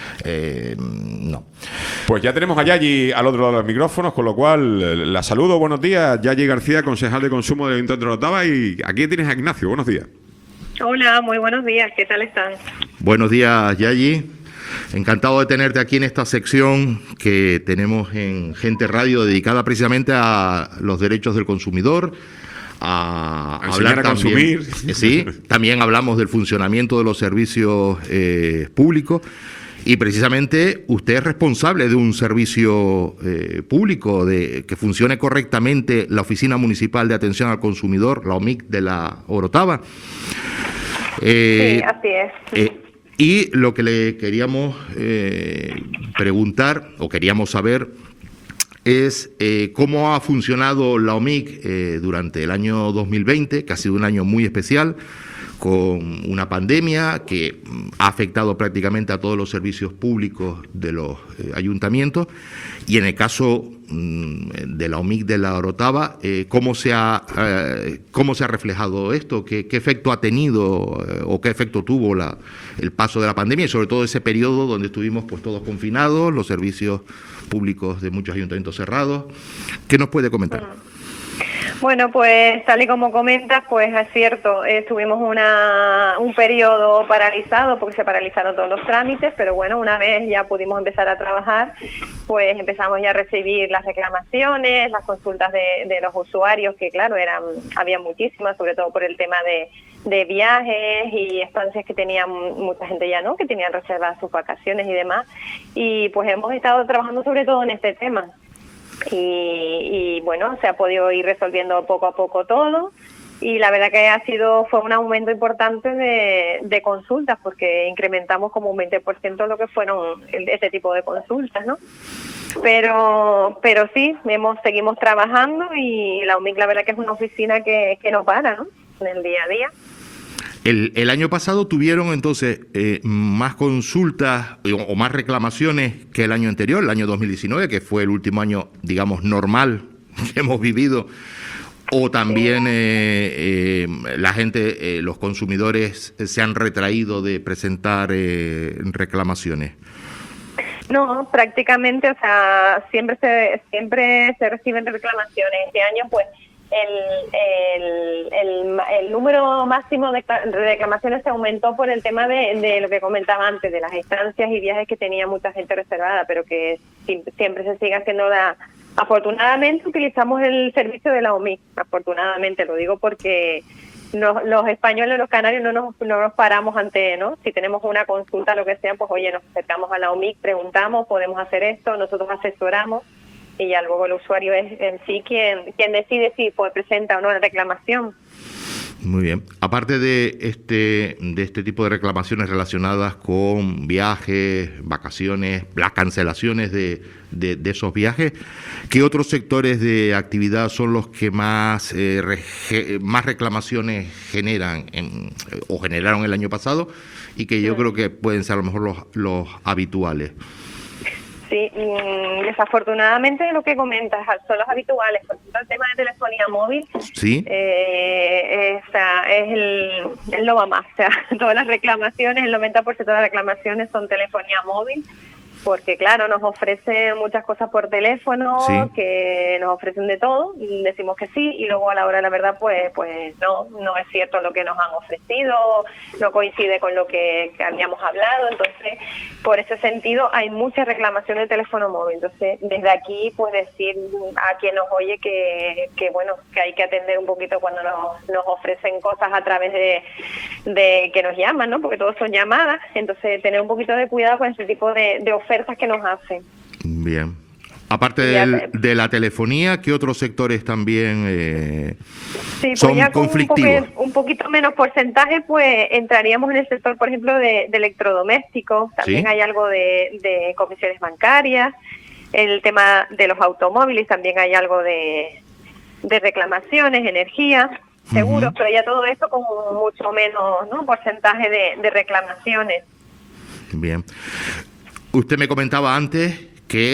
E: no.
A: Pues ya tenemos a Yayi al otro lado de los micrófonos, con lo cual la saludo. Buenos días, Yayi García, concejal de consumo del Ayuntamiento de Orotava, y aquí tienes a Ignacio. Buenos días.
F: Hola, muy buenos días, ¿qué tal están?
E: Buenos días, Yayi. Encantado de tenerte aquí en esta sección que tenemos en Gente Radio, dedicada precisamente a los derechos del consumidor, a hablar
A: a
E: también,
A: consumir.
E: Sí, también hablamos del funcionamiento de los servicios públicos, y precisamente usted es responsable de un servicio público que funcione correctamente, la Oficina Municipal de Atención al Consumidor, la OMIC de la Orotava.
F: Sí, así es.
E: Y lo que le queríamos preguntar, o queríamos saber, es cómo ha funcionado la OMIC durante el año 2020, que ha sido un año muy especial, con una pandemia que ha afectado prácticamente a todos los servicios públicos de los ayuntamientos, y en el caso de la OMIC de la Orotava, ¿cómo se ha reflejado esto? ¿Qué efecto ha tenido o qué efecto tuvo el paso de la pandemia, y sobre todo ese periodo donde estuvimos pues todos confinados, los servicios públicos de muchos ayuntamientos cerrados? ¿Qué nos puede comentar?
F: Bueno, pues tal y como comentas, pues es cierto, tuvimos un periodo paralizado porque se paralizaron todos los trámites, pero bueno, una vez ya pudimos empezar a trabajar, pues empezamos ya a recibir las reclamaciones, las consultas de los usuarios, que claro, había muchísimas, sobre todo por el tema de viajes y estancias que tenían mucha gente ya, ¿no?, que tenían reservadas sus vacaciones y demás, y pues hemos estado trabajando sobre todo en este tema. Y bueno, se ha podido ir resolviendo poco a poco todo, y la verdad que fue un aumento importante de consultas, porque incrementamos como un 20% lo que fueron este tipo de consultas, ¿no? Pero sí, seguimos trabajando, y la OMIC la verdad que es una oficina que no para, ¿no?, en el día a día.
E: El año pasado tuvieron entonces más consultas o más reclamaciones que el año anterior, el año 2019, que fue el último año, digamos, normal que hemos vivido, o también la gente, los consumidores se han retraído de presentar reclamaciones.
F: No, prácticamente, o sea, siempre se reciben reclamaciones. Este año, pues, el número máximo de reclamaciones se aumentó por el tema de lo que comentaba antes, de las estancias y viajes que tenía mucha gente reservada, pero que siempre se sigue haciendo Afortunadamente utilizamos el servicio de la OMIC, afortunadamente, lo digo porque los españoles, los canarios, no nos paramos ante, ¿no? Si tenemos una consulta, lo que sea, pues oye, nos acercamos a la OMIC, preguntamos, podemos hacer esto, nosotros asesoramos y ya luego el usuario es en sí quien decide si pues, presenta o no la reclamación.
E: Muy bien. Aparte de este tipo de reclamaciones relacionadas con viajes, vacaciones, las cancelaciones de esos viajes, ¿qué otros sectores de actividad son los que más reclamaciones generan o generaron el año pasado y que yo creo que pueden ser a lo mejor los habituales?
F: Sí, desafortunadamente lo que comentas son los habituales. Por ejemplo, el tema de telefonía móvil,
E: sí,
F: es lo va más. O sea, todas las reclamaciones, el 90% de las reclamaciones son telefonía móvil, porque claro, nos ofrecen muchas cosas por teléfono,
E: sí,
F: que nos ofrecen de todo, y decimos que sí, y luego a la hora de la verdad, pues no es cierto lo que nos han ofrecido, no coincide con lo que habíamos hablado. Entonces, por ese sentido, hay muchas reclamaciones de teléfono móvil. Entonces, desde aquí, pues decir a quien nos oye que bueno, que hay que atender un poquito cuando nos ofrecen cosas a través de que nos llaman, ¿no? Porque todos son llamadas. Entonces, tener un poquito de cuidado con ese tipo de ofertas que nos hacen.
E: Bien. Aparte de la telefonía, ¿qué otros sectores también
F: sí, pues
E: son
F: ya con
E: conflictivos?
F: un poquito menos porcentaje, pues entraríamos en el sector, por ejemplo, de electrodomésticos. También
E: ¿Sí?
F: hay algo de comisiones bancarias. El tema de los automóviles, también hay algo de reclamaciones, energía, seguros, pero ya todo esto con mucho menos, ¿no?, porcentaje de reclamaciones.
E: Bien. Usted me comentaba antes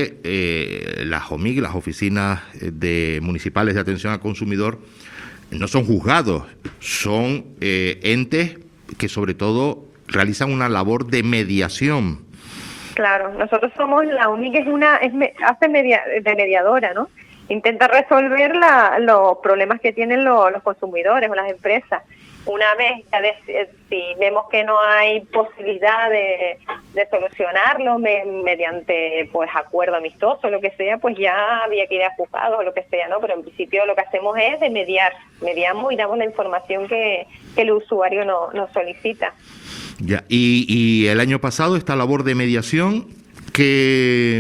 E: que las OMIC, las oficinas municipales de atención al consumidor, no son juzgados, son entes que sobre todo realizan una labor de mediación.
F: Claro, nosotros somos, la OMIC hace de mediadora, ¿no? Intenta resolver los problemas que tienen los consumidores o las empresas. Una vez si vemos que no hay posibilidad de solucionarlo mediante pues acuerdo amistoso o lo que sea, pues ya había que ir a juzgados o lo que sea, ¿no? Pero en principio lo que hacemos es de mediamos y damos la información que el usuario nos solicita.
E: Ya. Y el año pasado esta labor de mediación, ¿qué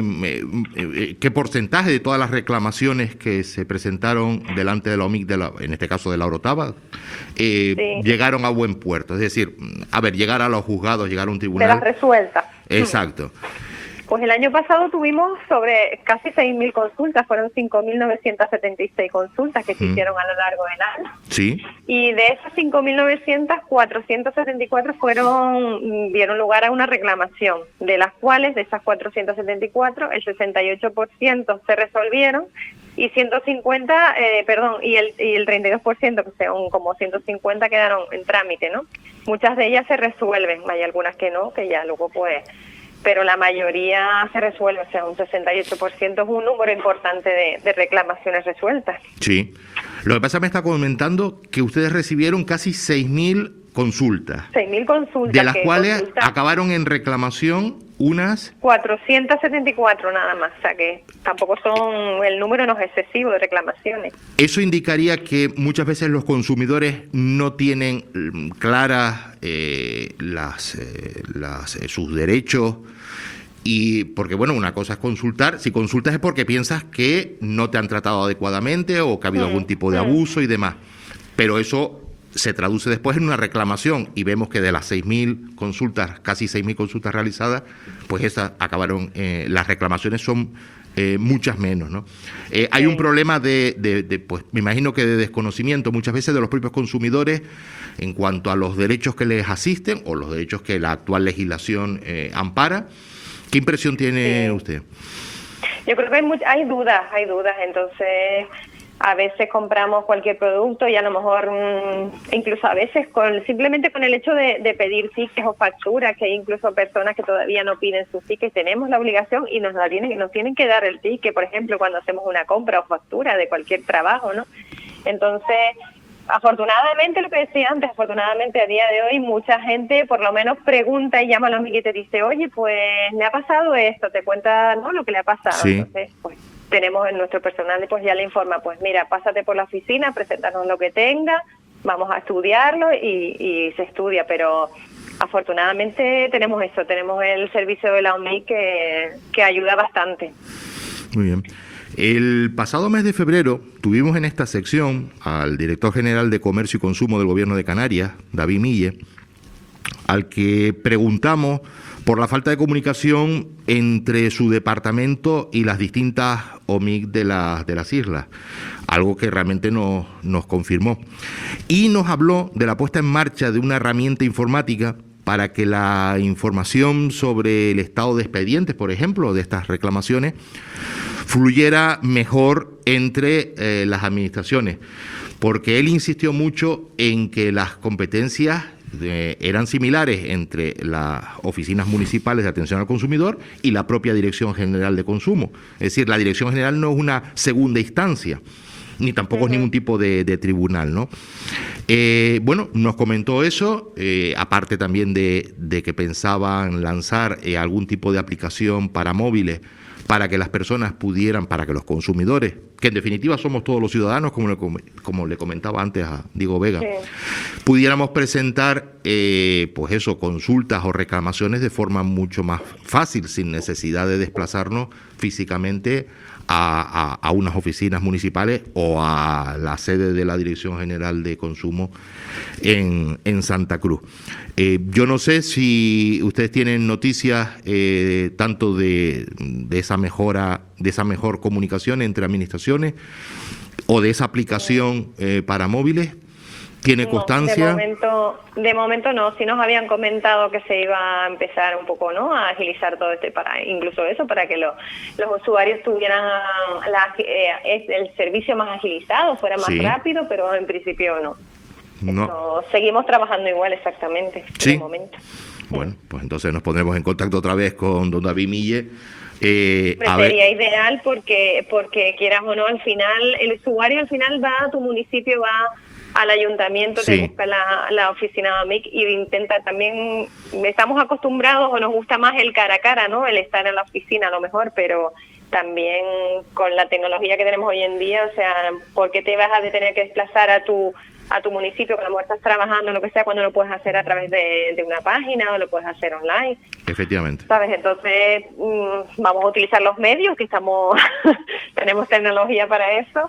E: porcentaje de todas las reclamaciones que se presentaron delante de la OMIC, en este caso de la Orotava,
F: sí,
E: llegaron a buen puerto? Es decir, llegar a los juzgados, llegar a un tribunal.
F: De las resueltas.
E: Exacto.
F: Pues el año pasado tuvimos sobre casi 6.000 consultas, fueron 5.976 consultas que se hicieron a lo largo del año.
E: Sí.
F: Y de esas 5.900, 474 dieron lugar a una reclamación, de las cuales, de esas 474, el 68% se resolvieron y 150, y el 32%, que son como 150, quedaron en trámite, ¿no? Muchas de ellas se resuelven, hay algunas que no, que ya luego pues... pero la mayoría se resuelve, o sea, un 68% es un número importante de reclamaciones resueltas.
E: Sí. Lo que pasa, me está comentando que ustedes recibieron casi 6.000 consultas.
F: 6.000 consultas.
E: De las cuales acabaron en reclamación unas...
F: 474 nada más, o sea que tampoco el número no es excesivo de reclamaciones.
E: Eso indicaría que muchas veces los consumidores no tienen claras sus derechos, y porque bueno, una cosa es consultar, si consultas es porque piensas que no te han tratado adecuadamente o que ha habido algún tipo de abuso y demás, pero eso se traduce después en una reclamación y vemos que de las 6.000 consultas, casi 6.000 consultas realizadas, pues esas acabaron, las reclamaciones son muchas menos, ¿no? Hay un problema pues me imagino que de desconocimiento muchas veces de los propios consumidores en cuanto a los derechos que les asisten o los derechos que la actual legislación ampara. ¿Qué impresión tiene usted?
F: Yo creo que hay dudas, entonces... A veces compramos cualquier producto y a lo mejor, incluso a veces simplemente con el hecho de pedir tickets o facturas, que hay incluso personas que todavía no piden sus tickets, tenemos la obligación y nos tienen que dar el ticket, por ejemplo, cuando hacemos una compra o factura de cualquier trabajo, ¿no? Entonces, Afortunadamente, lo que decía antes, afortunadamente a día de hoy mucha gente por lo menos pregunta y llama a los amigos y te dice, oye, pues me ha pasado esto, te cuenta, ¿no?, lo que le ha pasado.
E: Sí.
F: Entonces, pues tenemos en nuestro personal, pues ya le informa, pues mira, pásate por la oficina, preséntanos lo que tenga, vamos a estudiarlo y se estudia, pero afortunadamente tenemos eso, tenemos el servicio de la OMIC que ayuda bastante.
E: Muy bien. El pasado mes de febrero tuvimos en esta sección al director general de Comercio y Consumo del Gobierno de Canarias, David Mille, al que preguntamos por la falta de comunicación entre su departamento y las distintas OMIC de las islas, algo que realmente nos confirmó. Y nos habló de la puesta en marcha de una herramienta informática para que la información sobre el estado de expedientes, por ejemplo, de estas reclamaciones, fluyera mejor entre las administraciones, porque él insistió mucho en que las competencias eran similares entre las oficinas municipales de atención al consumidor y la propia Dirección General de Consumo. Es decir, la Dirección General no es una segunda instancia, ni tampoco es ningún tipo de tribunal, ¿no? Bueno, nos comentó eso, aparte también de que pensaban lanzar algún tipo de aplicación para móviles para que las personas pudieran, para que los consumidores, que en definitiva somos todos los ciudadanos, como le comentaba antes a Diego Vega, sí, pudiéramos presentar, pues eso, consultas o reclamaciones de forma mucho más fácil, sin necesidad de desplazarnos físicamente a unas oficinas municipales o a la sede de la Dirección General de Consumo en Santa Cruz. Yo no sé si ustedes tienen noticias tanto de esa mejor comunicación entre administraciones o de esa aplicación para móviles. ¿Tiene constancia?
F: De momento no. Sí nos habían comentado que se iba a empezar un poco, ¿no?, a agilizar todo incluso eso, para que los usuarios tuvieran el servicio más agilizado, fuera más rápido, pero en principio no. Seguimos trabajando igual, exactamente,
E: ¿sí?,
F: de momento.
E: Bueno, pues entonces nos pondremos en contacto otra vez con don David Mille.
F: Sería ideal porque quieras o no, al final, el usuario al final va a tu municipio, va al ayuntamiento,
E: sí,
F: te busca la oficina de AMIC y intenta también, estamos acostumbrados o nos gusta más el cara a cara, ¿no?, el estar en la oficina a lo mejor, pero también con la tecnología que tenemos hoy en día, o sea, ¿por qué te vas a tener que desplazar a tu municipio, que a lo mejor estás trabajando, lo que sea, cuando lo puedes hacer a través de una página o lo puedes hacer online?
E: Efectivamente.
F: ¿Sabes? Entonces, vamos a utilizar los medios, que tenemos tecnología para eso,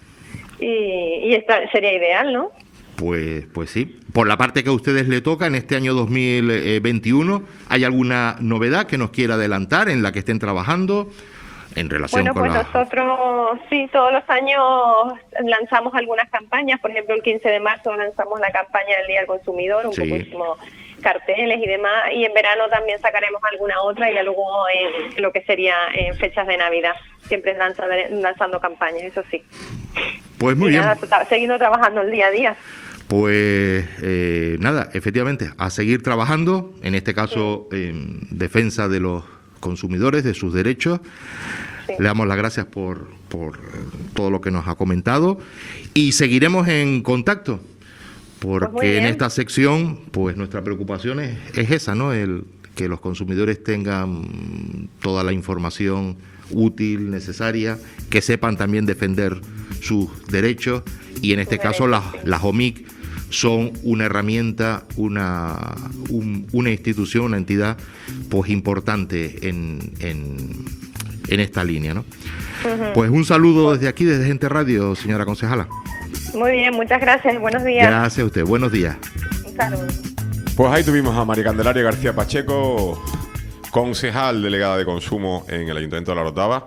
F: y esto sería ideal, ¿no?
E: Pues sí. Por la parte que a ustedes le toca en este año 2021, ¿hay alguna novedad que nos quiera adelantar en la que estén trabajando en relación con
F: nosotros sí, todos los años lanzamos algunas campañas. Por ejemplo, el 15 de marzo lanzamos la campaña del Día del Consumidor, un poco hicimos carteles y demás, y en verano también sacaremos alguna otra, y ya luego en lo que sería en fechas de Navidad, siempre lanzando campañas, eso sí.
E: Pues muy bien.
F: Seguindo trabajando el día a día.
E: Pues nada, efectivamente, a seguir trabajando, en este caso en defensa de los consumidores, de sus derechos. Sí. Le damos las gracias por todo lo que nos ha comentado y seguiremos en contacto, porque en esta sección pues nuestra preocupación es esa, ¿no?, que los consumidores tengan toda la información útil, necesaria, que sepan también defender sus derechos, y en este caso las OMIC son una herramienta, una institución, una entidad pues importante en esta línea, ¿no? Pues un saludo desde aquí, desde Gente Radio, señora concejala.
F: Muy bien, muchas gracias, buenos días.
E: Gracias a usted, buenos días.
F: Un saludo.
A: Pues ahí tuvimos a María Candelaria García Pacheco, concejal delegada de consumo en el Ayuntamiento de La Orotava.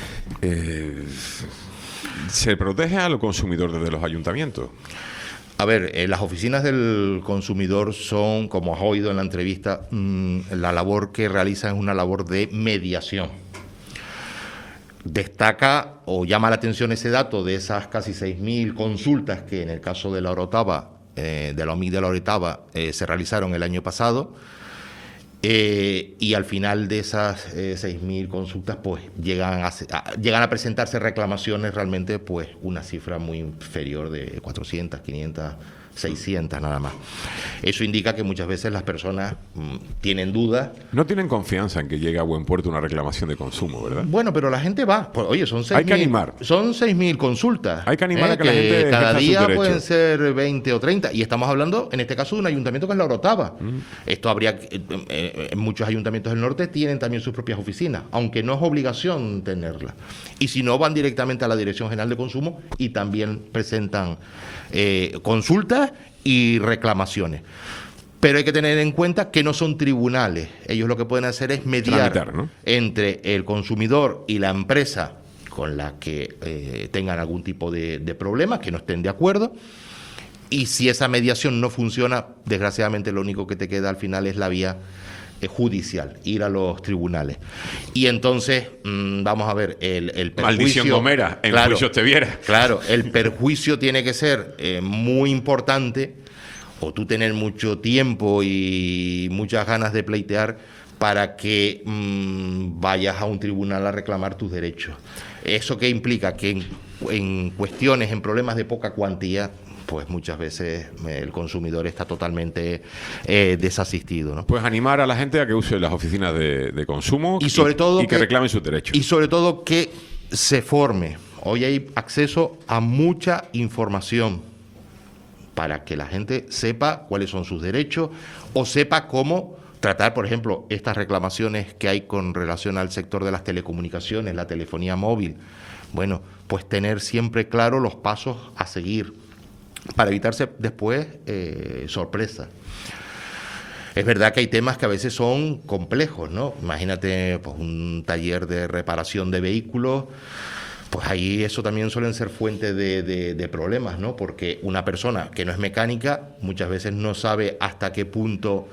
A: ¿Se protege a los consumidores desde los ayuntamientos?
E: A ver, las oficinas del consumidor son, como has oído en la entrevista, la labor que realizan es una labor de mediación. Destaca o llama la atención ese dato de esas casi 6.000 consultas que en el caso de La Orotava, de la OMIC de La Orotava, se realizaron el año pasado. Y al final de esas 6.000 consultas, pues llegan a presentarse reclamaciones realmente, pues una cifra muy inferior de 400, 500, 600 nada más. Eso indica que muchas veces las personas tienen dudas.
A: No tienen confianza en que llegue a buen puerto una reclamación de consumo, ¿verdad?
E: Bueno, pero la gente va. Pues, oye, son 6.000.
A: Hay que animar.
E: Son 6.000 consultas.
A: Hay que animar a que la gente
E: cada
A: ejerza sus
E: día
A: derechos.
E: pueden ser 20 o 30. Y estamos hablando, en este caso, de un ayuntamiento que es la Orotava. Esto habría... en muchos ayuntamientos del norte tienen también sus propias oficinas, aunque no es obligación tenerlas. Y si no, van directamente a la Dirección General de Consumo y también presentan consultas y reclamaciones. Pero hay que tener en cuenta que no son tribunales. Ellos lo que pueden hacer es mediar
A: tramitar, ¿no?
E: entre el consumidor y la empresa con la que tengan algún tipo de problema, que no estén de acuerdo. Y si esa mediación no funciona, desgraciadamente lo único que te queda al final es la vía judicial, ir a los tribunales. Y entonces, vamos a ver, el perjuicio...
A: Maldición Gomera, en juicios te viera.
E: Claro, el perjuicio tiene que ser muy importante, o tú tener mucho tiempo y muchas ganas de pleitear para que vayas a un tribunal a reclamar tus derechos. ¿Eso qué implica? Que en cuestiones, en problemas de poca cuantía, pues muchas veces el consumidor está totalmente desasistido, ¿no?
A: Pues animar a la gente a que use las oficinas de consumo
E: Y sobre todo
A: que reclamen sus derechos.
E: Y sobre todo que se forme. Hoy hay acceso a mucha información para que la gente sepa cuáles son sus derechos o sepa cómo tratar, por ejemplo, estas reclamaciones que hay con relación al sector de las telecomunicaciones, la telefonía móvil. Bueno, pues tener siempre claro los pasos a seguir para evitarse después sorpresas. Es verdad que hay temas que a veces son complejos, ¿no? Imagínate pues, un taller de reparación de vehículos, pues ahí eso también suelen ser fuente de problemas, ¿no? Porque una persona que no es mecánica muchas veces no sabe hasta qué punto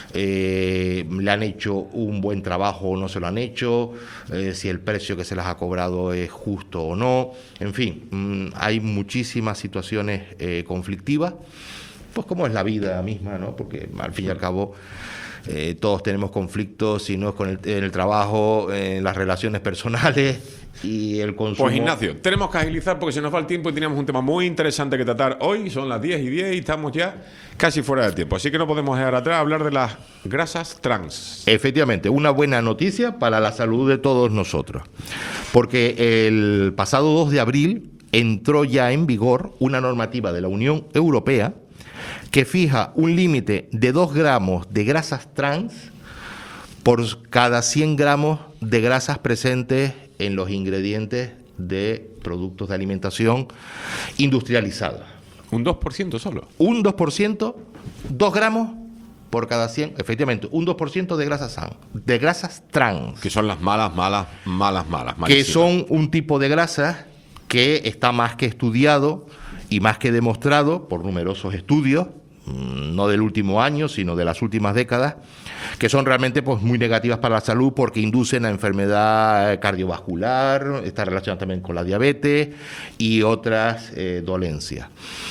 E: le han hecho un buen trabajo o no se lo han hecho, si el precio que se les ha cobrado es justo o no. En fin, hay muchísimas situaciones conflictivas, pues como es la vida misma, ¿no? Porque al fin y al cabo todos tenemos conflictos, si no es en el trabajo, en las relaciones personales y el consumo.
A: Pues Ignacio, tenemos que agilizar porque se nos va el tiempo y teníamos un tema muy interesante que tratar hoy. Son las 10:10 y estamos ya casi fuera de tiempo. Así que no podemos dejar atrás hablar de las grasas trans.
E: Efectivamente, una buena noticia para la salud de todos nosotros. Porque el pasado 2 de abril entró ya en vigor una normativa de la Unión Europea que fija un límite de 2 gramos de grasas trans por cada 100 gramos de grasas presentes en los ingredientes de productos de alimentación industrializados.
A: ¿Un 2% solo?
E: Un 2%, 2 gramos por cada 100, efectivamente, un 2% de grasas trans.
A: Que son las malas.
E: Que son un tipo de grasa que está más que estudiado y más que demostrado por numerosos estudios, no del último año, sino de las últimas décadas, que son realmente pues muy negativas para la salud porque inducen a enfermedad cardiovascular, está relacionada también con la diabetes y otras dolencias.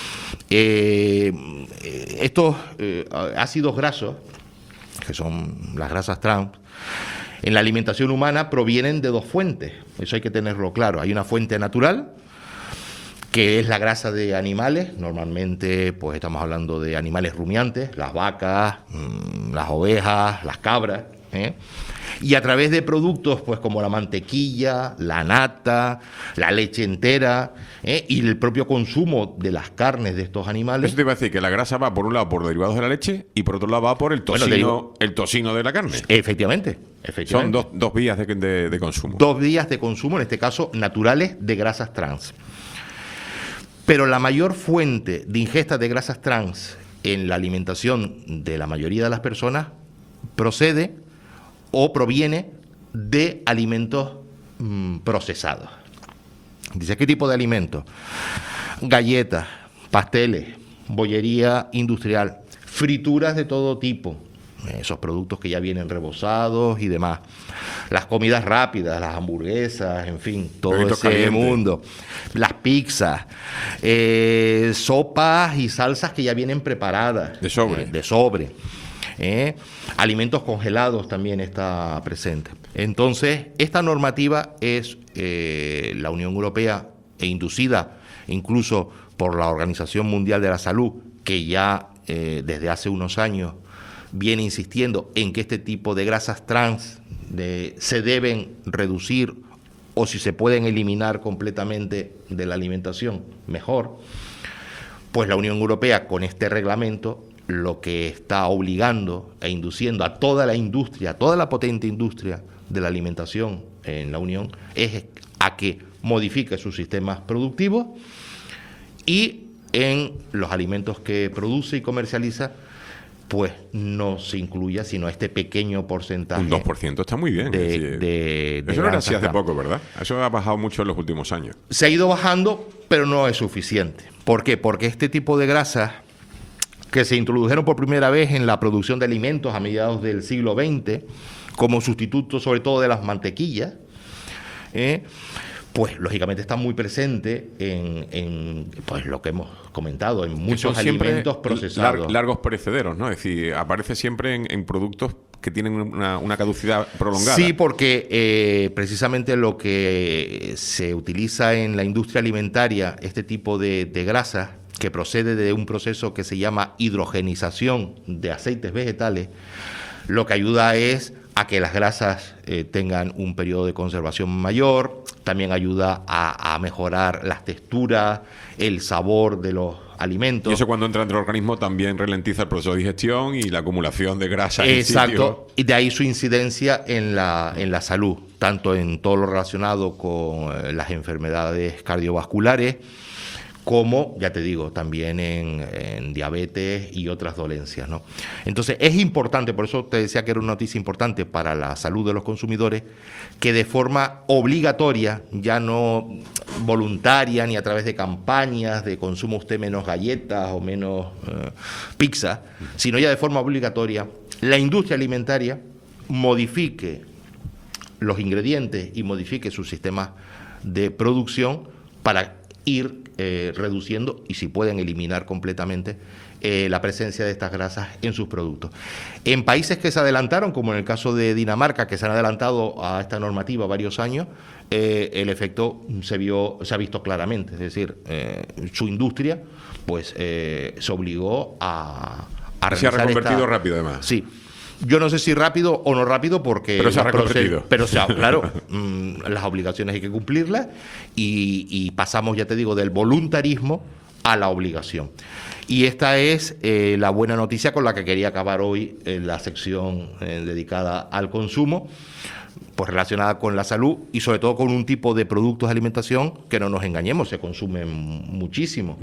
E: Estos ácidos grasos, que son las grasas trans, en la alimentación humana provienen de 2 fuentes, eso hay que tenerlo claro. Hay una fuente natural, que es la grasa de animales, normalmente pues estamos hablando de animales rumiantes, las vacas, las ovejas, las cabras, y a través de productos pues como la mantequilla, la nata, la leche entera, y el propio consumo de las carnes de estos animales.
A: Eso te iba a decir, que la grasa va por un lado por derivados de la leche y por otro lado va por el tocino, el tocino de la carne.
E: Efectivamente.
A: Son dos vías de consumo.
E: 2 vías de consumo, en este caso naturales, de grasas trans. Pero la mayor fuente de ingesta de grasas trans en la alimentación de la mayoría de las personas procede o proviene de alimentos procesados. Dice, ¿qué tipo de alimentos? Galletas, pasteles, bollería industrial, frituras de todo tipo, esos productos que ya vienen rebozados y demás. Las comidas rápidas, las hamburguesas, en fin, todo ese mundo. Las pizzas, sopas y salsas que ya vienen preparadas.
A: De sobre.
E: De sobre. Alimentos congelados también está presente. Entonces, esta normativa es la Unión Europea inducida incluso por la Organización Mundial de la Salud, que ya desde hace unos años viene insistiendo en que este tipo de grasas trans se deben reducir o si se pueden eliminar completamente de la alimentación, mejor. Pues la Unión Europea con este reglamento lo que está obligando e induciendo a toda la industria, a toda la potente industria de la alimentación en la Unión, es a que modifique sus sistemas productivos y en los alimentos que produce y comercializa, pues no se incluya sino este pequeño porcentaje.
A: Un 2% está muy bien. Eso no era así hace poco, ¿verdad? Eso ha bajado mucho en los últimos años.
E: Se ha ido bajando, pero no es suficiente. ¿Por qué? Porque este tipo de grasas que se introdujeron por primera vez en la producción de alimentos a mediados del siglo XX, como sustituto sobre todo de las mantequillas, pues lógicamente está muy presente en pues lo que hemos comentado, en muchos alimentos procesados.
A: Largos perecederos, ¿no? Es decir, aparece siempre en productos que tienen una caducidad prolongada.
E: Sí, porque precisamente lo que se utiliza en la industria alimentaria, este tipo de grasas, que procede de un proceso que se llama hidrogenización de aceites vegetales, lo que ayuda es a que las grasas tengan un periodo de conservación mayor, también ayuda a mejorar las texturas, el sabor de los alimentos.
A: Y eso cuando entra dentro del organismo también ralentiza el proceso de digestión y la acumulación de grasa.
E: Exacto, y de ahí su incidencia en la salud, tanto en todo lo relacionado con las enfermedades cardiovasculares, como, ya te digo, también en diabetes y otras dolencias, ¿no? Entonces, es importante, por eso te decía que era una noticia importante para la salud de los consumidores, que de forma obligatoria, ya no voluntaria ni a través de campañas de consumo usted menos galletas o menos pizza, sino ya de forma obligatoria, la industria alimentaria modifique los ingredientes y modifique sus sistemas de producción para ir reduciendo y si pueden eliminar completamente la presencia de estas grasas en sus productos. En países que se adelantaron, como en el caso de Dinamarca, que se han adelantado a esta normativa varios años, el efecto se ha visto claramente, es decir, su industria pues se obligó a
A: se ha reconvertido rápido además.
E: Sí. Yo no sé si rápido o no rápido porque...
A: Pero se ha reconvertido.
E: Pero claro, las obligaciones hay que cumplirlas y pasamos, ya te digo, del voluntarismo a la obligación. Y esta es la buena noticia con la que quería acabar hoy en la sección dedicada al consumo, pues relacionada con la salud y sobre todo con un tipo de productos de alimentación que no nos engañemos, se consumen muchísimo.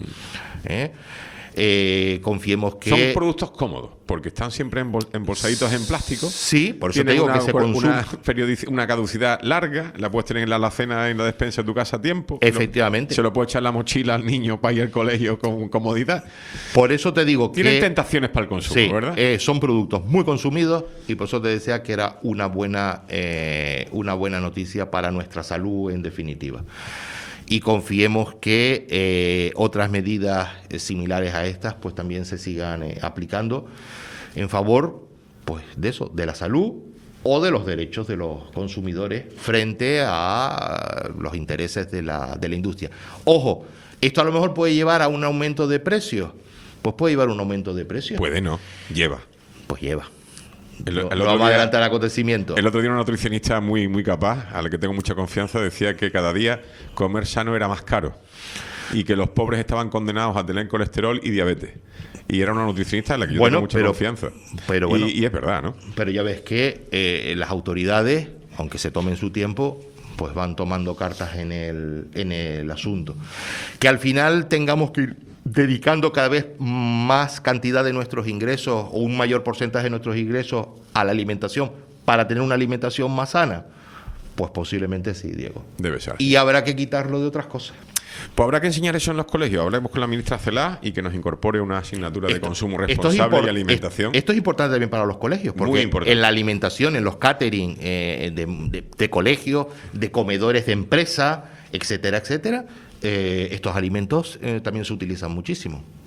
E: Confiemos que...
A: Son productos cómodos, porque están siempre embolsaditos en plástico.
E: Sí, por eso te digo que se consume.
A: Una caducidad larga, la puedes tener en la alacena, en la despensa de tu casa a tiempo.
E: Efectivamente.
A: Se lo puede echar en la mochila al niño para ir al colegio con comodidad.
E: Por eso te digo que...
A: Tienen tentaciones para el consumo,
E: sí,
A: ¿verdad?
E: Son productos muy consumidos y por eso te decía que era una buena noticia para nuestra salud en definitiva. Y confiemos que otras medidas similares a estas pues también se sigan aplicando en favor pues de eso, de la salud o de los derechos de los consumidores frente a los intereses de la industria. Ojo, esto a lo mejor puede llevar a un aumento de precios. Pues puede llevar un aumento de precios.
A: Puede no, lleva.
E: Pues lleva.
A: No
E: vamos a adelantar acontecimientos.
A: El otro día una nutricionista muy, muy capaz, a la que tengo mucha confianza, decía que cada día comer sano era más caro y que los pobres estaban condenados a tener colesterol y diabetes. Y era una nutricionista a la que yo tengo mucha confianza.
E: Pero bueno,
A: y es verdad, ¿no?
E: Pero ya ves que las autoridades, aunque se tomen su tiempo, pues van tomando cartas en el asunto. Que al final tengamos que ir dedicando cada vez más cantidad de nuestros ingresos o un mayor porcentaje de nuestros ingresos a la alimentación para tener una alimentación más sana, pues posiblemente sí, Diego.
A: Debe ser.
E: Y habrá que quitarlo de otras cosas.
A: Pues habrá que enseñar eso en los colegios. Hablemos con la ministra Celaá y que nos incorpore una asignatura de consumo responsable y alimentación.
E: Esto es importante también para los colegios, porque en la alimentación, en los catering de colegios, de comedores de empresa, etcétera, etcétera, estos alimentos también se utilizan muchísimo.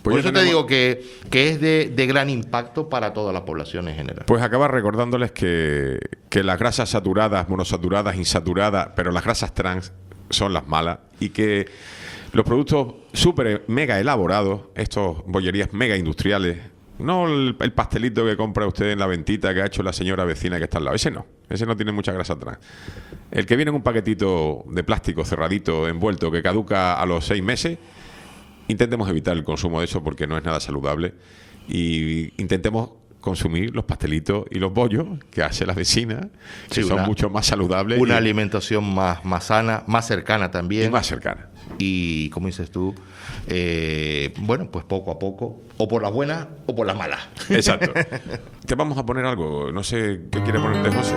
E: Por
A: ya
E: eso te
A: tenemos-
E: digo que es de gran impacto para toda la población en general.
A: Pues acaba recordándoles que las grasas saturadas, monosaturadas, insaturadas, pero las grasas trans son las malas y que los productos súper mega elaborados, estos bollerías mega industriales, no el pastelito que compra usted en la ventita que ha hecho la señora vecina que está al lado, ese no tiene mucha grasa trans. El que viene en un paquetito de plástico cerradito, envuelto, que caduca a los 6 meses, intentemos evitar el consumo de eso porque no es nada saludable y intentemos consumir los pastelitos y los bollos que hace la vecina, que
E: Sí,
A: son mucho más saludables
E: Una
A: y
E: alimentación más sana, más cercana también.
A: más cercanas.
E: Y, como dices tú, bueno, pues poco a poco, o por las buenas o por las malas.
A: Exacto. Te vamos a poner algo, no sé qué quiere ponerte José.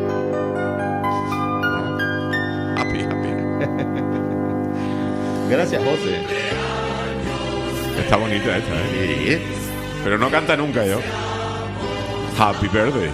A: Happy.
E: Gracias, José.
A: Está bonita esta, ¿eh?
E: Sí.
A: Pero no canta nunca yo. Happy birthday.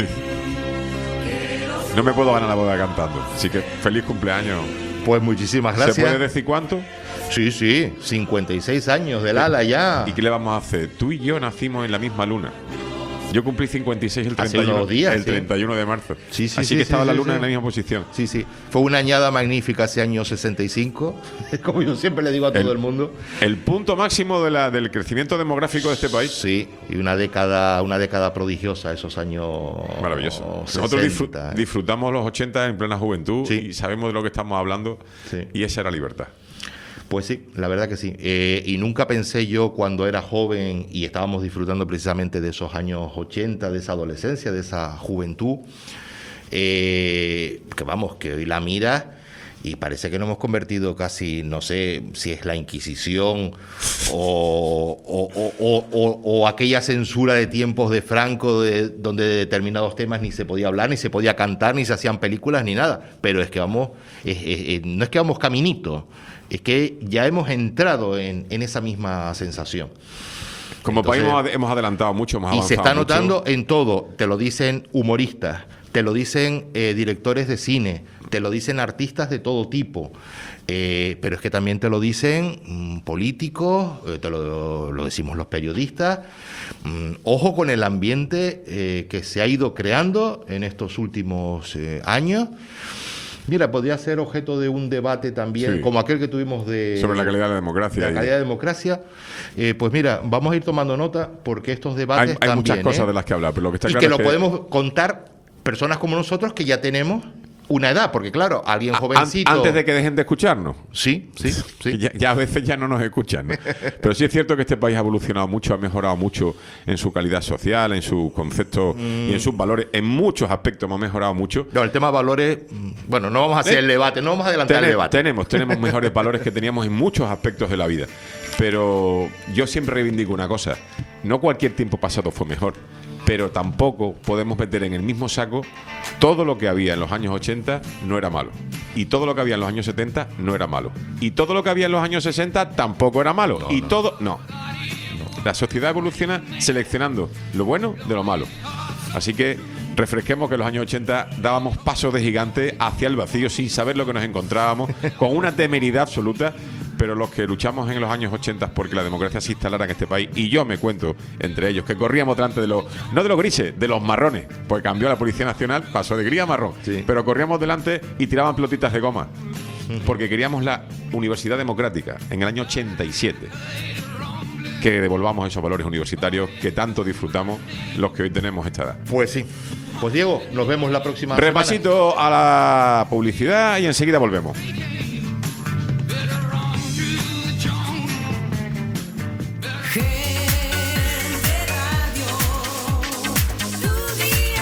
A: No me puedo ganar la boda cantando. Así que feliz cumpleaños.
E: Pues muchísimas gracias.
A: ¿Se puede decir cuánto?
E: Sí, 56 años del ala ya.
A: ¿Y qué le vamos a hacer? Tú y yo nacimos en la misma luna. Yo cumplí 56 el
E: Hace
A: 31,
E: unos días,
A: el
E: sí.
A: 31 de marzo.
E: Sí,
A: Así
E: sí,
A: que estaba
E: sí,
A: la
E: sí,
A: luna
E: sí.
A: en la misma posición.
E: Sí, sí. Fue una añada magnífica ese año 65. Como yo siempre le digo a todo el mundo.
A: El punto máximo del crecimiento demográfico de este país.
E: Sí, y una década prodigiosa, esos años.
A: Maravilloso.
E: 60,
A: Nosotros disfrutamos los 80 en plena juventud
E: Sí.
A: y sabemos de lo que estamos hablando
E: Sí.
A: y esa era libertad.
E: Pues sí, la verdad que sí. Y nunca pensé yo cuando era joven y estábamos disfrutando precisamente de esos años 80, de esa adolescencia, de esa juventud, que vamos, que hoy la mira y parece que nos hemos convertido casi, no sé si es la Inquisición o aquella censura de tiempos de Franco, donde de determinados temas ni se podía hablar, ni se podía cantar, ni se hacían películas, ni nada. Pero es que vamos, no es que vamos caminito, es que ya hemos entrado en esa misma sensación.
A: Como
E: Entonces,
A: país hemos adelantado mucho, hemos
E: y
A: avanzado
E: se está
A: mucho.
E: notando en todo. Te lo dicen humoristas, te lo dicen directores de cine, te lo dicen artistas de todo tipo. Pero es que también te lo dicen políticos, te lo decimos los periodistas. Ojo con el ambiente que se ha ido creando en estos últimos años. Mira, podría ser objeto de un debate también,
A: Sí.
E: como aquel que tuvimos
A: Sobre la calidad de la democracia.
E: la calidad de democracia. Pues mira, vamos a ir tomando nota porque estos debates
A: Hay muchas
E: también,
A: cosas de las que hablar, pero lo que está
E: y
A: claro
E: que
A: es
E: lo
A: que
E: podemos contar personas como nosotros que ya tenemos una edad, porque claro, alguien jovencito...
A: antes de que dejen de escucharnos.
E: Sí.
A: Ya a veces ya no nos escuchan, ¿no? Pero sí es cierto que este país ha evolucionado mucho, ha mejorado mucho en su calidad social, en sus conceptos y en sus valores. En muchos aspectos hemos mejorado mucho.
E: No, el tema de valores, bueno, no vamos a hacer el debate, no vamos a adelantar el debate.
A: Tenemos mejores valores que teníamos en muchos aspectos de la vida. Pero yo siempre reivindico una cosa. No cualquier tiempo pasado fue mejor. Pero tampoco podemos meter en el mismo saco todo lo que había en los años 80 no era malo. Y todo lo que había en los años 70 no era malo. Y todo lo que había en los años 60 tampoco era malo. No. La sociedad evoluciona seleccionando lo bueno de lo malo. Así que refresquemos que en los años 80 dábamos pasos de gigante hacia el vacío sin saber lo que nos encontrábamos, con una temeridad absoluta. Pero los que luchamos en los años 80 porque la democracia se instalara en este país, y yo me cuento entre ellos, que corríamos delante de los, no de los grises, de los marrones, pues cambió la Policía Nacional, pasó de gris a marrón,
E: Sí.
A: pero corríamos delante y tiraban pelotitas de goma, porque queríamos la Universidad Democrática en el año 87. Que devolvamos esos valores universitarios que tanto disfrutamos los que hoy tenemos esta edad.
E: Pues sí. Pues Diego, nos vemos la próxima semana.
A: Repasito a la publicidad y enseguida volvemos.
C: Gente Radio, tu día.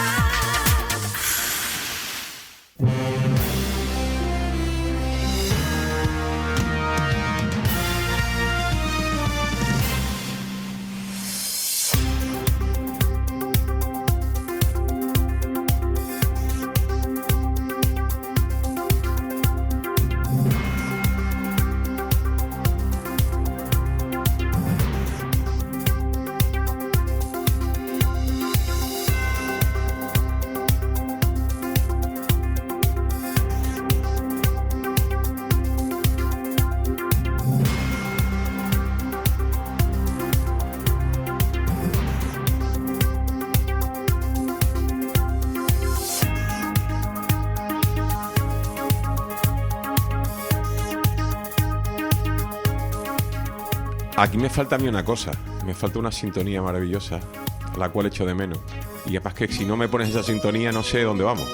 A: Aquí me falta a mí una cosa. Me falta una sintonía maravillosa, la cual echo de menos. Y además que si no me pones esa sintonía, no sé dónde vamos.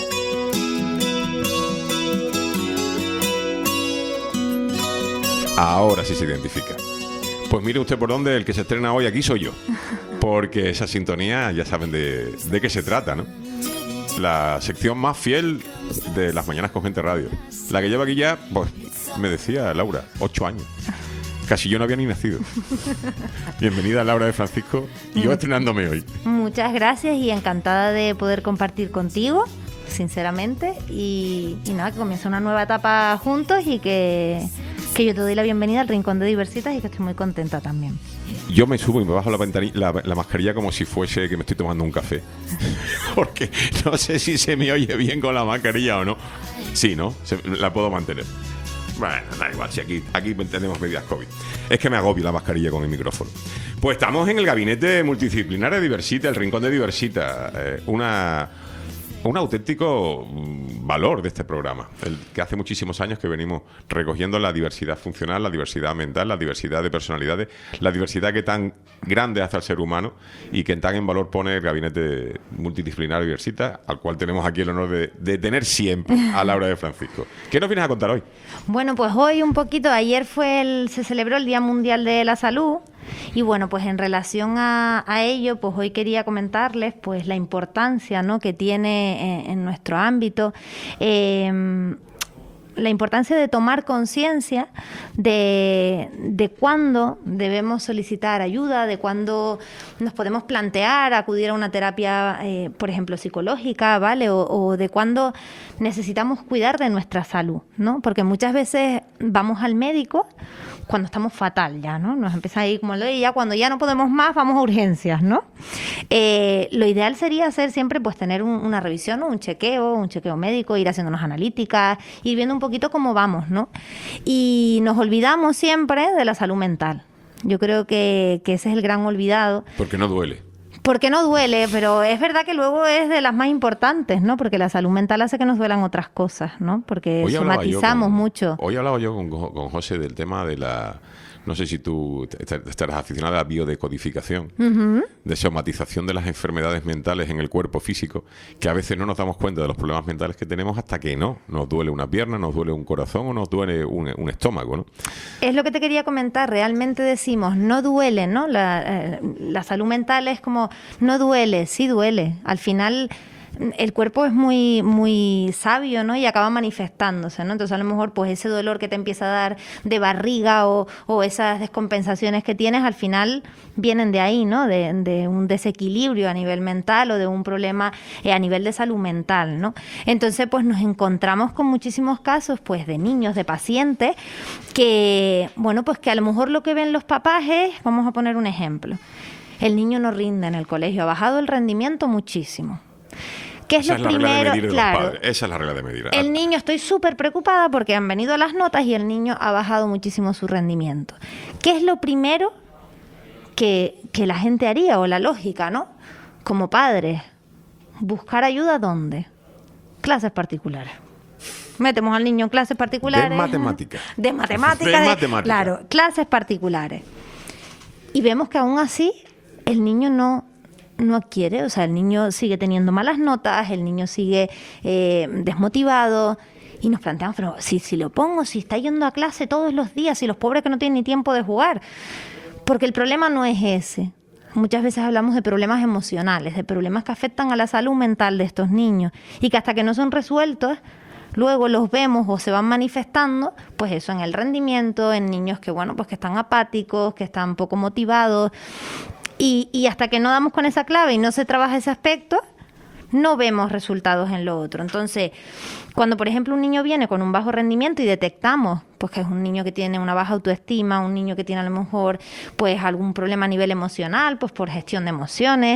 A: Ahora sí se identifica. Pues mire usted por dónde, el que se estrena hoy aquí soy yo. Porque esa sintonía ya saben de qué se trata, ¿no? La sección más fiel de las mañanas con Gente Radio. La que lleva aquí ya, pues me decía Laura, 8 años. Casi yo no había ni nacido. Bienvenida Laura de Francisco y yo estrenándome hoy.
G: Muchas gracias y encantada de poder compartir contigo, sinceramente. Y nada, que comienza una nueva etapa juntos y que yo te doy la bienvenida al Rincón de Diversitas y que estoy muy contenta también.
A: Yo me subo y me bajo la mascarilla como si fuese que me estoy tomando un café. Porque no sé si se me oye bien con la mascarilla o no. Sí, ¿no? La puedo mantener. Bueno, da igual, si aquí tenemos medidas COVID. Es que me agobio la mascarilla con el micrófono. Pues estamos en el gabinete multidisciplinar de Diversita, el Rincón de Diversita. Un auténtico valor de este programa, el que hace muchísimos años que venimos recogiendo la diversidad funcional, la diversidad mental, la diversidad de personalidades, la diversidad que tan grande hace al ser humano y que tan en valor pone el gabinete multidisciplinar de Diversita, al cual tenemos aquí el honor de tener siempre a Laura de Francisco. ¿Qué nos vienes a contar hoy?
G: Bueno, pues hoy un poquito, ayer se celebró el Día Mundial de la Salud. Y bueno, pues en relación a ello, pues hoy quería comentarles pues la importancia, ¿no?, que tiene en nuestro ámbito, la importancia de tomar conciencia de cuándo debemos solicitar ayuda, de cuándo nos podemos plantear acudir a una terapia, por ejemplo, psicológica, ¿vale? O de cuándo necesitamos cuidar de nuestra salud, ¿no? Porque muchas veces vamos al médico cuando estamos fatal ya, ¿no? Nos empieza ahí como y ya cuando ya no podemos más vamos a urgencias, ¿no? Lo ideal sería hacer siempre, pues tener una revisión, ¿no?, un chequeo médico, ir haciéndonos analíticas, ir viendo un poquito cómo vamos, ¿no? Y nos olvidamos siempre de la salud mental. Yo creo que ese es el gran olvidado.
A: Porque no duele.
G: Porque no duele, pero es verdad que luego es de las más importantes, ¿no? Porque la salud mental hace que nos duelan otras cosas, ¿no? Porque somatizamos mucho.
A: Hoy hablaba yo con José del tema de la... No sé si tú estarás aficionada a la biodecodificación, de somatización de las enfermedades mentales en el cuerpo físico, que a veces no nos damos cuenta de los problemas mentales que tenemos hasta que no nos duele una pierna, nos duele un corazón o nos duele un estómago, ¿no?
G: Es lo que te quería comentar. Realmente decimos, no duele, ¿no? La salud mental es como, no duele, sí duele. Al final el cuerpo es muy sabio, ¿no? Y acaba manifestándose, ¿no? Entonces a lo mejor pues ese dolor que te empieza a dar de barriga o esas descompensaciones que tienes al final vienen de ahí, ¿no? De un desequilibrio a nivel mental o de un problema a nivel de salud mental, ¿no? Entonces pues nos encontramos con muchísimos casos pues de niños, de pacientes que, bueno, pues que a lo mejor lo que ven los papás es, vamos a poner un ejemplo, el niño no rinde en el colegio, ha bajado el rendimiento muchísimo. ¿Qué es lo primero? Claro,
A: esa es la regla de medir.
G: El niño, estoy súper preocupada porque han venido las notas y el niño ha bajado muchísimo su rendimiento. ¿Qué es lo primero que la gente haría, o la lógica, ¿no? Como padres, buscar ayuda ¿dónde? Clases particulares. Metemos al niño en clases particulares.
A: De matemáticas.
G: De matemáticas. Claro, clases particulares. Y vemos que aún así el niño no adquiere, o sea, el niño sigue teniendo malas notas, el niño sigue desmotivado y nos planteamos, pero si lo pongo, si está yendo a clase todos los días, y los pobres que no tienen ni tiempo de jugar, porque el problema no es ese. Muchas veces hablamos de problemas emocionales, de problemas que afectan a la salud mental de estos niños y que hasta que no son resueltos, luego los vemos o se van manifestando, pues eso, en el rendimiento, en niños que, bueno, pues que están apáticos, que están poco motivados. Y hasta que no damos con esa clave y no se trabaja ese aspecto, no vemos resultados en lo otro. Entonces, cuando por ejemplo un niño viene con un bajo rendimiento y detectamos pues que es un niño que tiene una baja autoestima, un niño que tiene a lo mejor pues algún problema a nivel emocional, pues por gestión de emociones,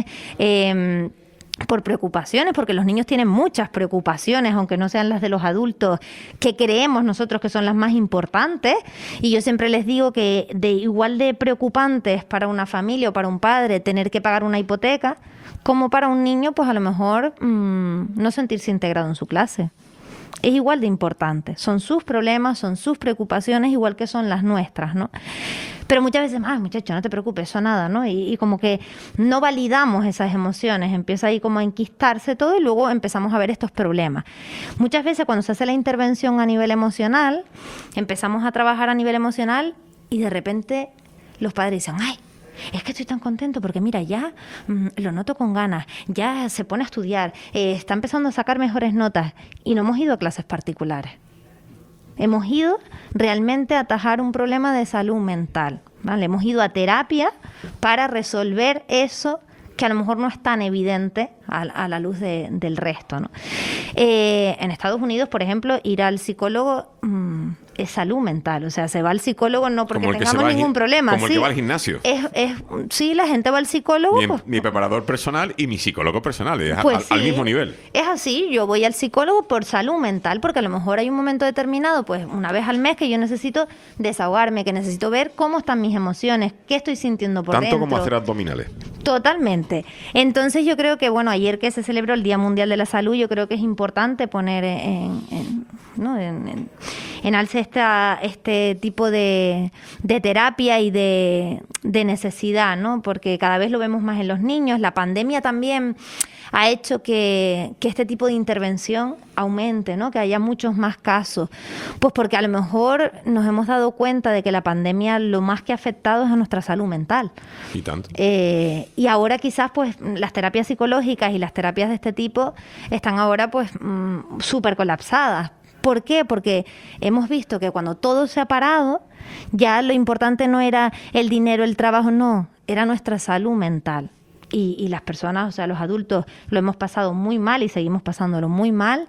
G: por preocupaciones, porque los niños tienen muchas preocupaciones, aunque no sean las de los adultos, que creemos nosotros que son las más importantes. Y yo siempre les digo que de igual de preocupantes para una familia o para un padre tener que pagar una hipoteca, como para un niño, pues a lo mejor no sentirse integrado en su clase. es igual de importante. Son sus problemas, son sus preocupaciones, igual que son las nuestras, ¿no? Pero muchas veces, muchacho, no te preocupes, eso nada, ¿no? Y como que no validamos esas emociones, empieza ahí como a enquistarse todo y luego empezamos a ver estos problemas. Muchas veces cuando se hace la intervención a nivel emocional, empezamos a trabajar a nivel emocional y de repente los padres dicen, ¡ay! Es que estoy tan contento porque mira, ya lo noto con ganas, ya se pone a estudiar, está empezando a sacar mejores notas y no hemos ido a clases particulares. Hemos ido realmente a atajar un problema de salud mental, ¿vale? Hemos ido a terapia para resolver eso que a lo mejor no es tan evidente a la luz del resto, ¿no? En Estados Unidos, por ejemplo, ir al psicólogo es salud mental, o sea, se va al psicólogo no porque tengamos ningún problema.
A: Como el que va al gimnasio.
G: Sí, la gente va al psicólogo.
A: Mi preparador personal y mi psicólogo personal, es
G: pues
A: al
G: sí,
A: mismo nivel.
G: Es así, yo voy al psicólogo por salud mental, porque a lo mejor hay un momento determinado, pues una vez al mes, que yo necesito desahogarme, que necesito ver cómo están mis emociones, qué estoy sintiendo por dentro.
A: Tanto como hacer abdominales.
G: Totalmente. Entonces yo creo que, bueno, ayer que se celebró el Día Mundial de la Salud, yo creo que es importante poner en alce este tipo de terapia y de necesidad, ¿no? Porque cada vez lo vemos más en los niños. La pandemia también ha hecho que este tipo de intervención aumente, ¿no? Que haya muchos más casos. Pues porque a lo mejor nos hemos dado cuenta de que la pandemia lo más que ha afectado es a nuestra salud mental.
A: Y tanto.
G: Y ahora quizás pues las terapias psicológicas y las terapias de este tipo están ahora pues súper colapsadas. ¿Por qué? Porque hemos visto que cuando todo se ha parado, ya lo importante no era el dinero, el trabajo, no, era nuestra salud mental. Y las personas, o sea, los adultos lo hemos pasado muy mal y seguimos pasándolo muy mal,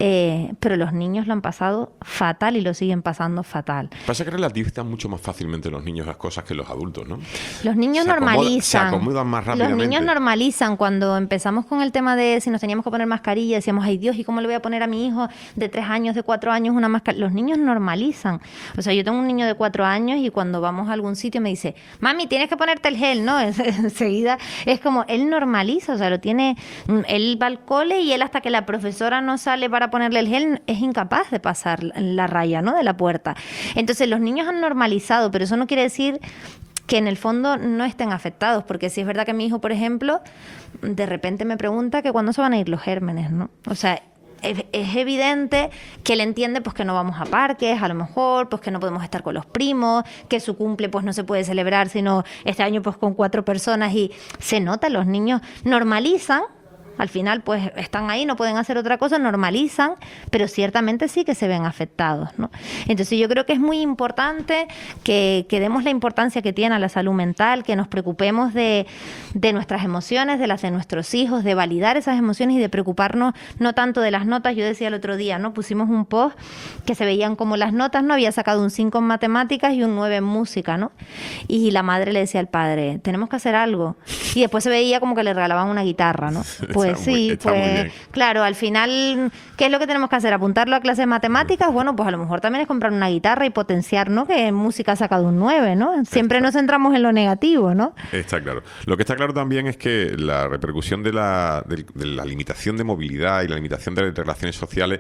G: pero los niños lo han pasado fatal y lo siguen pasando fatal.
A: Pasa que relativizan mucho más fácilmente los niños las cosas que los adultos, ¿no?
G: Los niños normalizan.
A: Se acomodan más rápidamente.
G: Los niños normalizan. Cuando empezamos con el tema de si nos teníamos que poner mascarilla, decíamos, ay Dios, ¿y cómo le voy a poner a mi hijo de 3 años, de 4 años una mascarilla? Los niños normalizan. O sea, yo tengo un niño de 4 años y cuando vamos a algún sitio me dice, mami, tienes que ponerte el gel, ¿no? Enseguida es como él normaliza, o sea, lo tiene, él va al cole y él hasta que la profesora no sale para ponerle el gel es incapaz de pasar la raya, ¿no? De la puerta. Entonces los niños han normalizado, pero eso no quiere decir que en el fondo no estén afectados, porque sí es verdad que mi hijo, por ejemplo, de repente me pregunta que cuándo se van a ir los gérmenes, ¿no? O sea, es evidente que él entiende pues que no vamos a parques, a lo mejor, pues que no podemos estar con los primos, que su cumple pues no se puede celebrar sino este año pues con 4 personas y se nota, los niños normalizan. Al final, pues, están ahí, no pueden hacer otra cosa, normalizan, pero ciertamente sí que se ven afectados, ¿no? Entonces, yo creo que es muy importante que demos la importancia que tiene a la salud mental, que nos preocupemos de nuestras emociones, de las de nuestros hijos, de validar esas emociones y de preocuparnos no tanto de las notas. Yo decía el otro día, ¿no? Pusimos un post que se veían como las notas, ¿no? Había sacado un 5 en matemáticas y un 9 en música, ¿no? Y la madre le decía al padre, tenemos que hacer algo. Y después se veía como que le regalaban una guitarra, ¿no? Pues sí, pues claro, al final, ¿qué es lo que tenemos que hacer? ¿Apuntarlo a clases de matemáticas? Bueno, pues a lo mejor también es comprar una guitarra y potenciar, ¿no? Que en música ha sacado un 9, ¿no? Siempre nos centramos en lo negativo, ¿no?
A: Está claro. Lo que está claro también es que la repercusión de la limitación de movilidad y la limitación de relaciones sociales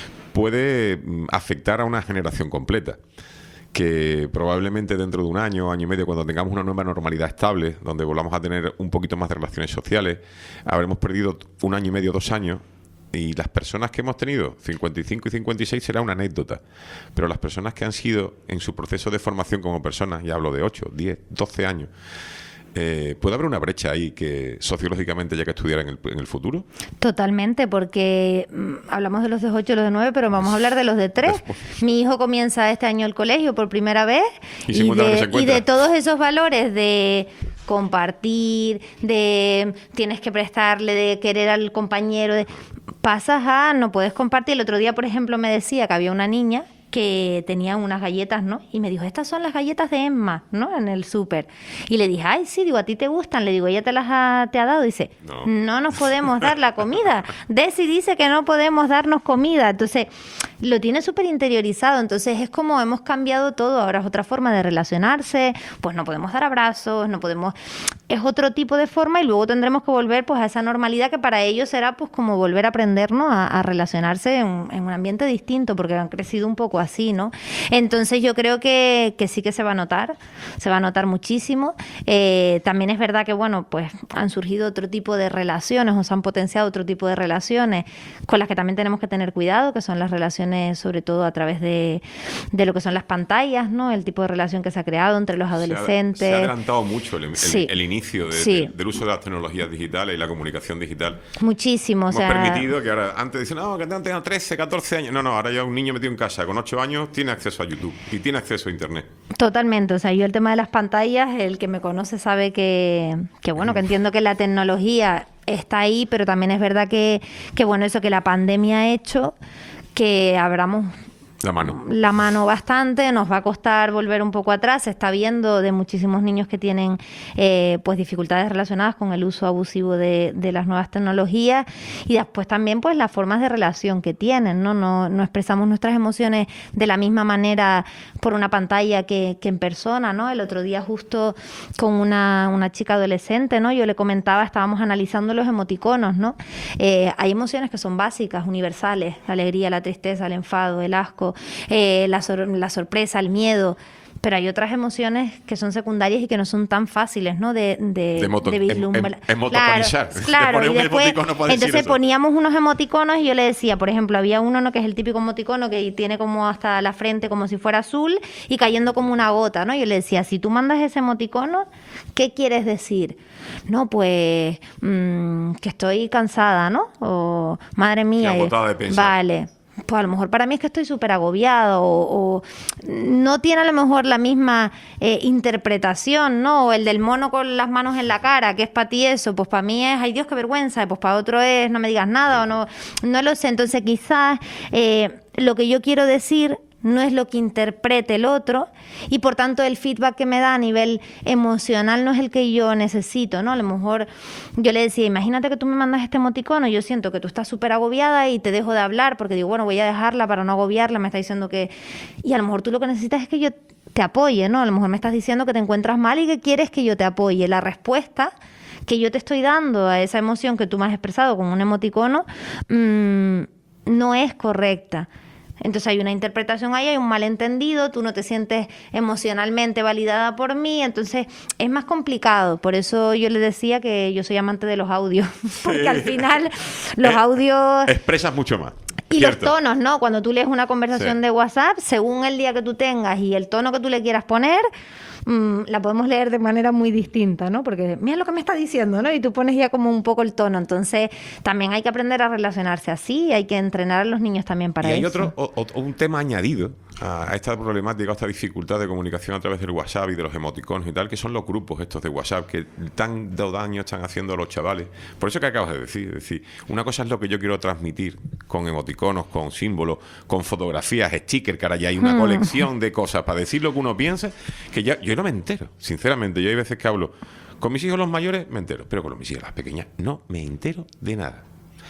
A: puede afectar a una generación completa, que probablemente dentro de un año, año y medio, cuando tengamos una nueva normalidad estable, donde volvamos a tener un poquito más de relaciones sociales, habremos perdido 1 año y medio, 2 años, y las personas que hemos tenido, 55 y 56, será una anécdota. Pero las personas que han sido en su proceso de formación como personas, y hablo de 8, 10, 12 años, ¿puede haber una brecha ahí que sociológicamente haya que estudiar en el futuro? Totalmente, porque hablamos de los de 8 y los de 9, pero vamos a hablar de los de 3. Mi hijo comienza este año el colegio por primera vez y de todos esos valores de compartir, de tienes que prestarle, de querer al compañero, pasas a no puedes compartir. El otro día, por ejemplo, me decía que había una niña que tenía unas galletas, ¿no? Y me dijo, estas son las galletas de Emma, ¿no? En el súper. Y le dije, ay, sí, digo, ¿a ti te gustan? Le digo, ¿ella te ha dado? Dice, no nos podemos dar la comida. Desi dice que no podemos darnos comida. Entonces,
G: lo tiene súper interiorizado, entonces es como hemos cambiado todo, ahora es otra forma de relacionarse, pues no podemos dar abrazos, no podemos, es otro tipo de forma y luego tendremos que volver pues a esa normalidad que para ellos será pues como volver a aprender, ¿no? A relacionarse en un ambiente distinto porque han crecido un poco así, ¿no? Entonces yo creo que sí que se va a notar muchísimo. También es verdad que bueno, pues han surgido otro tipo de relaciones o se han potenciado otro tipo de relaciones con las que también tenemos que tener cuidado, que son las relaciones sobre todo a través de lo que son las pantallas, ¿no? El tipo de relación que se ha creado entre los adolescentes.
A: Se ha adelantado mucho el inicio
G: Sí.
A: del uso de las tecnologías digitales y la comunicación digital.
G: Muchísimo.
A: Hemos permitido que ahora, antes dicen, no, que tengan 13, 14 años. No, ahora ya un niño metido en casa con 8 años tiene acceso a YouTube y tiene acceso a Internet.
G: Totalmente, o sea, yo el tema de las pantallas, el que me conoce sabe que bueno, que entiendo que la tecnología está ahí, pero también es verdad que bueno, eso que la pandemia ha hecho que abramos la mano bastante, nos va a costar volver un poco atrás. Se está viendo de muchísimos niños que tienen pues dificultades relacionadas con el uso abusivo de las nuevas tecnologías y después también pues las formas de relación que tienen, ¿no? No expresamos nuestras emociones de la misma manera por una pantalla que en persona, ¿no? El otro día justo con una chica adolescente, ¿no? Yo le comentaba, estábamos analizando los emoticonos, ¿no? Hay emociones que son básicas, universales, la alegría, la tristeza, el enfado, el asco, la sorpresa, el miedo, pero hay otras emociones que son secundarias y que no son tan fáciles, ¿no? De vislumbrar. Claro, y después, entonces poníamos unos emoticonos y yo le decía, por ejemplo, había uno, ¿no? Que es el típico emoticono que tiene como hasta la frente como si fuera azul y cayendo como una gota, ¿no? Yo le decía, si tú mandas ese emoticono, ¿qué quieres decir? No, pues que estoy cansada, ¿no? O madre mía.
A: Agotada de pensar.
G: Vale. Pues a lo mejor para mí es que estoy súper agobiado o no tiene a lo mejor la misma interpretación, ¿no? O el del mono con las manos en la cara, que es para ti eso, pues para mí es, ay Dios, qué vergüenza, pues para otro es, no me digas nada o no lo sé. Entonces quizás lo que yo quiero decir no es lo que interprete el otro y por tanto el feedback que me da a nivel emocional no es el que yo necesito, ¿no? A lo mejor yo le decía, imagínate que tú me mandas este emoticono, yo siento que tú estás súper agobiada y te dejo de hablar porque digo, bueno, voy a dejarla para no agobiarla, me está diciendo que... Y a lo mejor tú lo que necesitas es que yo te apoye, ¿no? A lo mejor me estás diciendo que te encuentras mal y que quieres que yo te apoye. La respuesta que yo te estoy dando a esa emoción que tú me has expresado con un emoticono no es correcta. Entonces hay una interpretación ahí, hay un malentendido, tú no te sientes emocionalmente validada por mí, entonces es más complicado. Por eso yo le decía que yo soy amante de los audios, porque al final los audios...
A: Expresas mucho más.
G: Y
A: Cierto.
G: los tonos, ¿no? Cuando tú lees una conversación de WhatsApp, según el día que tú tengas y el tono que tú le quieras poner, la podemos leer de manera muy distinta, ¿no? Porque mira lo que me está diciendo, ¿no? Y tú pones ya como un poco el tono. Entonces, también hay que aprender a relacionarse así, hay que entrenar a los niños también para eso.
A: Y hay un tema añadido a esta problemática, a esta dificultad de comunicación a través del WhatsApp y de los emoticonos y tal, que son los grupos estos de WhatsApp que tanto daño están haciendo a los chavales. Por eso que acabas de decir, es decir, una cosa es lo que yo quiero transmitir con emoticonos, con símbolos, con fotografías, stickers, que ahora ya hay una colección de cosas para decir lo que uno piensa, que yo no me entero, sinceramente. Yo hay veces que hablo con mis hijos los mayores, me entero, pero con mis hijas las pequeñas no me entero de nada.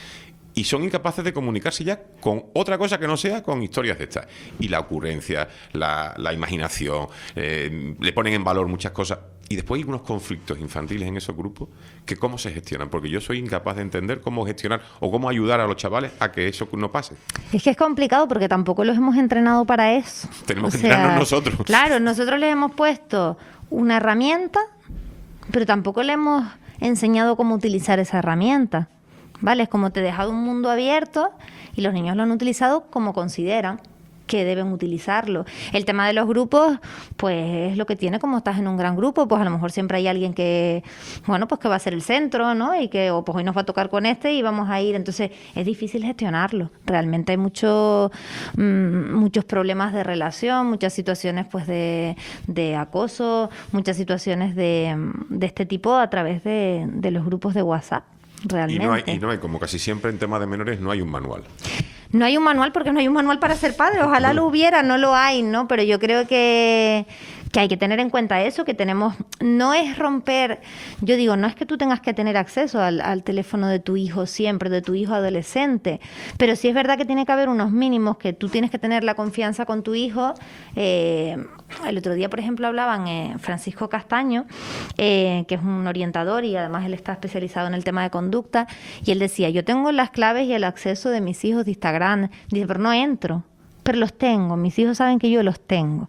A: Y son incapaces de comunicarse ya con otra cosa que no sea con historias de estas. Y la ocurrencia, la imaginación, le ponen en valor muchas cosas. Y después hay unos conflictos infantiles en esos grupos que cómo se gestionan. Porque yo soy incapaz de entender cómo gestionar o cómo ayudar a los chavales a que eso no pase.
G: Es que es complicado porque tampoco los hemos entrenado para eso.
A: Tenemos que entrenarnos nosotros.
G: Claro, nosotros les hemos puesto una herramienta, pero tampoco le hemos enseñado cómo utilizar esa herramienta. ¿Vale? Es como te he dejado un mundo abierto y los niños lo han utilizado como consideran que deben utilizarlo. El tema de los grupos, pues es lo que tiene como estás en un gran grupo, pues a lo mejor siempre hay alguien que, bueno, pues que va a ser el centro, ¿no? Y que, pues hoy nos va a tocar con este y vamos a ir. Entonces es difícil gestionarlo. Realmente hay muchos problemas de relación, muchas situaciones pues de acoso, muchas situaciones de este tipo a través de los grupos de WhatsApp. Realmente.
A: Y no hay, como casi siempre en temas de menores, no hay un manual.
G: No hay un manual porque no hay un manual para ser padre. Ojalá lo hubiera, no lo hay, ¿no? Pero yo creo que que hay que tener en cuenta eso, que tenemos, no es romper, yo digo, no es que tú tengas que tener acceso al teléfono de tu hijo siempre, de tu hijo adolescente, pero sí es verdad que tiene que haber unos mínimos, que tú tienes que tener la confianza con tu hijo. El otro día, por ejemplo, hablaban Francisco Castaño, que es un orientador y además él está especializado en el tema de conducta, y él decía, yo tengo las claves y el acceso de mis hijos de Instagram, dice, pero no entro, pero los tengo, mis hijos saben que yo los tengo.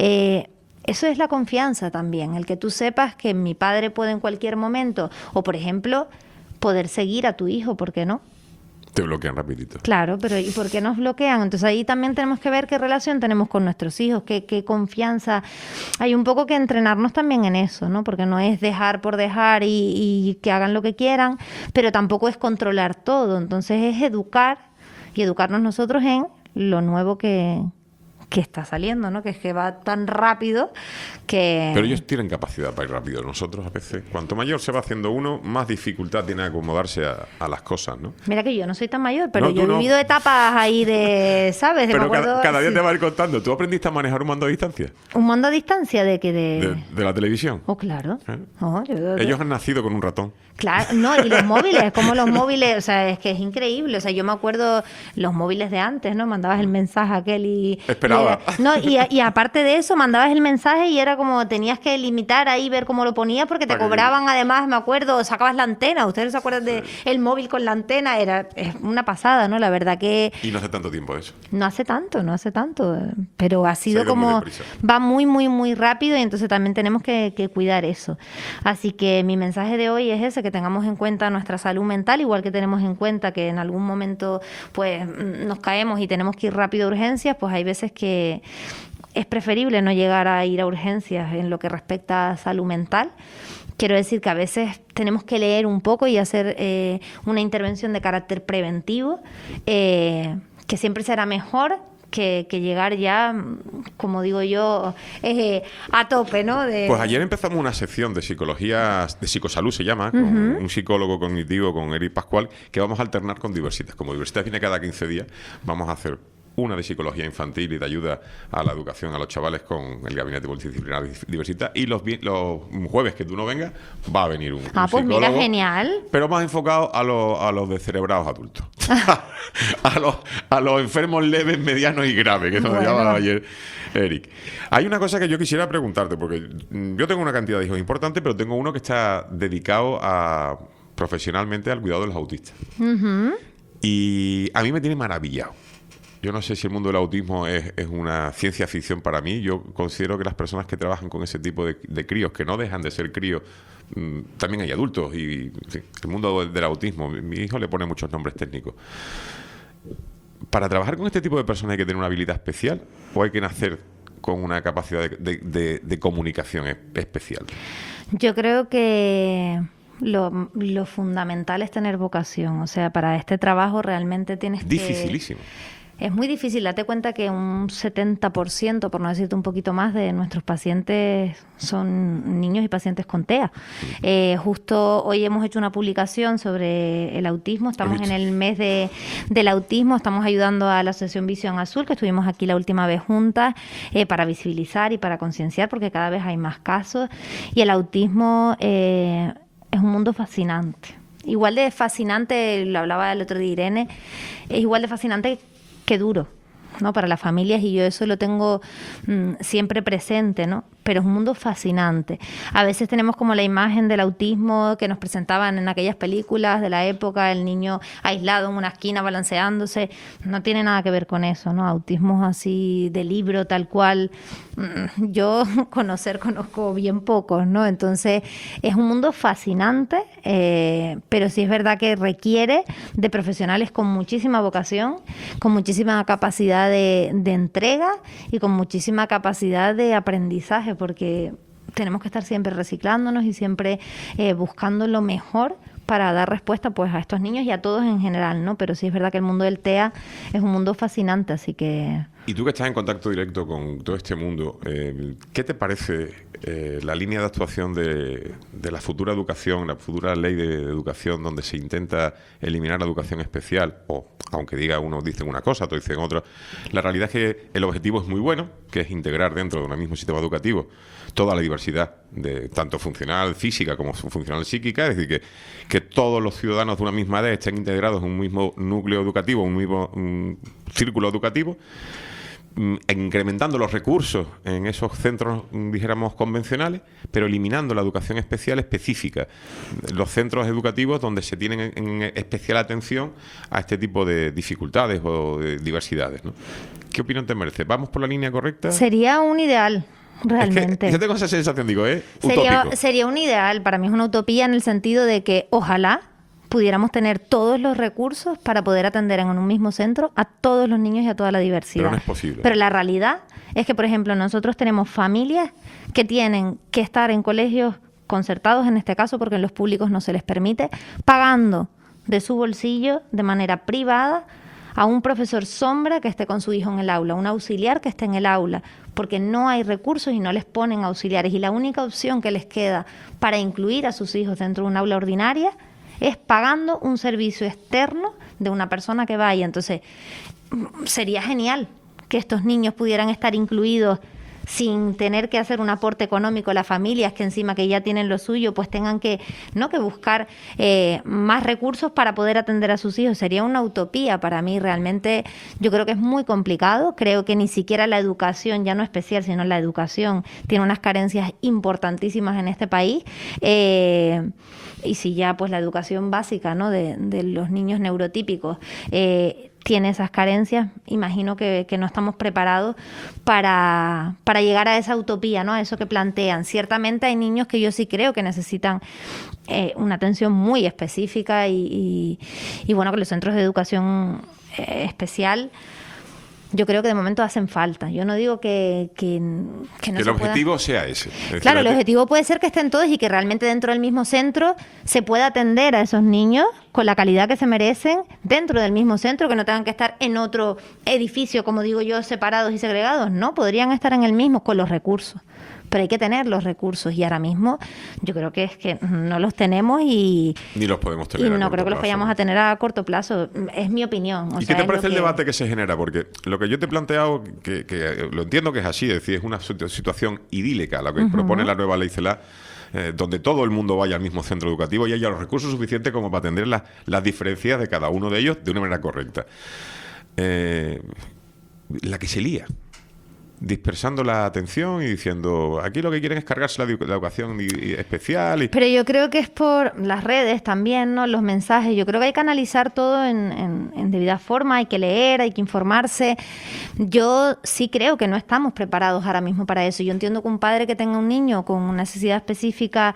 G: Eso es la confianza también, el que tú sepas que mi padre puede en cualquier momento, o por ejemplo, poder seguir a tu hijo, ¿por qué no?
A: Te bloquean rapidito.
G: Claro, pero ¿y por qué nos bloquean? Entonces ahí también tenemos que ver qué relación tenemos con nuestros hijos, qué confianza. Hay un poco que entrenarnos también en eso, ¿no? Porque no es dejar por dejar y que hagan lo que quieran, pero tampoco es controlar todo. Entonces es educar y educarnos nosotros en lo nuevo que está saliendo, ¿no? Que es que va tan rápido que...
A: Pero ellos tienen capacidad para ir rápido. Nosotros a veces, cuanto mayor se va haciendo uno, más dificultad tiene acomodarse a las cosas, ¿no?
G: Mira que yo no soy tan mayor, pero
A: No,
G: yo
A: tú
G: he
A: no.
G: vivido etapas ahí de, ¿sabes? De
A: Pero
G: me acuerdo,
A: cada día
G: sí.
A: te va a ir contando. ¿Tú aprendiste a manejar un mando a distancia?
G: Un mando a distancia de que
A: De la televisión.
G: Oh, claro.
A: ¿Eh?
G: Oh,
A: Ellos han nacido con un ratón.
G: Claro, no, y los móviles, como los móviles, o sea, es que es increíble. O sea, yo me acuerdo los móviles de antes, ¿no? Mandabas el mensaje aquel y...
A: Esperaba.
G: Y aparte de eso, mandabas el mensaje y era como, tenías que limitar ahí, ver cómo lo ponías, porque te
A: Para que-
G: cobraban además, me acuerdo, sacabas la antena. ¿Ustedes se acuerdan de el móvil con la antena? Es una pasada, ¿no? La verdad que...
A: Y no hace tanto tiempo de eso.
G: No hace tanto, pero ha sido
A: ido muy
G: como,
A: deprisa.
G: va muy, muy, muy rápido y entonces también tenemos que cuidar eso. Así que mi mensaje de hoy es ese, que tengamos en cuenta nuestra salud mental, igual que tenemos en cuenta que en algún momento pues nos caemos y tenemos que ir rápido a urgencias, pues hay veces que es preferible no llegar a ir a urgencias en lo que respecta a salud mental. Quiero decir que a veces tenemos que leer un poco y hacer una intervención de carácter preventivo, que siempre será mejor que llegar ya, como digo yo, a tope, ¿no?
A: Pues ayer empezamos una sección de psicología, de psicosalud se llama, con un psicólogo cognitivo, con Eric Pascual, que vamos a alternar con Diversitas. Como Diversitas viene cada 15 días, vamos a hacer una de psicología infantil y de ayuda a la educación a los chavales con el gabinete multidisciplinar Diversitas. Y los jueves que tú no vengas, va a venir un
G: pues
A: psicólogo.
G: mira, genial.
A: Pero más enfocado a los descerebrados adultos. a los enfermos leves, medianos y graves, que eso me
G: Bueno.
A: llamaba ayer Eric. Hay una cosa que yo quisiera preguntarte, porque yo tengo una cantidad de hijos importante, pero tengo uno que está dedicado profesionalmente al cuidado de los autistas. Y a mí me tiene maravillado. Yo no sé si el mundo del autismo es una ciencia ficción para mí. Yo considero que las personas que trabajan con ese tipo de críos, que no dejan de ser críos, también hay adultos. Y sí, el mundo del autismo, mi hijo le pone muchos nombres técnicos. ¿Para trabajar con este tipo de personas hay que tener una habilidad especial o hay que nacer con una capacidad de comunicación especial?
G: Yo creo que lo fundamental es tener vocación. O sea, para este trabajo realmente tienes que...
A: Dificilísimo.
G: Es muy difícil. Date cuenta que un 70%, por no decirte un poquito más, de nuestros pacientes son niños y pacientes con TEA. Justo hoy hemos hecho una publicación sobre el autismo. Estamos en el mes del autismo. Estamos ayudando a la Asociación Visión Azul, que estuvimos aquí la última vez juntas, para visibilizar y para concienciar, porque cada vez hay más casos. Y el autismo es un mundo fascinante. Igual de fascinante, lo hablaba el otro día Irene, es igual de fascinante que duro, ¿no? Para las familias, y yo eso lo tengo siempre presente, ¿no? Pero es un mundo fascinante. A veces tenemos como la imagen del autismo que nos presentaban en aquellas películas de la época, el niño aislado en una esquina balanceándose. No tiene nada que ver con eso, ¿no? Autismo así de libro, tal cual. Yo conozco bien pocos, ¿no? Entonces es un mundo fascinante, pero sí es verdad que requiere de profesionales con muchísima vocación, con muchísima capacidad de entrega y con muchísima capacidad de aprendizaje, porque tenemos que estar siempre reciclándonos y siempre buscando lo mejor para dar respuesta pues a estos niños y a todos en general, ¿no? Pero sí es verdad que el mundo del TEA es un mundo fascinante, así que...
A: Y tú que estás en contacto directo con todo este mundo, ¿qué te parece la línea de actuación de la futura educación, la futura ley de educación, donde se intenta eliminar la educación especial, o aunque diga unos dicen una cosa, otros dicen otra, la realidad es que el objetivo es muy bueno, que es integrar dentro de un mismo sistema educativo toda la diversidad, de tanto funcional física como funcional psíquica, es decir, que todos los ciudadanos de una misma edad estén integrados en un mismo núcleo educativo, un mismo círculo educativo, incrementando los recursos en esos centros, dijéramos, convencionales, pero eliminando la educación especial específica, los centros educativos donde se tienen en especial atención a este tipo de dificultades o de diversidades, ¿no? ¿Qué opinión te merece? ¿Vamos por la línea correcta?
G: Sería un ideal. Realmente.
A: Es que yo tengo esa sensación, digo, utópico.
G: Sería un ideal, para mí es una utopía en el sentido de que ojalá pudiéramos tener todos los recursos para poder atender en un mismo centro a todos los niños y a toda la diversidad.
A: Pero no es posible.
G: Pero la realidad es que, por ejemplo, nosotros tenemos familias que tienen que estar en colegios concertados, en este caso, porque en los públicos no se les permite, pagando de su bolsillo de manera privada a un profesor sombra que esté con su hijo en el aula, un auxiliar que esté en el aula, porque no hay recursos y no les ponen auxiliares. Y la única opción que les queda para incluir a sus hijos dentro de un aula ordinaria es pagando un servicio externo de una persona que vaya. Entonces, sería genial que estos niños pudieran estar incluidos sin tener que hacer un aporte económico a las familias, que encima que ya tienen lo suyo, pues tengan que buscar más recursos para poder atender a sus hijos. Sería una utopía para mí, realmente. Yo creo que es muy complicado. Creo que ni siquiera la educación, ya no especial, sino la educación, tiene unas carencias importantísimas en este país. Y si ya pues la educación básica, ¿no?, de los niños neurotípicos tiene esas carencias, imagino que no estamos preparados para llegar a esa utopía, ¿no?, a eso que plantean. Ciertamente hay niños que yo sí creo que necesitan una atención muy específica y bueno, que los centros de educación especial yo creo que de momento hacen falta. Yo no digo que no
A: que
G: se
A: el objetivo
G: pueda...
A: sea ese. Es decir,
G: Claro, el objetivo puede ser que estén todos y que realmente dentro del mismo centro se pueda atender a esos niños con la calidad que se merecen dentro del mismo centro, que no tengan que estar en otro edificio, como digo yo, separados y segregados. No, podrían estar en el mismo con los recursos. Pero hay que tener los recursos y ahora mismo yo creo que es que no los tenemos y
A: ni los podemos tener.
G: Y no creo que los vayamos a tener a corto plazo. Es mi opinión.
A: ¿Y qué te parece el debate que se genera? Porque lo que yo te he planteado, que lo entiendo que es así, es decir, es una situación idílica la que propone la nueva ley CELA, donde todo el mundo vaya al mismo centro educativo y haya los recursos suficientes como para atender las diferencias de cada uno de ellos de una manera correcta. La que se lía, dispersando la atención y diciendo, aquí lo que quieren es cargarse la educación especial.
G: Pero yo creo que es por las redes también, ¿no?, los mensajes. Yo creo que hay que analizar todo en debida forma, hay que leer, hay que informarse. Yo sí creo que no estamos preparados ahora mismo para eso. Yo entiendo que un padre que tenga un niño con una necesidad específica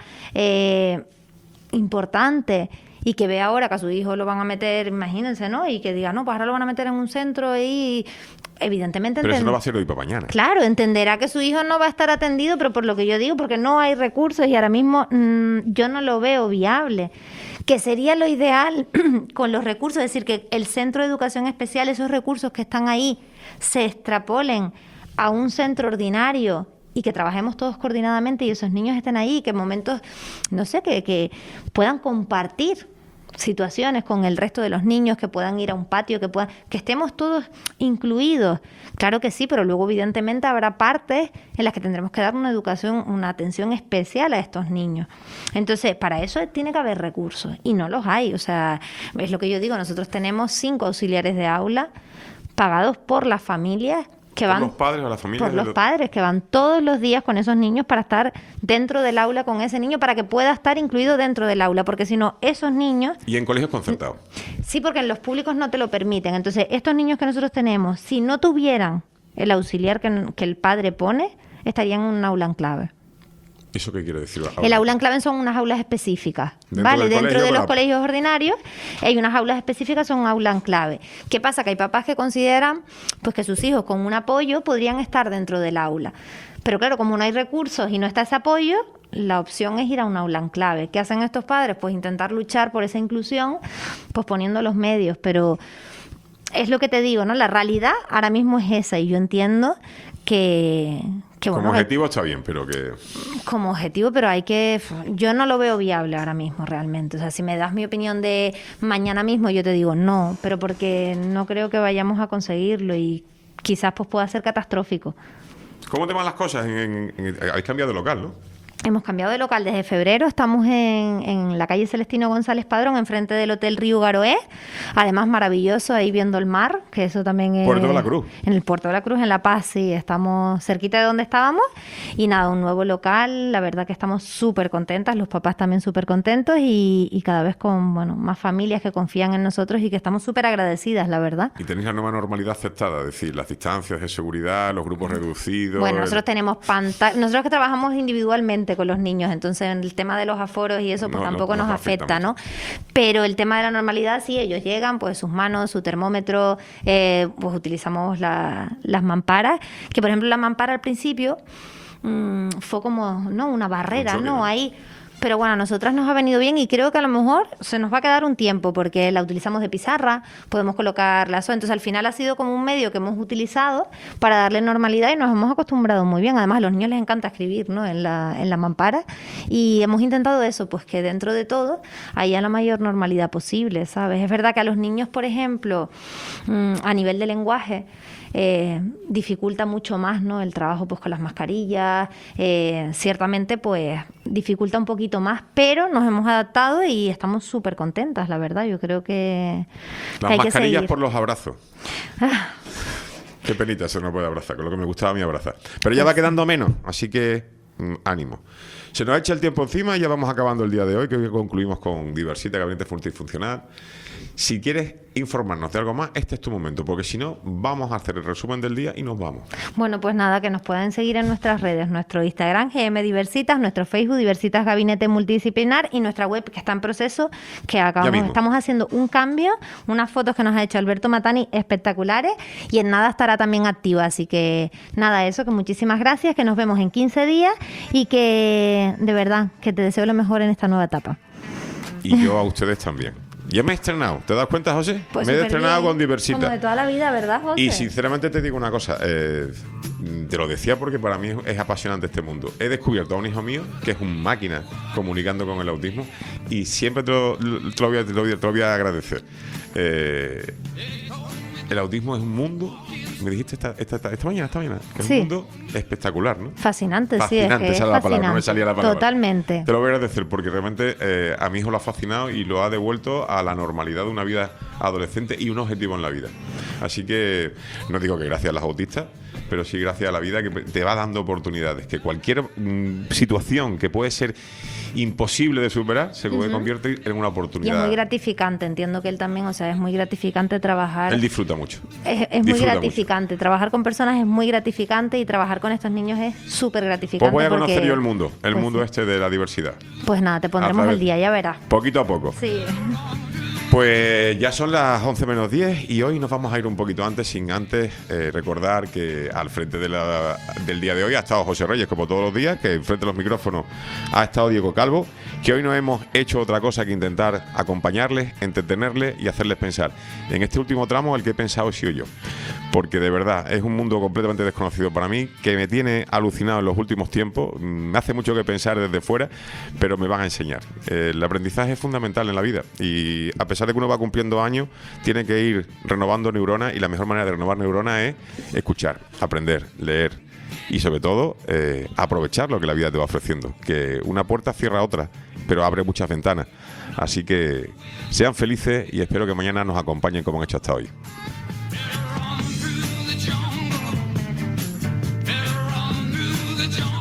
G: importante y que vea ahora que a su hijo lo van a meter, imagínense, ¿no?, y que diga, no, pues ahora lo van a meter en un centro y evidentemente...
A: Pero eso no va a ser hoy para mañana.
G: Claro, entenderá que su hijo no va a estar atendido, pero por lo que yo digo, porque no hay recursos y ahora mismo yo no lo veo viable. Que sería lo ideal con los recursos, es decir, que el centro de educación especial, esos recursos que están ahí, se extrapolen a un centro ordinario y que trabajemos todos coordinadamente y esos niños estén ahí, que en momentos, no sé, que puedan compartir situaciones con el resto de los niños, que puedan ir a un patio, que estemos todos incluidos. Claro que sí, pero luego evidentemente habrá partes en las que tendremos que dar una educación, una atención especial a estos niños. Entonces, para eso tiene que haber recursos y no los hay. O sea, es lo que yo digo, nosotros tenemos 5 auxiliares de aula pagados por las familias que van,
A: por los padres o las familias.
G: Por los padres que van todos los días con esos niños para estar dentro del aula con ese niño, para que pueda estar incluido dentro del aula, porque si no, esos niños...
A: Y en colegios concertados.
G: Sí, porque en los públicos no te lo permiten. Entonces, estos niños que nosotros tenemos, si no tuvieran el auxiliar que el padre pone, estarían en un aula en clave.
A: ¿Eso qué quiere decir?
G: El aula en clave son unas aulas específicas,
A: ¿vale?
G: Dentro de los colegios ordinarios hay unas aulas específicas, son aulas en clave. ¿Qué pasa? Que hay papás que consideran pues que sus hijos con un apoyo podrían estar dentro del aula. Pero claro, como no hay recursos y no está ese apoyo, la opción es ir a un aula en clave. ¿Qué hacen estos padres? Pues intentar luchar por esa inclusión, pues poniendo los medios. Pero es lo que te digo, ¿no? La realidad ahora mismo es esa y yo entiendo que Que bueno,
A: como objetivo está bien, pero que...
G: como objetivo, pero yo no lo veo viable ahora mismo realmente. O sea, si me das mi opinión de mañana mismo, yo te digo no, pero porque no creo que vayamos a conseguirlo y quizás pues pueda ser catastrófico.
A: ¿Cómo te van las cosas? Habéis cambiado de local, ¿no?
G: Hemos cambiado de local desde febrero, estamos en la calle Celestino González Padrón, enfrente del Hotel Río Garoé, además maravilloso, ahí viendo el mar, que eso también es...
A: Puerto de la Cruz.
G: En el Puerto de la Cruz, en La Paz, sí, estamos cerquita de donde estábamos, y nada, un nuevo local, la verdad que estamos súper contentas, los papás también súper contentos, y cada vez con, bueno, más familias que confían en nosotros y que estamos súper agradecidas, la verdad.
A: Y tenéis la nueva normalidad aceptada, es decir, las distancias de seguridad, los grupos reducidos...
G: Bueno, nosotros tenemos nosotros que trabajamos individualmente con los niños, entonces el tema de los aforos y eso pues tampoco nos afecta, ¿no? Pero el tema de la normalidad, sí, ellos llegan, pues sus manos, su termómetro, pues utilizamos las mamparas, que por ejemplo la mampara al principio fue como, ¿no? Una barrera, ¿no? Ahí... Pero bueno, a nosotras nos ha venido bien y creo que a lo mejor se nos va a quedar un tiempo porque la utilizamos de pizarra, podemos colocar lazo. Entonces al final ha sido como un medio que hemos utilizado para darle normalidad y nos hemos acostumbrado muy bien. Además a los niños les encanta escribir, ¿no? en la mampara y hemos intentado eso, pues que dentro de todo haya la mayor normalidad posible, ¿sabes? Es verdad que a los niños, por ejemplo, a nivel de lenguaje, dificulta mucho más, ¿no? El trabajo pues con las mascarillas, ciertamente pues dificulta un poquito más, pero nos hemos adaptado y estamos súper contentas, la verdad. Yo creo que
A: las
G: hay que
A: mascarillas
G: seguir.
A: por los abrazos. Qué penita eso, no puede abrazar, con lo que me gustaba a mí abrazar. Pero ya va quedando menos, así que ánimo. Se nos echa el tiempo encima y ya vamos acabando el día de hoy, que hoy concluimos con Diversita, Gabinete Multifuncional. Si quieres informarnos de algo más, este es tu momento, porque si no, vamos a hacer el resumen del día y nos vamos.
G: Bueno, pues nada, que nos pueden seguir en nuestras redes, nuestro Instagram, GM Diversitas, nuestro Facebook, Diversitas Gabinete Multidisciplinar, y nuestra web, que está en proceso, que estamos haciendo un cambio, unas fotos que nos ha hecho Alberto Matani espectaculares, y en nada estará también activa. Así que nada, eso, que muchísimas gracias, que nos vemos en 15 días y que, de verdad, que te deseo lo mejor en esta nueva etapa.
A: Y yo a ustedes también. Ya me he estrenado, ¿te das cuenta, José?
G: Pues
A: me he estrenado con Diversita.
G: Como de toda la vida, ¿verdad, José?
A: Y sinceramente te digo una cosa, te lo decía porque para mí es apasionante este mundo. He descubierto a un hijo mío que es un máquina comunicando con el autismo y siempre te lo voy a agradecer. El autismo es un mundo, me dijiste esta mañana, que es un mundo espectacular, ¿no?
G: Fascinante,
A: fascinante,
G: sí, es que
A: esa
G: es
A: era la palabra, no me
G: fascinante.
A: salía la palabra.
G: Totalmente.
A: Te lo voy a agradecer porque realmente a mi hijo lo ha fascinado y lo ha devuelto a la normalidad de una vida adolescente y un objetivo en la vida. Así que no digo que gracias a las autistas, pero sí gracias a la vida que te va dando oportunidades, que cualquier situación que puede ser imposible de superar se puede convertir en una
G: Y
A: oportunidad.
G: es muy gratificante, entiendo que él también, o sea, es muy gratificante trabajar.
A: Él disfruta mucho.
G: Es muy gratificante, trabajar con personas es muy gratificante y trabajar con estos niños es súper gratificante.
A: Pues voy a conocer
G: porque,
A: yo el mundo
G: pues
A: mundo
G: sí.
A: de la diversidad.
G: Pues nada, te pondremos el día, ya verás.
A: Poquito a poco.
G: Sí.
A: Pues ya son las 11 menos 10 y hoy nos vamos a ir un poquito antes, sin antes recordar que al frente del día de hoy ha estado José Reyes, como todos los días, que enfrente de los micrófonos ha estado Diego Calvo, que hoy no hemos hecho otra cosa que intentar acompañarles, entretenerles y hacerles pensar. En este último tramo el que he pensado he sido yo, porque de verdad es un mundo completamente desconocido para mí, que me tiene alucinado en los últimos tiempos, me hace mucho que pensar desde fuera, pero me van a enseñar. El aprendizaje es fundamental en la vida y a pesar de que uno va cumpliendo años, tiene que ir renovando neuronas y la mejor manera de renovar neuronas es escuchar, aprender, leer y sobre todo aprovechar lo que la vida te va ofreciendo, que una puerta cierra otra, pero abre muchas ventanas. Así que sean felices y espero que mañana nos acompañen como han hecho hasta hoy.
C: Run through the jungle.